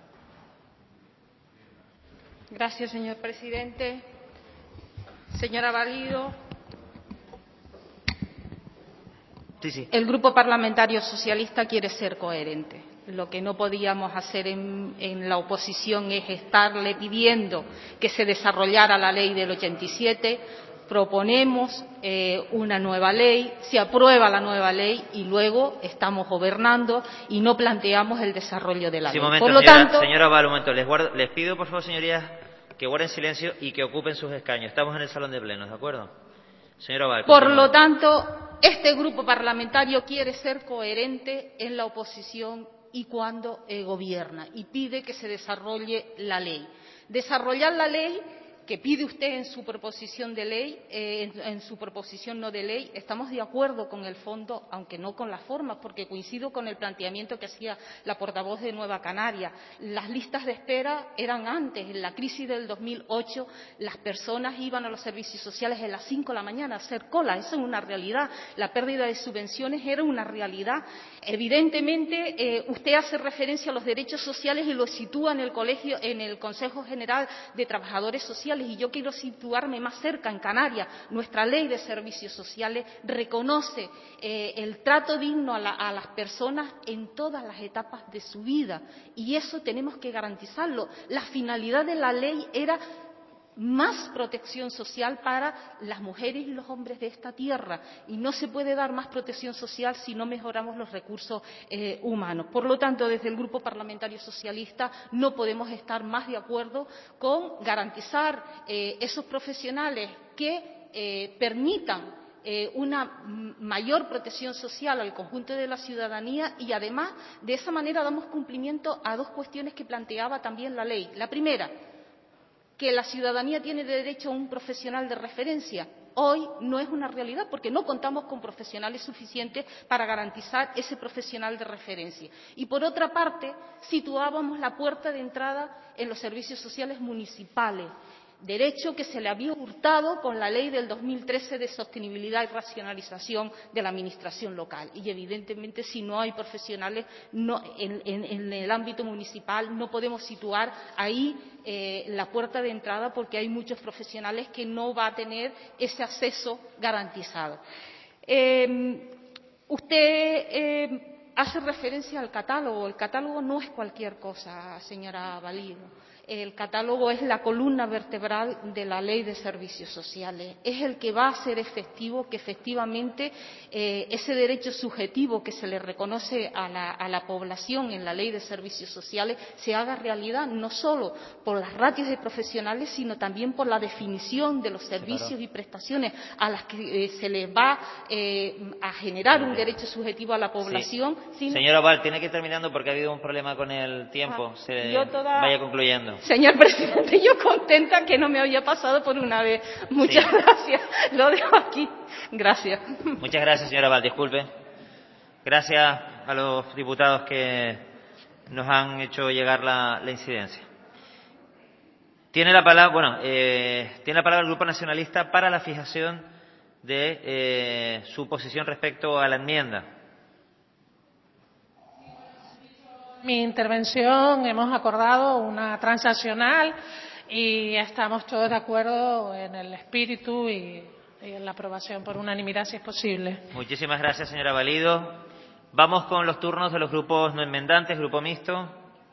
Gracias, señor presidente. Señora Valido, sí, sí. El Grupo Parlamentario Socialista quiere ser coherente. Lo que no podíamos hacer en, en la oposición es estarle pidiendo que se desarrollara la ley del ochenta y siete. Proponemos eh, una nueva ley, se aprueba la nueva ley y luego estamos gobernando y no planteamos el desarrollo de la Sí, ley. momento, Por lo señora, tanto, señora Oval, un momento. Les, guardo, les pido, por favor, señorías, que guarden silencio y que ocupen sus escaños. Estamos en el salón de plenos, ¿de acuerdo? Señora Oval. Por continúa. lo tanto, este grupo parlamentario quiere ser coherente en la oposición y cuando eh, gobierna, y pide que se desarrolle la ley. Desarrollar la ley que pide usted en su proposición de ley, eh, en, en su proposición no de ley, estamos de acuerdo con el fondo, aunque no con las formas, porque coincido con el planteamiento que hacía la portavoz de Nueva Canaria. Las listas de espera eran antes, en la crisis del dos mil ocho, las personas iban a los servicios sociales a las cinco de la mañana a hacer cola, eso es una realidad. La pérdida de subvenciones era una realidad. Evidentemente, eh, usted hace referencia a los derechos sociales y lo sitúa en el colegio, en el Consejo General de Trabajadores Sociales. sociales, y yo quiero situarme más cerca en Canarias. Nuestra Ley de Servicios Sociales reconoce eh, el trato digno a, la, a las personas en todas las etapas de su vida, y eso tenemos que garantizarlo. La finalidad de la ley era más protección social para las mujeres y los hombres de esta tierra, y no se puede dar más protección social si no mejoramos los recursos eh, humanos. Por lo tanto, desde el Grupo Parlamentario Socialista no podemos estar más de acuerdo con garantizar eh, esos profesionales que eh, permitan Eh, una mayor protección social al conjunto de la ciudadanía, y además de esa manera damos cumplimiento a dos cuestiones que planteaba también la ley. La primera, que la ciudadanía tiene derecho a un profesional de referencia. Hoy no es una realidad porque no contamos con profesionales suficientes para garantizar ese profesional de referencia. Y por otra parte, situábamos la puerta de entrada en los servicios sociales municipales, derecho que se le había hurtado con la ley del dos mil trece de sostenibilidad y racionalización de la administración local. Y evidentemente, si no hay profesionales no, en, en, en el ámbito municipal, no podemos situar ahí eh, la puerta de entrada, porque hay muchos profesionales que no van a tener ese acceso garantizado. Eh, usted eh, hace referencia al catálogo. El catálogo no es cualquier cosa, señora Valido. El catálogo es la columna vertebral de la Ley de Servicios Sociales. Es el que va a hacer efectivo que efectivamente eh, ese derecho subjetivo que se le reconoce a la, a la población en la Ley de Servicios Sociales se haga realidad, no solo por las ratios de profesionales, sino también por la definición de los servicios, sí, claro, y prestaciones a las que eh, se les va eh, a generar un derecho subjetivo a la población. Sí. Sino... Señora Val, tiene que ir terminando porque ha habido un problema con el tiempo. Ah, se yo toda... Vaya concluyendo. Señor presidente, yo contenta que no me haya pasado por una vez. Muchas sí. gracias. Lo dejo aquí. Gracias. Muchas gracias, señora Val. Disculpe. Gracias a los diputados que nos han hecho llegar la, la incidencia. Tiene la palabra, bueno, eh, tiene la palabra el Grupo Nacionalista para la fijación de eh, su posición respecto a la enmienda. Mi intervención hemos acordado una transaccional y estamos todos de acuerdo en el espíritu y, y en la aprobación por unanimidad, si es posible. Muchísimas gracias, señora Valido. Vamos con los turnos de los grupos no enmendantes, grupo mixto.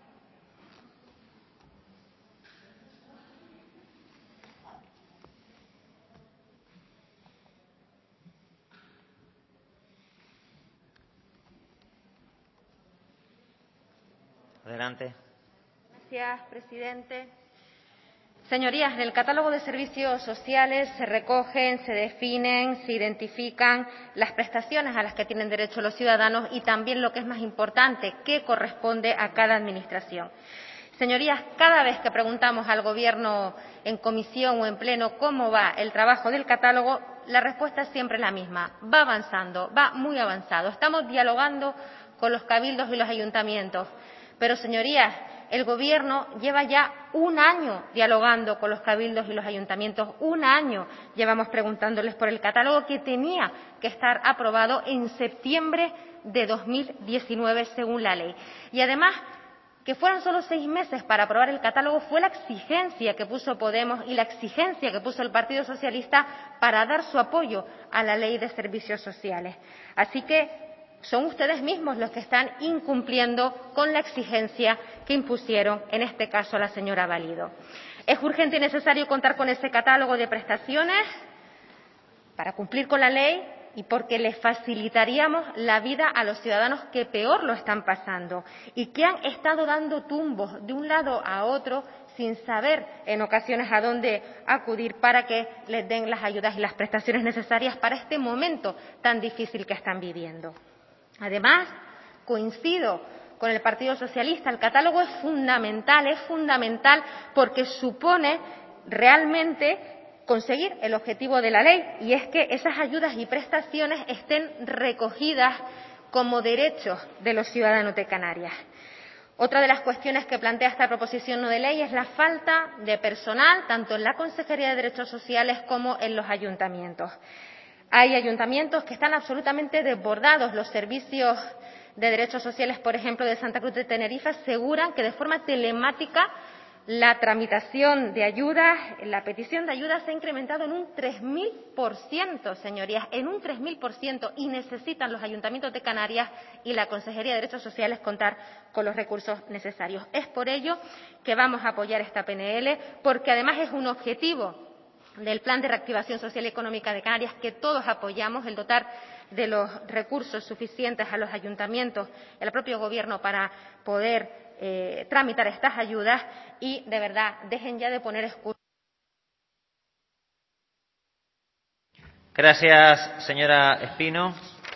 Adelante. Gracias, presidente. Señorías, en el catálogo de servicios sociales se recogen, se definen, se identifican las prestaciones a las que tienen derecho los ciudadanos y también, lo que es más importante, qué corresponde a cada administración. Señorías, cada vez que preguntamos al Gobierno en comisión o en pleno cómo va el trabajo del catálogo, la respuesta es siempre la misma. Va avanzando, va muy avanzado. Estamos dialogando con los cabildos y los ayuntamientos. Pero, señorías, el Gobierno lleva ya un año dialogando con los cabildos y los ayuntamientos. Un año llevamos preguntándoles por el catálogo que tenía que estar aprobado en septiembre de dos mil diecinueve, según la ley. Y además, que fueran solo seis meses para aprobar el catálogo fue la exigencia que puso Podemos y la exigencia que puso el Partido Socialista para dar su apoyo a la Ley de Servicios Sociales. Así que son ustedes mismos los que están incumpliendo con la exigencia que impusieron, en este caso, a la señora Valido. Es urgente y necesario contar con ese catálogo de prestaciones para cumplir con la ley y porque le facilitaríamos la vida a los ciudadanos que peor lo están pasando y que han estado dando tumbos de un lado a otro sin saber en ocasiones a dónde acudir para que les den las ayudas y las prestaciones necesarias para este momento tan difícil que están viviendo. Además, coincido con el Partido Socialista, el catálogo es fundamental, es fundamental porque supone realmente conseguir el objetivo de la ley, y es que esas ayudas y prestaciones estén recogidas como derechos de los ciudadanos de Canarias. Otra de las cuestiones que plantea esta proposición no de ley es la falta de personal, tanto en la Consejería de Derechos Sociales como en los ayuntamientos. Hay ayuntamientos que están absolutamente desbordados. Los servicios de derechos sociales, por ejemplo, de Santa Cruz de Tenerife, aseguran que de forma telemática La tramitación de ayudas, la petición de ayudas se ha incrementado en un tres mil por ciento, señorías, en un tres mil por ciento, y necesitan los ayuntamientos de Canarias y la Consejería de Derechos Sociales contar con los recursos necesarios. Es por ello que vamos a apoyar esta P N L, porque además es un objetivo del Plan de Reactivación Social y Económica de Canarias que todos apoyamos, el dotar de los recursos suficientes a los ayuntamientos y al propio Gobierno para poder Eh, tramitar estas ayudas, y de verdad dejen ya de poner excusas. Gracias, señora Espino.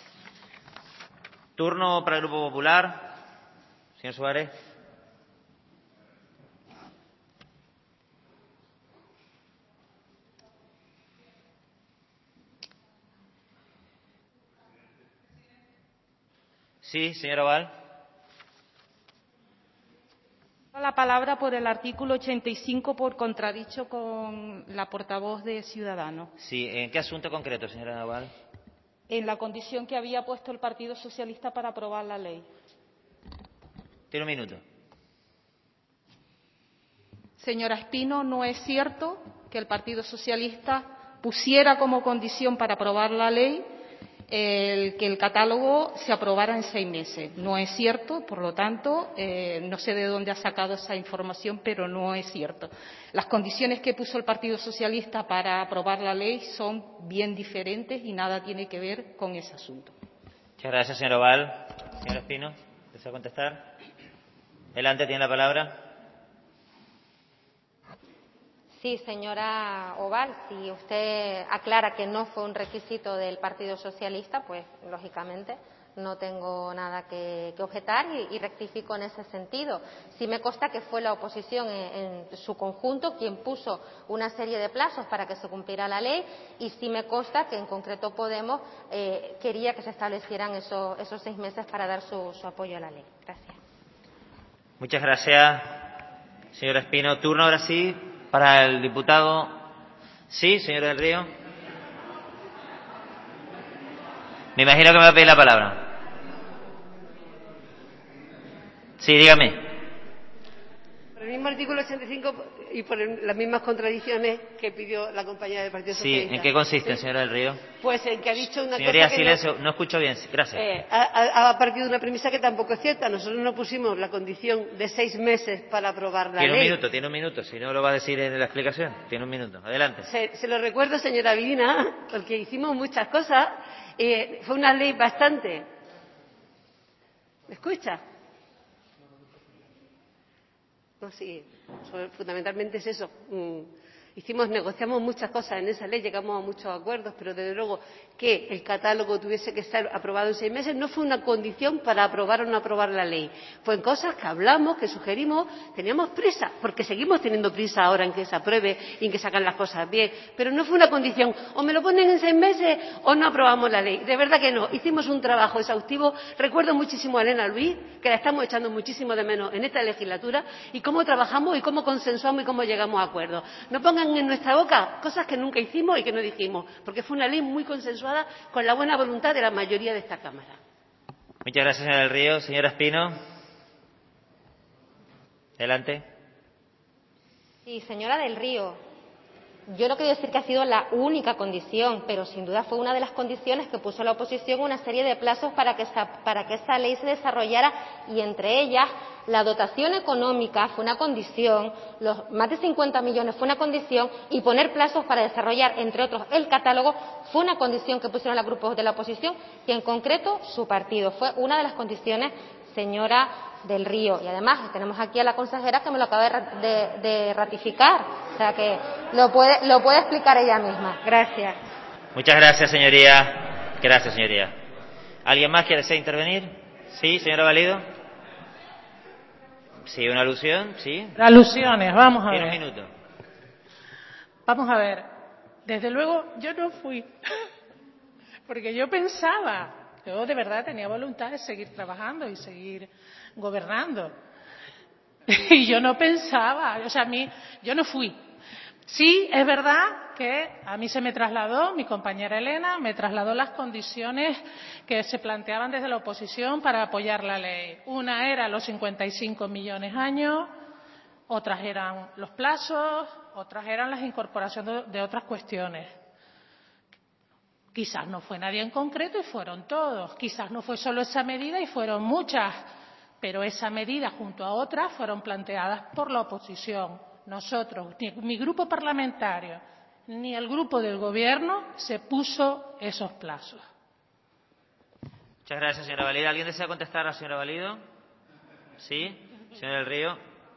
Turno para el Grupo Popular. Señor Suárez. Sí, señora Oval. La palabra por el artículo ochenta y cinco, por contradicho con la portavoz de Ciudadanos. Sí, ¿en qué asunto concreto, señora Naval? En la condición que había puesto el Partido Socialista para aprobar la ley. Tiene un minuto. Señora Espino, no es cierto que el Partido Socialista pusiera como condición para aprobar la ley el que el catálogo se aprobara en seis meses. No es cierto, por lo tanto, eh, no sé de dónde ha sacado esa información, pero no es cierto. Las condiciones que puso el Partido Socialista para aprobar la ley son bien diferentes y nada tiene que ver con ese asunto. Muchas gracias, señor Oval. Señor Espino, ¿desea contestar? Adelante, tiene la palabra. Sí, señora Oval, si usted aclara que no fue un requisito del Partido Socialista, pues lógicamente no tengo nada que, que objetar y, y rectifico en ese sentido. Sí me consta que fue la oposición en, en su conjunto quien puso una serie de plazos para que se cumpliera la ley, y sí me consta que en concreto Podemos eh, quería que se establecieran esos, esos seis meses para dar su, su apoyo a la ley. Gracias. Muchas gracias, señora Espino. Turno ahora sí para el diputado. Sí, señor del Río. Me imagino que me va a pedir la palabra. Sí, dígame. Por el mismo artículo ochenta y cinco y por el, las mismas contradicciones que pidió la compañera del Partido Sí, Socialista. ¿en qué consiste, señora del Río? Pues en que ha dicho una Señoría, cosa que silencio, no, no escucho bien. Gracias. eh, ha, ha partido de una premisa que tampoco es cierta. Nosotros no pusimos la condición de seis meses para aprobar la Tiene ley. un minuto, tiene un minuto. Si no lo va a decir en la explicación, tiene un minuto. Adelante. Se, se lo recuerdo, señora Vilina, porque hicimos muchas cosas. Eh, fue una ley bastante. ¿Me escucha? No, sí, fundamentalmente es eso. Mm, hicimos, negociamos muchas cosas en esa ley, llegamos a muchos acuerdos, pero desde luego que el catálogo tuviese que estar aprobado en seis meses no fue una condición para aprobar o no aprobar la ley. Fue en cosas que hablamos, que sugerimos, teníamos prisa, porque seguimos teniendo prisa ahora en que se apruebe y en que se hagan las cosas bien, pero no fue una condición, o me lo ponen en seis meses o no aprobamos la ley. De verdad que no, hicimos un trabajo exhaustivo. Recuerdo muchísimo a Elena Luis, que la estamos echando muchísimo de menos en esta legislatura, y cómo trabajamos y cómo consensuamos y cómo llegamos a acuerdos. No pongan en nuestra boca cosas que nunca hicimos y que no dijimos, porque fue una ley muy consensuada con la buena voluntad de la mayoría de esta Cámara. Muchas gracias, señora del Río. Señora Espino. Adelante. Sí, señora del Río, yo no quiero decir que ha sido la única condición, pero sin duda fue una de las condiciones que puso la oposición, una serie de plazos para que esa, para que esa ley se desarrollara, y entre ellas la dotación económica fue una condición, los más de cincuenta millones fue una condición, y poner plazos para desarrollar, entre otros, el catálogo fue una condición que pusieron los grupos de la oposición y, en concreto, su partido. Fue una de las condiciones, señora del Río. Y además tenemos aquí a la consejera que me lo acaba de, de, de ratificar. O sea que lo puede, lo puede explicar ella misma. Gracias. Muchas gracias, señoría. Gracias, señoría. ¿Alguien más quiere intervenir? Sí, señora Valido. Sí, una alusión, sí. Alusiones, vamos a Tiene ver. un minuto. Vamos a ver. Desde luego, yo no fui. Porque yo pensaba, yo de verdad tenía voluntad de seguir trabajando y seguir gobernando. Y yo no pensaba, o sea, a mí, yo no fui. Sí, es verdad que a mí se me trasladó, mi compañera Elena me trasladó las condiciones que se planteaban desde la oposición para apoyar la ley. Una era los cincuenta y cinco millones años, otras eran los plazos, otras eran las incorporaciones de, de otras cuestiones. Quizás no fue nadie en concreto y fueron todos. Quizás no fue solo esa medida y fueron muchas, pero esa medida junto a otras fueron planteadas por la oposición. Nosotros, ni mi grupo parlamentario, ni el grupo del Gobierno se puso esos plazos. Muchas gracias, señora Valido. ¿Alguien desea contestar a la señora Valido? ¿Sí? Señor del Río.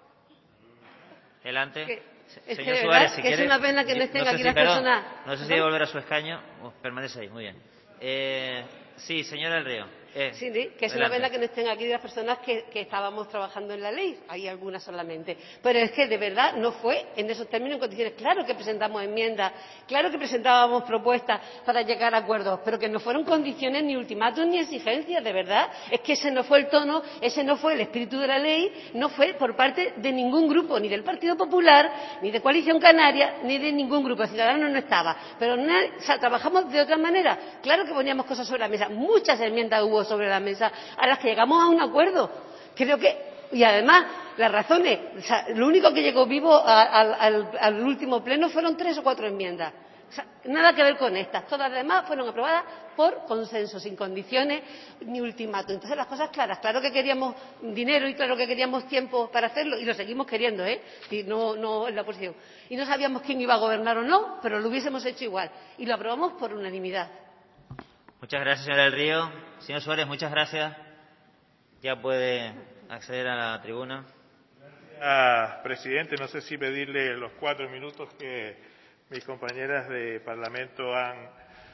Adelante. Es Señor que, Suárez, si que quiere. Es una pena que no estén no sé aquí si, las perdón, personas. No sé si debe volver a su escaño. Oh, permanece ahí, muy bien. Eh, sí, señora del Río. Eh, Sí, que es una pena que no estén aquí las personas que, que estábamos trabajando en la ley, hay algunas solamente. Pero es que de verdad no fue en esos términos y condiciones. Claro que presentamos enmiendas, claro que presentábamos propuestas para llegar a acuerdos, pero que no fueron condiciones ni ultimátum ni exigencias, de verdad. Es que ese no fue el tono, ese no fue el espíritu de la ley, no fue por parte de ningún grupo, ni del Partido Popular, ni de Coalición Canaria, ni de ningún grupo. Ciudadanos no estaba. Pero no, o sea, trabajamos de otra manera. Claro que poníamos cosas sobre la mesa, muchas enmiendas hubo sobre la mesa a las que llegamos a un acuerdo. Creo que, y además, las razones, o sea, lo único que llegó vivo a, a, al, al último pleno fueron tres o cuatro enmiendas. O sea, nada que ver con estas. Todas las demás fueron aprobadas por consenso, sin condiciones ni ultimátum. Entonces, las cosas claras. Claro que queríamos dinero y claro que queríamos tiempo para hacerlo y lo seguimos queriendo, ¿eh? Y no, no en la oposición. Y no sabíamos quién iba a gobernar o no, pero lo hubiésemos hecho igual. Y lo aprobamos por unanimidad. Muchas gracias, señora del Río. Señor Suárez, muchas gracias. Ya puede acceder a la tribuna. Gracias, presidente. No sé si pedirle los cuatro minutos que mis compañeras de Parlamento han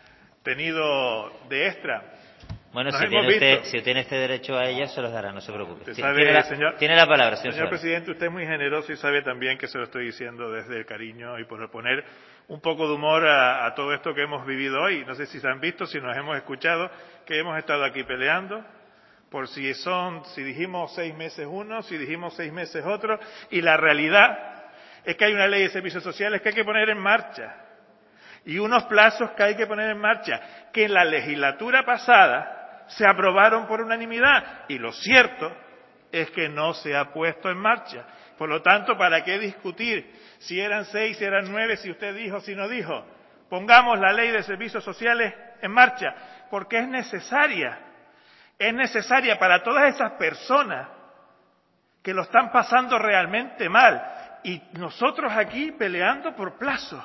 tenido de extra. Bueno, Nos si hemos tiene, usted, visto. si tiene este derecho a ella, se los dará, no se preocupe. Usted Ti- sabe, tiene, la, señor, tiene la palabra, señor, señor Suárez. presidente, usted es muy generoso y sabe también que se lo estoy diciendo desde el cariño y por poner un poco de humor a, a todo esto que hemos vivido hoy. No sé si se han visto, si nos hemos escuchado, que hemos estado aquí peleando por si son, si dijimos seis meses uno, si dijimos seis meses otro, y la realidad es que hay una ley de servicios sociales que hay que poner en marcha y unos plazos que hay que poner en marcha, que en la legislatura pasada se aprobaron por unanimidad y lo cierto es que no se ha puesto en marcha. Por lo tanto, ¿para qué discutir si eran seis, si eran nueve, si usted dijo, si no dijo? Pongamos la ley de servicios sociales en marcha, porque es necesaria. Es necesaria para todas esas personas que lo están pasando realmente mal. Y nosotros aquí peleando por plazos.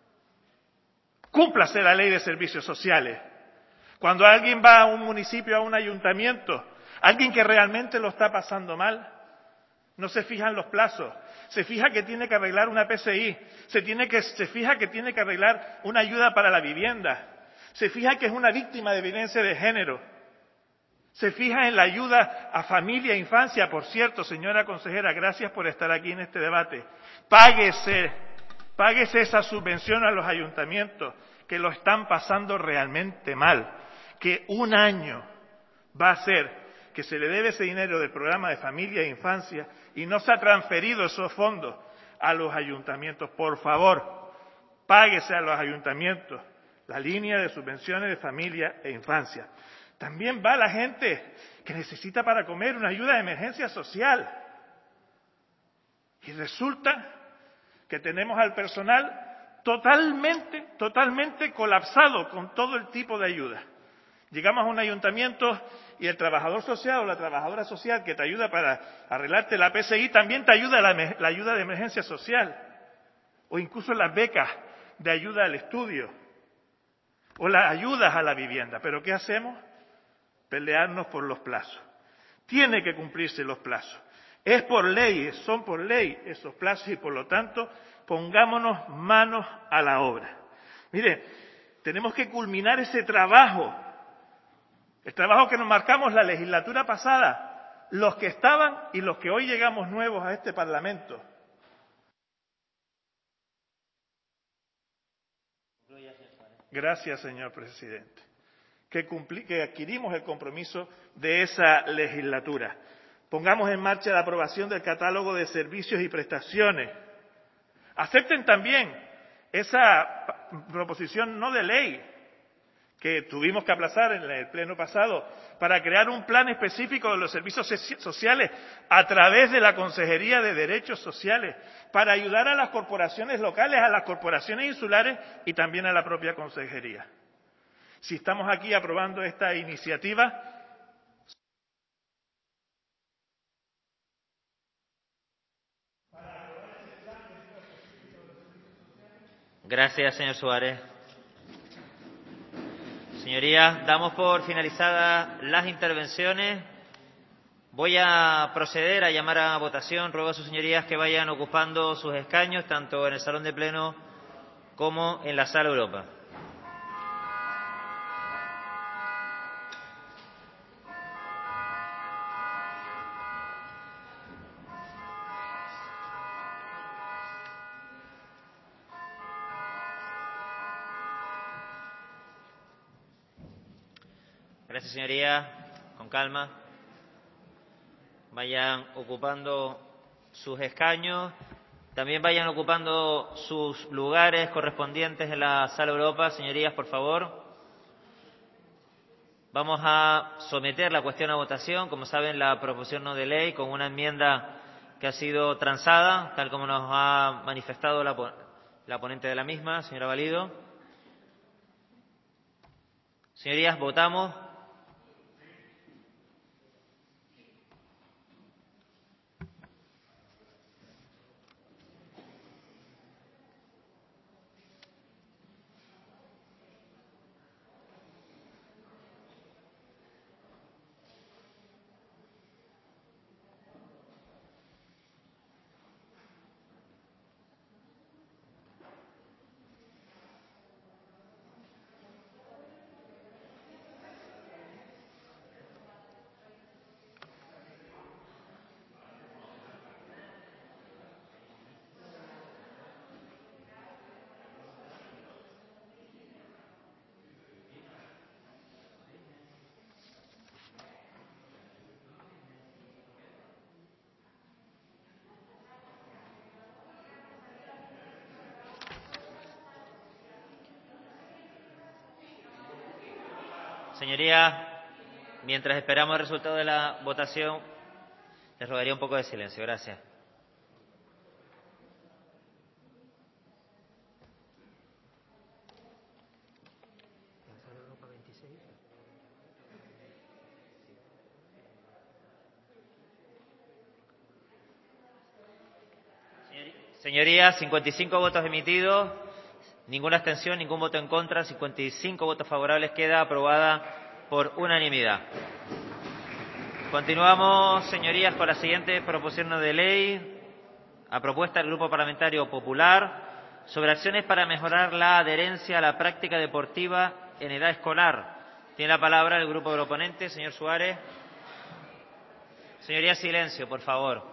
Cúmplase la ley de servicios sociales. Cuando alguien va a un municipio, a un ayuntamiento, alguien que realmente lo está pasando mal, no se fija en los plazos, se fija que tiene que arreglar una P S I, se, tiene que, se fija que tiene que arreglar una ayuda para la vivienda, se fija que es una víctima de violencia de género, se fija en la ayuda a familia e infancia. Por cierto, señora consejera, gracias por estar aquí en este debate. Páguese, páguese esa subvención a los ayuntamientos que lo están pasando realmente mal, que un año va a ser que se le debe ese dinero del programa de familia e infancia y no se ha transferido esos fondos a los ayuntamientos. Por favor, páguese a los ayuntamientos la línea de subvenciones de familia e infancia. También va la gente que necesita para comer una ayuda de emergencia social. Y resulta que tenemos al personal totalmente, totalmente colapsado con todo el tipo de ayuda. Llegamos a un ayuntamiento y el trabajador social o la trabajadora social que te ayuda para arreglarte la P S I también te ayuda la, la ayuda de emergencia social o incluso las becas de ayuda al estudio o las ayudas a la vivienda. ¿Pero qué hacemos? Pelearnos por los plazos. Tiene que cumplirse los plazos. Es por ley, son por ley esos plazos y por lo tanto pongámonos manos a la obra. Mire, tenemos que culminar ese trabajo. El trabajo que nos marcamos la legislatura pasada, los que estaban y los que hoy llegamos nuevos a este Parlamento. Gracias, señor presidente. Que, cumpli, que adquirimos el compromiso de esa legislatura. Pongamos en marcha la aprobación del catálogo de servicios y prestaciones. Acepten también esa proposición no de ley que tuvimos que aplazar en el pleno pasado para crear un plan específico de los servicios sociales a través de la Consejería de Derechos Sociales, para ayudar a las corporaciones locales, a las corporaciones insulares y también a la propia Consejería. Si estamos aquí aprobando esta iniciativa, gracias, señor Suárez. Señorías, damos por finalizadas las intervenciones. Voy a proceder a llamar a votación. Ruego a sus señorías que vayan ocupando sus escaños, tanto en el salón de pleno como en la sala Europa. Gracias, señorías. Con calma. Vayan ocupando sus escaños. También vayan ocupando sus lugares correspondientes en la sala Europa. Señorías, por favor. Vamos a someter la cuestión a votación. Como saben, la proposición no de ley con una enmienda que ha sido transada, tal como nos ha manifestado la, la ponente de la misma, señora Valido. Señorías, votamos. Señorías, mientras esperamos el resultado de la votación, les rogaría un poco de silencio. Gracias. Señorías, cincuenta y cinco votos emitidos, ninguna abstención, ningún voto en contra, cincuenta y cinco votos favorables. Queda aprobada por unanimidad. Continuamos, señorías, con la siguiente proposición no de ley, a propuesta del Grupo Parlamentario Popular, sobre acciones para mejorar la adherencia a la práctica deportiva en edad escolar. Tiene la palabra el grupo proponente, señor Suárez. Señorías, silencio, por favor.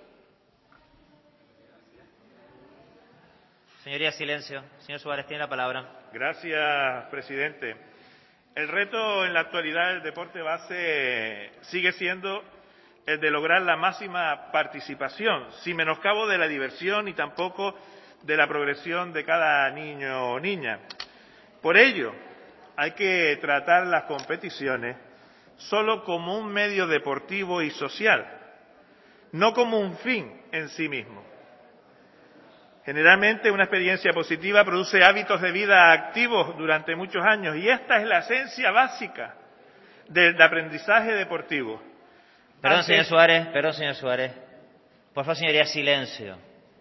Señorías, silencio. Señor Suárez, tiene la palabra. Gracias, presidente. El reto en la actualidad del deporte base sigue siendo el de lograr la máxima participación, sin menoscabo de la diversión y tampoco de la progresión de cada niño o niña. Por ello, hay que tratar las competiciones solo como un medio deportivo y social, no como un fin en sí mismo. Generalmente una experiencia positiva produce hábitos de vida activos durante muchos años y esta es la esencia básica del aprendizaje deportivo. Perdón, Antes... señor Suárez, perdón, señor Suárez. Por favor, señoría, silencio.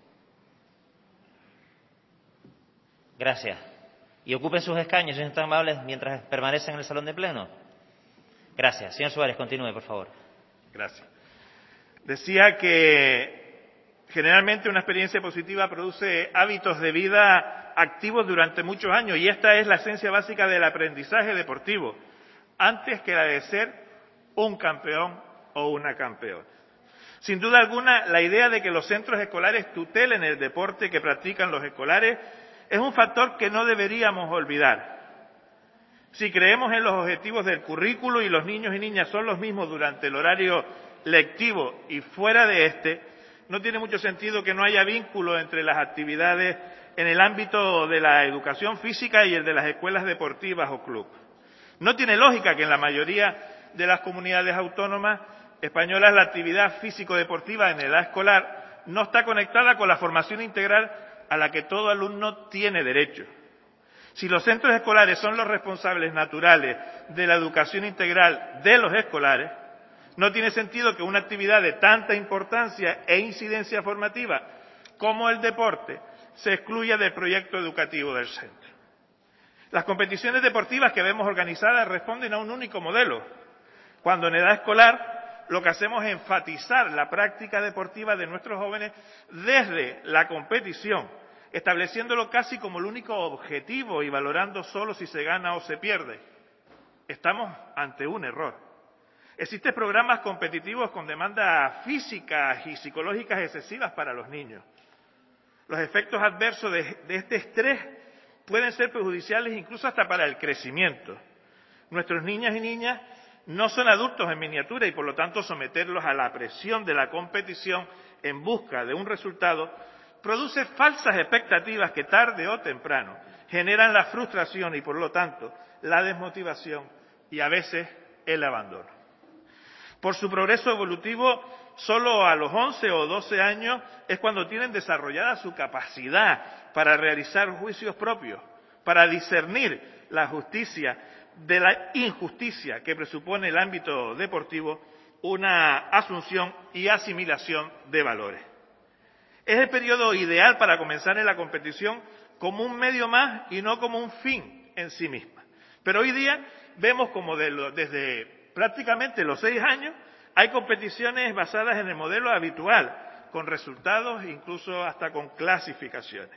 Gracias. Y ocupen sus escaños, si son tan amables, mientras permanecen en el salón de pleno. Gracias. Señor Suárez, continúe, por favor. Gracias. Decía que generalmente una experiencia positiva produce hábitos de vida activos durante muchos años y esta es la esencia básica del aprendizaje deportivo, antes que la de ser un campeón o una campeona. Sin duda alguna, la idea de que los centros escolares tutelen el deporte que practican los escolares es un factor que no deberíamos olvidar. Si creemos en los objetivos del currículo y los niños y niñas son los mismos durante el horario lectivo y fuera de este, no tiene mucho sentido que no haya vínculo entre las actividades en el ámbito de la educación física y el de las escuelas deportivas o clubes. No tiene lógica que en la mayoría de las comunidades autónomas españolas la actividad físico-deportiva en edad escolar no está conectada con la formación integral a la que todo alumno tiene derecho. Si los centros escolares son los responsables naturales de la educación integral de los escolares, no tiene sentido que una actividad de tanta importancia e incidencia formativa como el deporte se excluya del proyecto educativo del centro. Las competiciones deportivas que vemos organizadas responden a un único modelo, cuando en edad escolar lo que hacemos es enfatizar la práctica deportiva de nuestros jóvenes desde la competición, estableciéndolo casi como el único objetivo y valorando solo si se gana o se pierde. Estamos ante un error. Existen programas competitivos con demandas físicas y psicológicas excesivas para los niños. Los efectos adversos de, de este estrés pueden ser perjudiciales incluso hasta para el crecimiento. Nuestros niños y niñas no son adultos en miniatura y por lo tanto someterlos a la presión de la competición en busca de un resultado produce falsas expectativas que tarde o temprano generan la frustración y por lo tanto la desmotivación y a veces el abandono. Por su progreso evolutivo, solo a los once o doce años es cuando tienen desarrollada su capacidad para realizar juicios propios, para discernir la justicia de la injusticia que presupone el ámbito deportivo, una asunción y asimilación de valores. Es el periodo ideal para comenzar en la competición como un medio más y no como un fin en sí misma. Pero hoy día vemos como de lo, desde prácticamente los seis años hay competiciones basadas en el modelo habitual, con resultados incluso hasta con clasificaciones.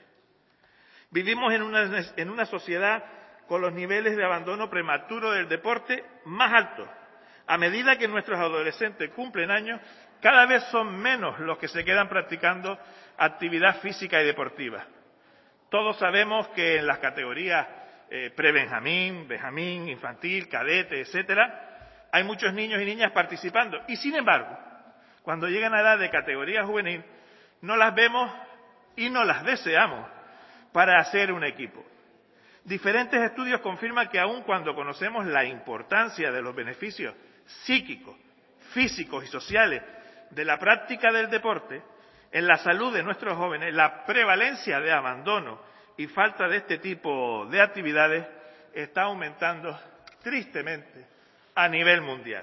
Vivimos en una, en una sociedad con los niveles de abandono prematuro del deporte más altos. A medida que nuestros adolescentes cumplen años, cada vez son menos los que se quedan practicando actividad física y deportiva. Todos sabemos que en las categorías eh, pre-benjamín, benjamín, infantil, cadete, etcétera, hay muchos niños y niñas participando. Y sin embargo, cuando llegan a edad de categoría juvenil, no las vemos y no las deseamos para hacer un equipo. Diferentes estudios confirman que aun cuando conocemos la importancia de los beneficios psíquicos, físicos y sociales de la práctica del deporte, en la salud de nuestros jóvenes, la prevalencia de abandono y falta de este tipo de actividades está aumentando tristemente a nivel mundial.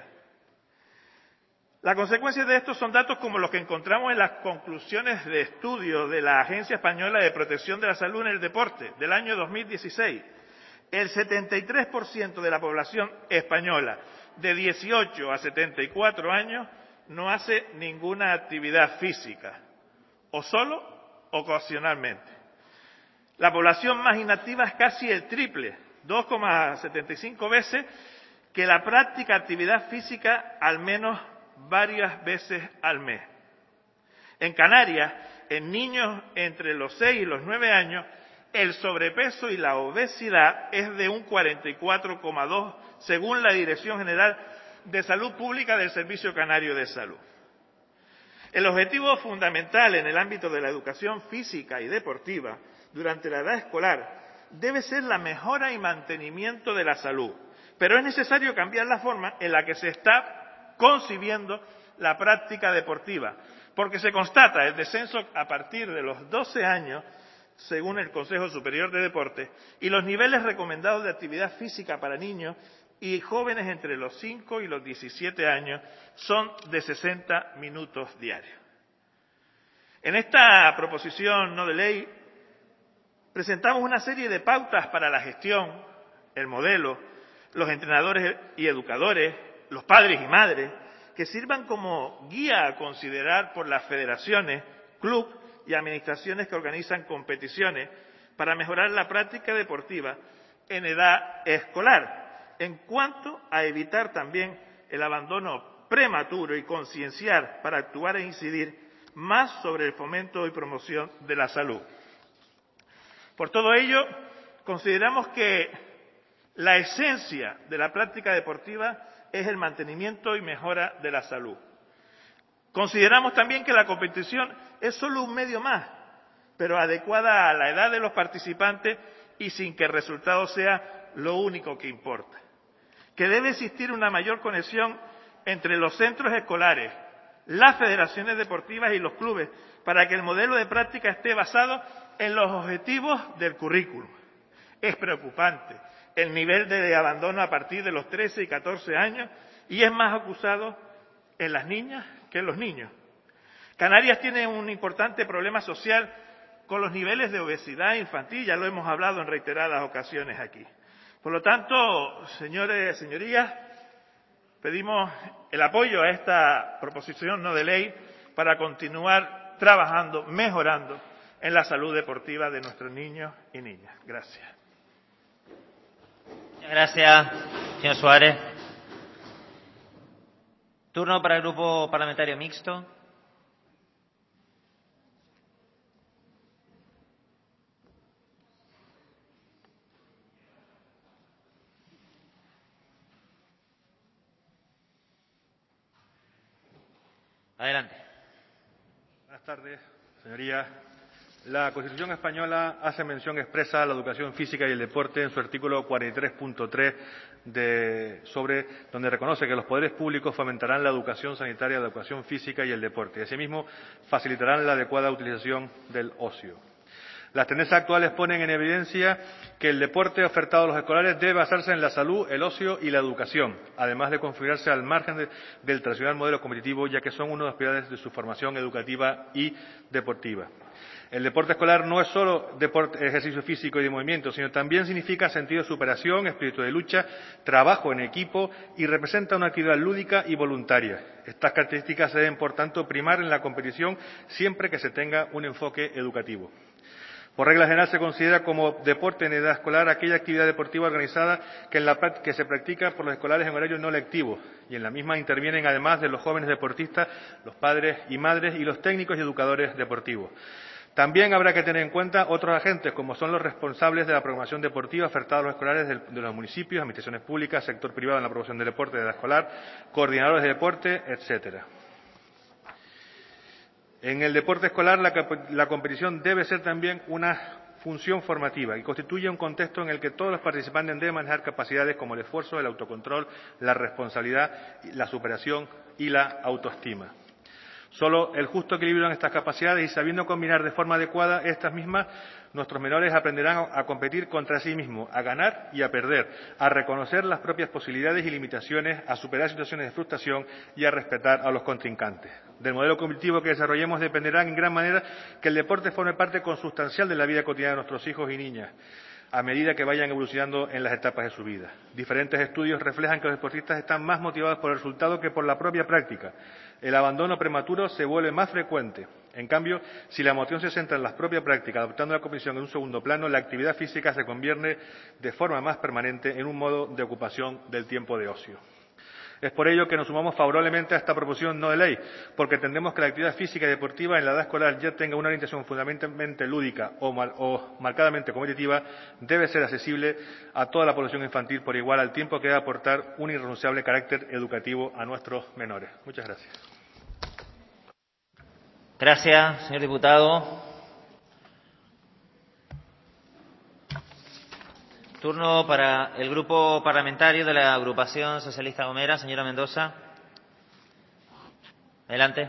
La consecuencia de esto son datos como los que encontramos en las conclusiones de estudio de la Agencia Española de Protección de la Salud en el Deporte del año dos mil dieciséis. El setenta y tres por ciento de la población española de dieciocho a setenta y cuatro años no hace ninguna actividad física, o solo ocasionalmente. La población más inactiva es casi el triple, dos coma setenta y cinco veces, que la práctica de actividad física al menos varias veces al mes. En Canarias, en niños entre los seis y los nueve años, el sobrepeso y la obesidad es de un cuarenta y cuatro coma dos, según la Dirección General de Salud Pública del Servicio Canario de Salud. El objetivo fundamental en el ámbito de la educación física y deportiva durante la edad escolar debe ser la mejora y mantenimiento de la salud, pero es necesario cambiar la forma en la que se está concibiendo la práctica deportiva, porque se constata el descenso a partir de los doce años, según el Consejo Superior de Deportes, y los niveles recomendados de actividad física para niños y jóvenes entre los cinco y los diecisiete años son de sesenta minutos diarios. En esta proposición no de ley presentamos una serie de pautas para la gestión, el modelo, los entrenadores y educadores, los padres y madres, que sirvan como guía a considerar por las federaciones, clubes y administraciones que organizan competiciones para mejorar la práctica deportiva en edad escolar, en cuanto a evitar también el abandono prematuro y concienciar para actuar e incidir más sobre el fomento y promoción de la salud. Por todo ello, consideramos que la esencia de la práctica deportiva es el mantenimiento y mejora de la salud. Consideramos también que la competición es solo un medio más, pero adecuada a la edad de los participantes y sin que el resultado sea lo único que importa. que debe existir una mayor conexión entre los centros escolares, las federaciones deportivas y los clubes, para que el modelo de práctica esté basado en los objetivos del currículum. Es preocupante el nivel de abandono a partir de los trece y catorce años y es más acusado en las niñas que en los niños. Canarias tiene un importante problema social con los niveles de obesidad infantil, ya lo hemos hablado en reiteradas ocasiones aquí. Por lo tanto, señores, señorías, pedimos el apoyo a esta proposición no de ley para continuar trabajando, mejorando en la salud deportiva de nuestros niños y niñas. Gracias. Gracias, señor Suárez. Turno para el Grupo Parlamentario Mixto. Adelante. Buenas tardes, señorías. La Constitución española hace mención expresa a la educación física y el deporte en su artículo cuarenta y tres punto tres, de, sobre, donde reconoce que los poderes públicos fomentarán la educación sanitaria, la educación física y el deporte, y asimismo facilitarán la adecuada utilización del ocio. Las tendencias actuales ponen en evidencia que el deporte ofertado a los escolares debe basarse en la salud, el ocio y la educación, además de configurarse al margen de, del tradicional modelo competitivo, ya que son uno de los pilares de su formación educativa y deportiva. El deporte escolar no es solo deporte, ejercicio físico y de movimiento, sino también significa sentido de superación, espíritu de lucha, trabajo en equipo y representa una actividad lúdica y voluntaria. Estas características se deben, por tanto, primar en la competición siempre que se tenga un enfoque educativo. Por regla general se considera como deporte en edad escolar aquella actividad deportiva organizada que, en la, que se practica por los escolares en horario no lectivo y en la misma intervienen además de los jóvenes deportistas, los padres y madres y los técnicos y educadores deportivos. También habrá que tener en cuenta otros agentes, como son los responsables de la programación deportiva ofertada a los escolares de, de los municipios, administraciones públicas, sector privado en la promoción del deporte de edad escolar, coordinadores de deporte, etcétera. En el deporte escolar, la, la competición debe ser también una función formativa y constituye un contexto en el que todos los participantes deben manejar capacidades como el esfuerzo, el autocontrol, la responsabilidad, la superación y la autoestima. Solo el justo equilibrio en estas capacidades y sabiendo combinar de forma adecuada estas mismas, nuestros menores aprenderán a competir contra sí mismos, a ganar y a perder, a reconocer las propias posibilidades y limitaciones, a superar situaciones de frustración y a respetar a los contrincantes. Del modelo competitivo que desarrollemos dependerá en gran manera que el deporte forme parte consustancial de la vida cotidiana de nuestros hijos y niñas, a medida que vayan evolucionando en las etapas de su vida. Diferentes estudios reflejan que los deportistas están más motivados por el resultado que por la propia práctica. El abandono prematuro se vuelve más frecuente. En cambio, si la motivación se centra en la propia práctica, adoptando la competición en un segundo plano, la actividad física se convierte de forma más permanente en un modo de ocupación del tiempo de ocio. Es por ello que nos sumamos favorablemente a esta proposición no de ley, porque entendemos que la actividad física y deportiva en la edad escolar ya tenga una orientación fundamentalmente lúdica o, mar, o marcadamente competitiva, debe ser accesible a toda la población infantil por igual, al tiempo que debe aportar un irrenunciable carácter educativo a nuestros menores. Muchas gracias. Gracias, señor diputado. Turno para el Grupo Parlamentario de la Agrupación Socialista Gomera. Señora Mendoza. Adelante.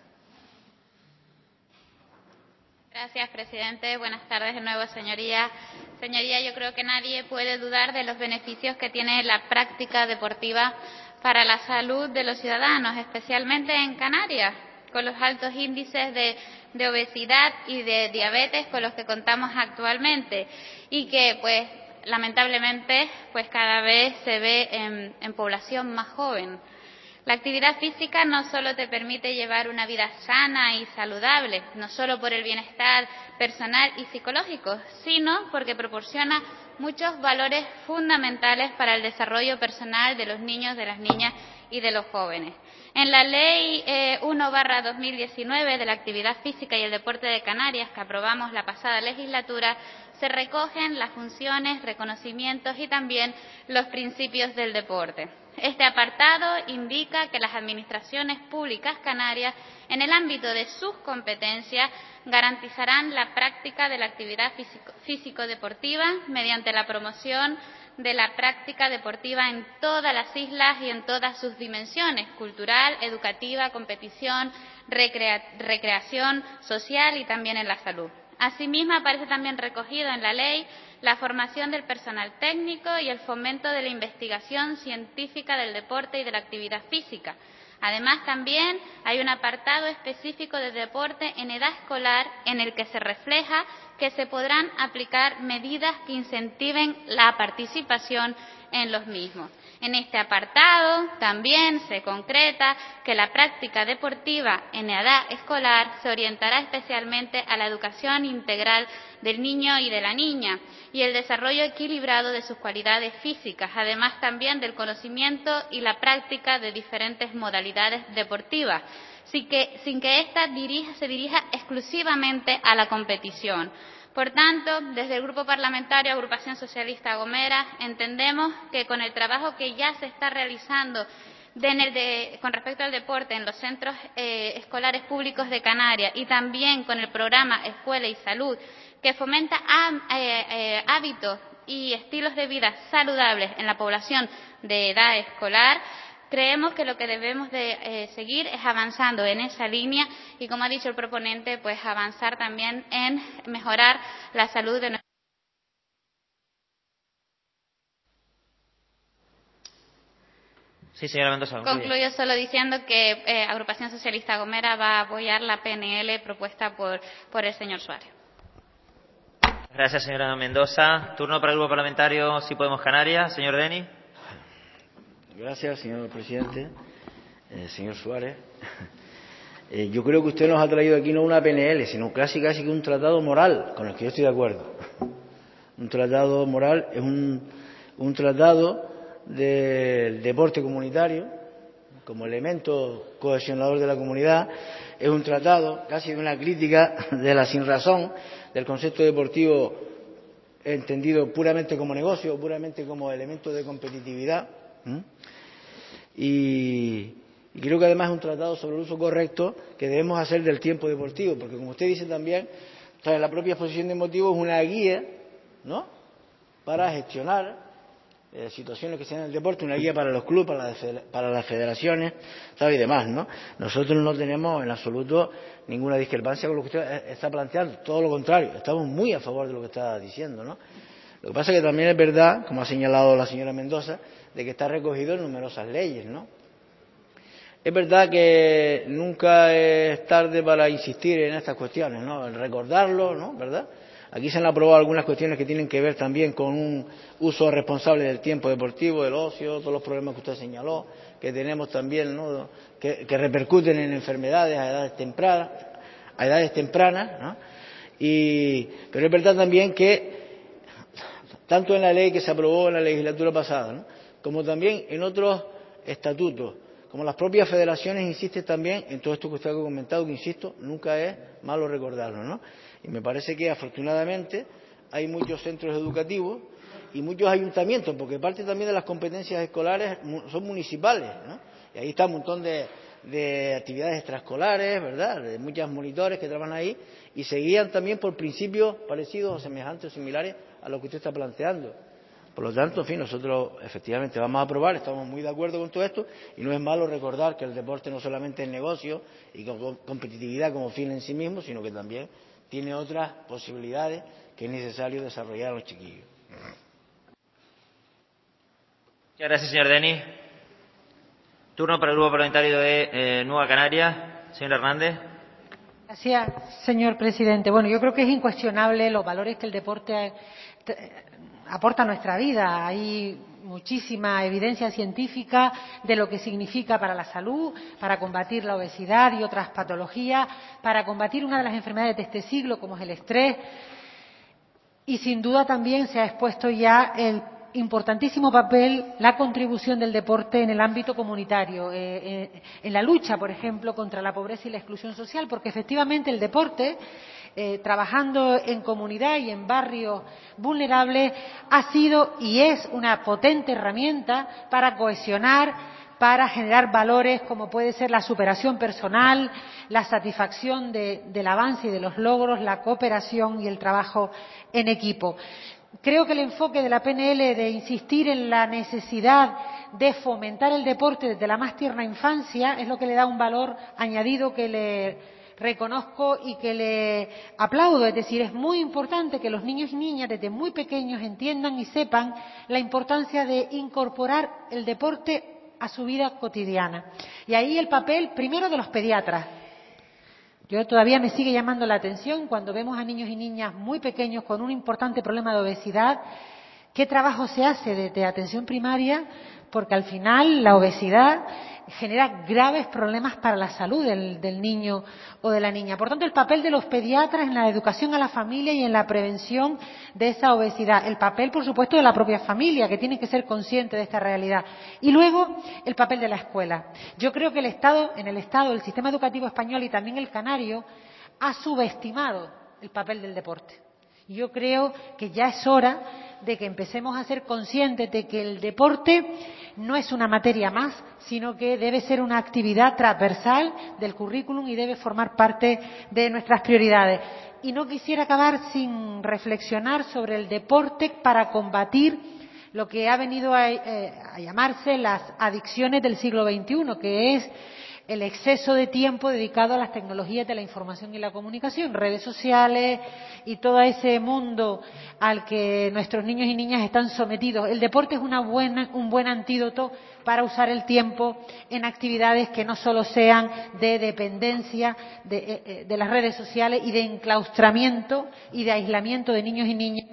Gracias, presidente. Buenas tardes de nuevo, señoría. Señoría, yo creo que nadie puede dudar de los beneficios que tiene la práctica deportiva para la salud de los ciudadanos, especialmente en Canarias, con los altos índices de, de obesidad y de diabetes con los que contamos actualmente y que, pues, lamentablemente, pues cada vez se ve en, en población más joven. La actividad física no solo te permite llevar una vida sana y saludable, no solo por el bienestar personal y psicológico, sino porque proporciona muchos valores fundamentales para el desarrollo personal de los niños, de las niñas y de los jóvenes. En la Ley eh, uno barra dos mil diecinueve de la actividad física y el deporte de Canarias, que aprobamos la pasada legislatura, se recogen las funciones, reconocimientos y también los principios del deporte. Este apartado indica que las administraciones públicas canarias, en el ámbito de sus competencias, garantizarán la práctica de la actividad físico-deportiva mediante la promoción de la práctica deportiva en todas las islas y en todas sus dimensiones: cultural, educativa, competición, recrea- recreación social y también en la salud. Asimismo, aparece también recogido en la ley la formación del personal técnico y el fomento de la investigación científica del deporte y de la actividad física. Además, también hay un apartado específico de deporte en edad escolar en el que se refleja que se podrán aplicar medidas que incentiven la participación en los mismos. En este apartado también se concreta que la práctica deportiva en edad escolar se orientará especialmente a la educación integral del niño y de la niña y el desarrollo equilibrado de sus cualidades físicas, además también del conocimiento y la práctica de diferentes modalidades deportivas, sin que, sin que ésta dirija, se dirija exclusivamente a la competición. Por tanto, desde el Grupo Parlamentario Agrupación Socialista Gomera entendemos que con el trabajo que ya se está realizando de, de, con respecto al deporte en los centros eh, escolares públicos de Canarias y también con el programa Escuela y Salud, que fomenta a, eh, eh, hábitos y estilos de vida saludables en la población de edad escolar, creemos que lo que debemos de eh, seguir es avanzando en esa línea y, como ha dicho el proponente, pues avanzar también en mejorar la salud de nuestra. Sí, señora Mendoza. Concluye. Concluyo solo diciendo que eh, Agrupación Socialista Gomera va a apoyar la P N L propuesta por, por el señor Suárez. Gracias, señora Mendoza. Turno para el Grupo Parlamentario Si Podemos Canarias. Señor Denis. Gracias, señor presidente. Eh, señor Suárez, eh, yo creo que usted nos ha traído aquí no una P N L, sino casi casi que un tratado moral, con el que yo estoy de acuerdo. Un tratado moral es un, un tratado del deporte comunitario, como elemento cohesionador de la comunidad. Es un tratado casi de una crítica de la sinrazón del concepto deportivo entendido puramente como negocio, puramente como elemento de competitividad. ¿Mm? Y, y creo que además es un tratado sobre el uso correcto que debemos hacer del tiempo deportivo, porque como usted dice también, trae la propia exposición de motivos una guía, ¿no?, para gestionar eh, situaciones que sean en el deporte, una guía para los clubes, para las, para las federaciones, ¿sabe?, y demás, ¿no? Nosotros no tenemos en absoluto ninguna discrepancia con lo que usted está planteando, todo lo contrario, estamos muy a favor de lo que está diciendo, ¿no? Lo que pasa es que también es verdad, como ha señalado la señora Mendoza, de que está recogido en numerosas leyes, ¿no? Es verdad que nunca es tarde para insistir en estas cuestiones, ¿no?, en recordarlo, ¿no?, ¿verdad? Aquí se han aprobado algunas cuestiones que tienen que ver también con un uso responsable del tiempo deportivo, del ocio, todos los problemas que usted señaló, que tenemos también, ¿no?, que, que repercuten en enfermedades a edades tempranas, a edades tempranas, ¿no? Y, pero es verdad también que tanto en la ley que se aprobó en la legislatura pasada, ¿no?, como también en otros estatutos, como las propias federaciones insisten también en todo esto que usted ha comentado, que insisto, nunca es malo recordarlo, ¿no? Y me parece que afortunadamente hay muchos centros educativos y muchos ayuntamientos, porque parte también de las competencias escolares son municipales, ¿no? Y ahí está un montón de, de actividades extraescolares, ¿verdad?, de muchos monitores que trabajan ahí y se guían también por principios parecidos o semejantes o similares a lo que usted está planteando. Por lo tanto, en fin, nosotros efectivamente vamos a aprobar, estamos muy de acuerdo con todo esto y no es malo recordar que el deporte no solamente es negocio y con competitividad como fin en sí mismo, sino que también tiene otras posibilidades que es necesario desarrollar a los chiquillos. Muchas gracias, señor Denis. Turno para el Grupo Parlamentario de eh, Nueva Canarias. Señor Hernández. Gracias, señor presidente. Bueno, yo creo que es incuestionable los valores que el deporte aporta a nuestra vida. Hay muchísima evidencia científica de lo que significa para la salud, para combatir la obesidad y otras patologías, para combatir una de las enfermedades de este siglo, como es el estrés. Y sin duda también se ha expuesto ya el importantísimo papel, la contribución del deporte en el ámbito comunitario, eh, eh, en la lucha, por ejemplo, contra la pobreza y la exclusión social, porque efectivamente el deporte, eh, trabajando en comunidad y en barrios vulnerables, ha sido y es una potente herramienta para cohesionar, para generar valores como puede ser la superación personal, la satisfacción de, del avance y de los logros, la cooperación y el trabajo en equipo. Creo que el enfoque de la P N L de insistir en la necesidad de fomentar el deporte desde la más tierna infancia es lo que le da un valor añadido que le reconozco y que le aplaudo. Es decir, es muy importante que los niños y niñas desde muy pequeños entiendan y sepan la importancia de incorporar el deporte a su vida cotidiana. Y ahí el papel primero de los pediatras. Yo todavía me sigue llamando la atención cuando vemos a niños y niñas muy pequeños con un importante problema de obesidad, qué trabajo se hace desde atención primaria, porque al final la obesidad genera graves problemas para la salud del, del niño o de la niña. Por tanto, el papel de los pediatras en la educación a la familia y en la prevención de esa obesidad. El papel, por supuesto, de la propia familia, que tiene que ser consciente de esta realidad. Y luego, el papel de la escuela. Yo creo que el Estado, en el Estado, el sistema educativo español y también el canario, ha subestimado el papel del deporte. Yo creo que ya es hora de que empecemos a ser conscientes de que el deporte no es una materia más, sino que debe ser una actividad transversal del currículum y debe formar parte de nuestras prioridades. Y no quisiera acabar sin reflexionar sobre el deporte para combatir lo que ha venido a, eh, a llamarse las adicciones del siglo veintiuno, que es el exceso de tiempo dedicado a las tecnologías de la información y la comunicación, redes sociales y todo ese mundo al que nuestros niños y niñas están sometidos. El deporte es una buena, un buen antídoto para usar el tiempo en actividades que no solo sean de dependencia de, de las redes sociales y de enclaustramiento y de aislamiento de niños y niñas.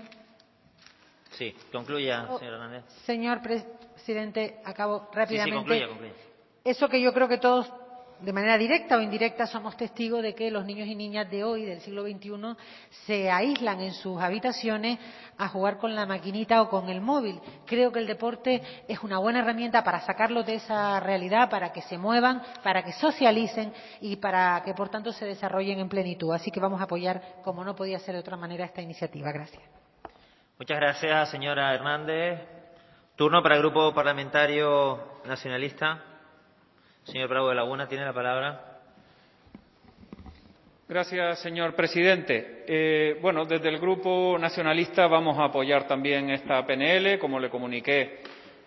Sí, concluya, señor Hernández. Señor presidente, acabo rápidamente. Sí, sí, concluya, concluya. Eso que yo creo que todos, de manera directa o indirecta, somos testigos de que los niños y niñas de hoy, del siglo veintiuno, se aíslan en sus habitaciones a jugar con la maquinita o con el móvil. Creo que el deporte es una buena herramienta para sacarlos de esa realidad, para que se muevan, para que socialicen y para que, por tanto, se desarrollen en plenitud. Así que vamos a apoyar, como no podía ser de otra manera, esta iniciativa. Gracias. Muchas gracias, señora Hernández. Turno para el Grupo Parlamentario Nacionalista. Señor Bravo de Laguna, tiene la palabra. Gracias, señor presidente. Eh, bueno, desde el Grupo Nacionalista vamos a apoyar también esta P N L, como le comuniqué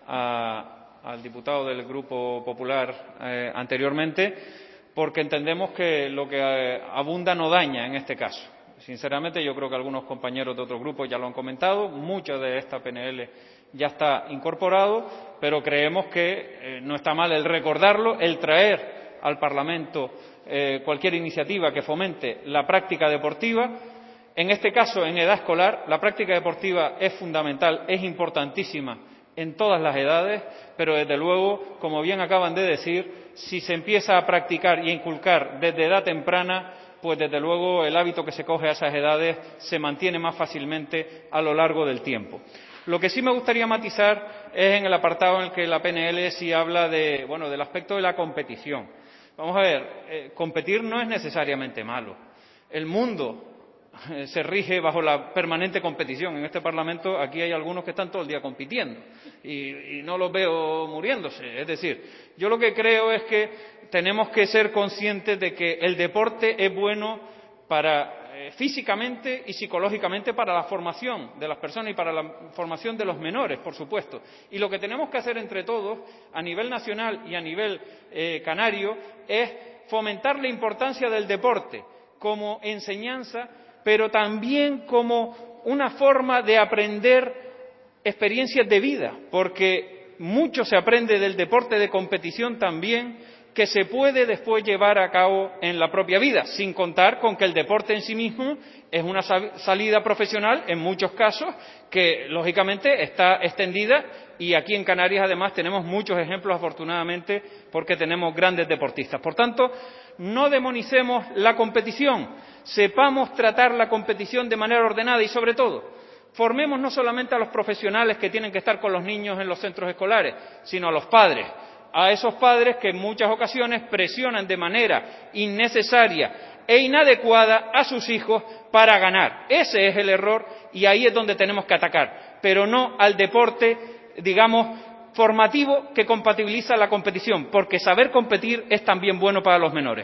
a, al diputado del Grupo Popular eh, anteriormente, porque entendemos que lo que eh, abunda no daña en este caso. Sinceramente, yo creo que algunos compañeros de otros grupos ya lo han comentado, mucho de esta P N L ya está incorporado, pero creemos que eh, no está mal el recordarlo, el traer al Parlamento eh, cualquier iniciativa que fomente la práctica deportiva. En este caso, en edad escolar, la práctica deportiva es fundamental, es importantísima en todas las edades, pero desde luego, como bien acaban de decir, si se empieza a practicar y a inculcar desde edad temprana, pues desde luego el hábito que se coge a esas edades se mantiene más fácilmente a lo largo del tiempo. Lo que sí me gustaría matizar es en el apartado en el que la P N L sí habla de, bueno, del aspecto de la competición. Vamos a ver, eh, competir no es necesariamente malo. El mundo eh, se rige bajo la permanente competición. En este Parlamento aquí hay algunos que están todo el día compitiendo y, y no los veo muriéndose. Es decir, yo lo que creo es que tenemos que ser conscientes de que el deporte es bueno para físicamente y psicológicamente para la formación de las personas y para la formación de los menores, por supuesto. Y lo que tenemos que hacer entre todos, a nivel nacional y a nivel eh, canario, es fomentar la importancia del deporte como enseñanza, pero también como una forma de aprender experiencias de vida, porque mucho se aprende del deporte de competición también, que se puede después llevar a cabo en la propia vida, sin contar con que el deporte en sí mismo es una salida profesional, en muchos casos, que lógicamente está extendida y aquí en Canarias además tenemos muchos ejemplos, afortunadamente, porque tenemos grandes deportistas. Por tanto, no demonicemos la competición, sepamos tratar la competición de manera ordenada y, sobre todo, formemos no solamente a los profesionales que tienen que estar con los niños en los centros escolares, sino a los padres, a esos padres que en muchas ocasiones presionan de manera innecesaria e inadecuada a sus hijos para ganar. Ese es el error y ahí es donde tenemos que atacar, pero no al deporte, digamos, formativo que compatibiliza la competición, porque saber competir es también bueno para los menores.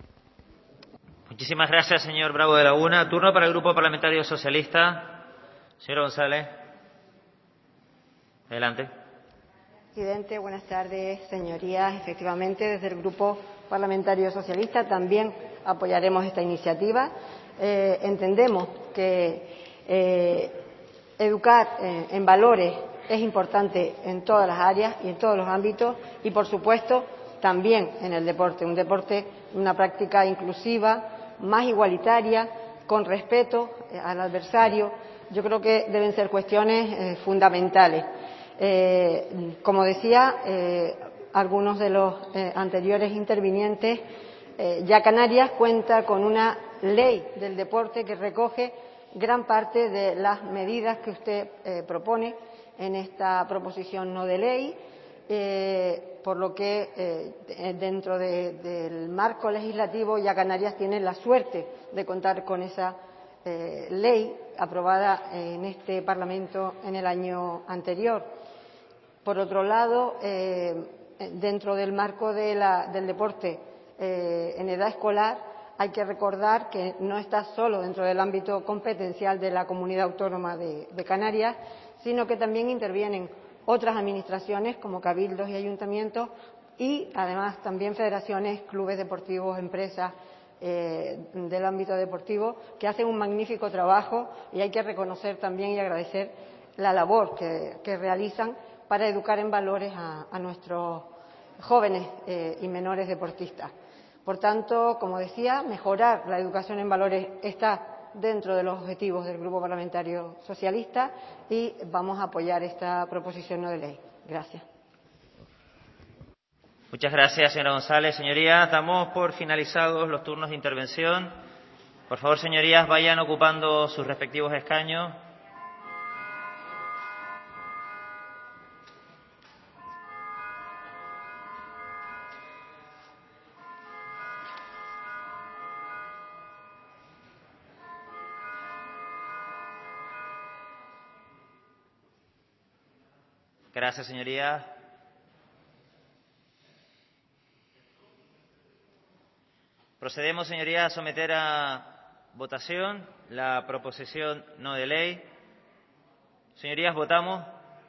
Muchísimas gracias, señor Bravo de Laguna. Turno para el Grupo Parlamentario Socialista. Señora González. Adelante. Presidente, buenas tardes, señorías. Efectivamente, desde el Grupo Parlamentario Socialista también apoyaremos esta iniciativa. Eh, entendemos que eh, educar eh, en valores es importante en todas las áreas y en todos los ámbitos y, por supuesto, también en el deporte. Un deporte, una práctica inclusiva, más igualitaria, con respeto al adversario. Yo creo que deben ser cuestiones eh, fundamentales. Eh, como decía, eh, algunos de los eh, anteriores intervinientes, eh, ya Canarias cuenta con una ley del deporte que recoge gran parte de las medidas que usted eh, propone en esta proposición no de ley, eh, por lo que eh, dentro de, del marco legislativo ya Canarias tiene la suerte de contar con esa eh, ley aprobada en este Parlamento en el año anterior. Por otro lado, eh, dentro del marco de la, del deporte eh, en edad escolar, hay que recordar que no está solo dentro del ámbito competencial de la Comunidad Autónoma de, de Canarias, sino que también intervienen otras administraciones como cabildos y ayuntamientos y, además, también federaciones, clubes deportivos, empresas eh, del ámbito deportivo que hacen un magnífico trabajo y hay que reconocer también y agradecer la labor que, que realizan para educar en valores a, a nuestros jóvenes eh, y menores deportistas. Por tanto, como decía, mejorar la educación en valores está dentro de los objetivos del Grupo Parlamentario Socialista y vamos a apoyar esta proposición no de ley. Gracias. Muchas gracias, señora González. Señorías, damos por finalizados los turnos de intervención. Por favor, señorías, vayan ocupando sus respectivos escaños. Gracias, señorías. Procedemos, señorías, a someter a votación la proposición no de ley. Señorías, votamos.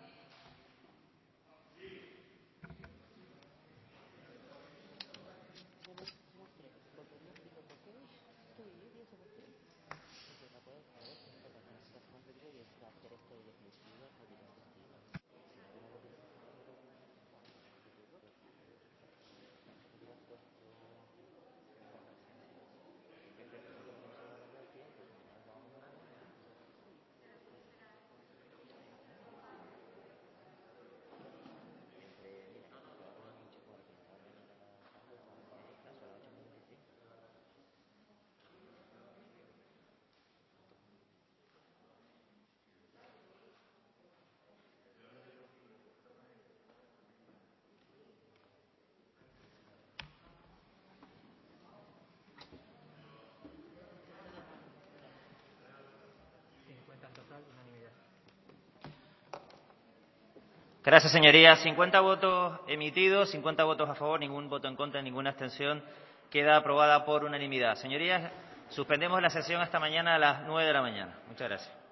Gracias, señorías. cincuenta votos emitidos, cincuenta votos a favor, ningún voto en contra, ninguna abstención. Queda aprobada por unanimidad. Señorías, suspendemos la sesión hasta mañana a las nueve de la mañana. Muchas gracias.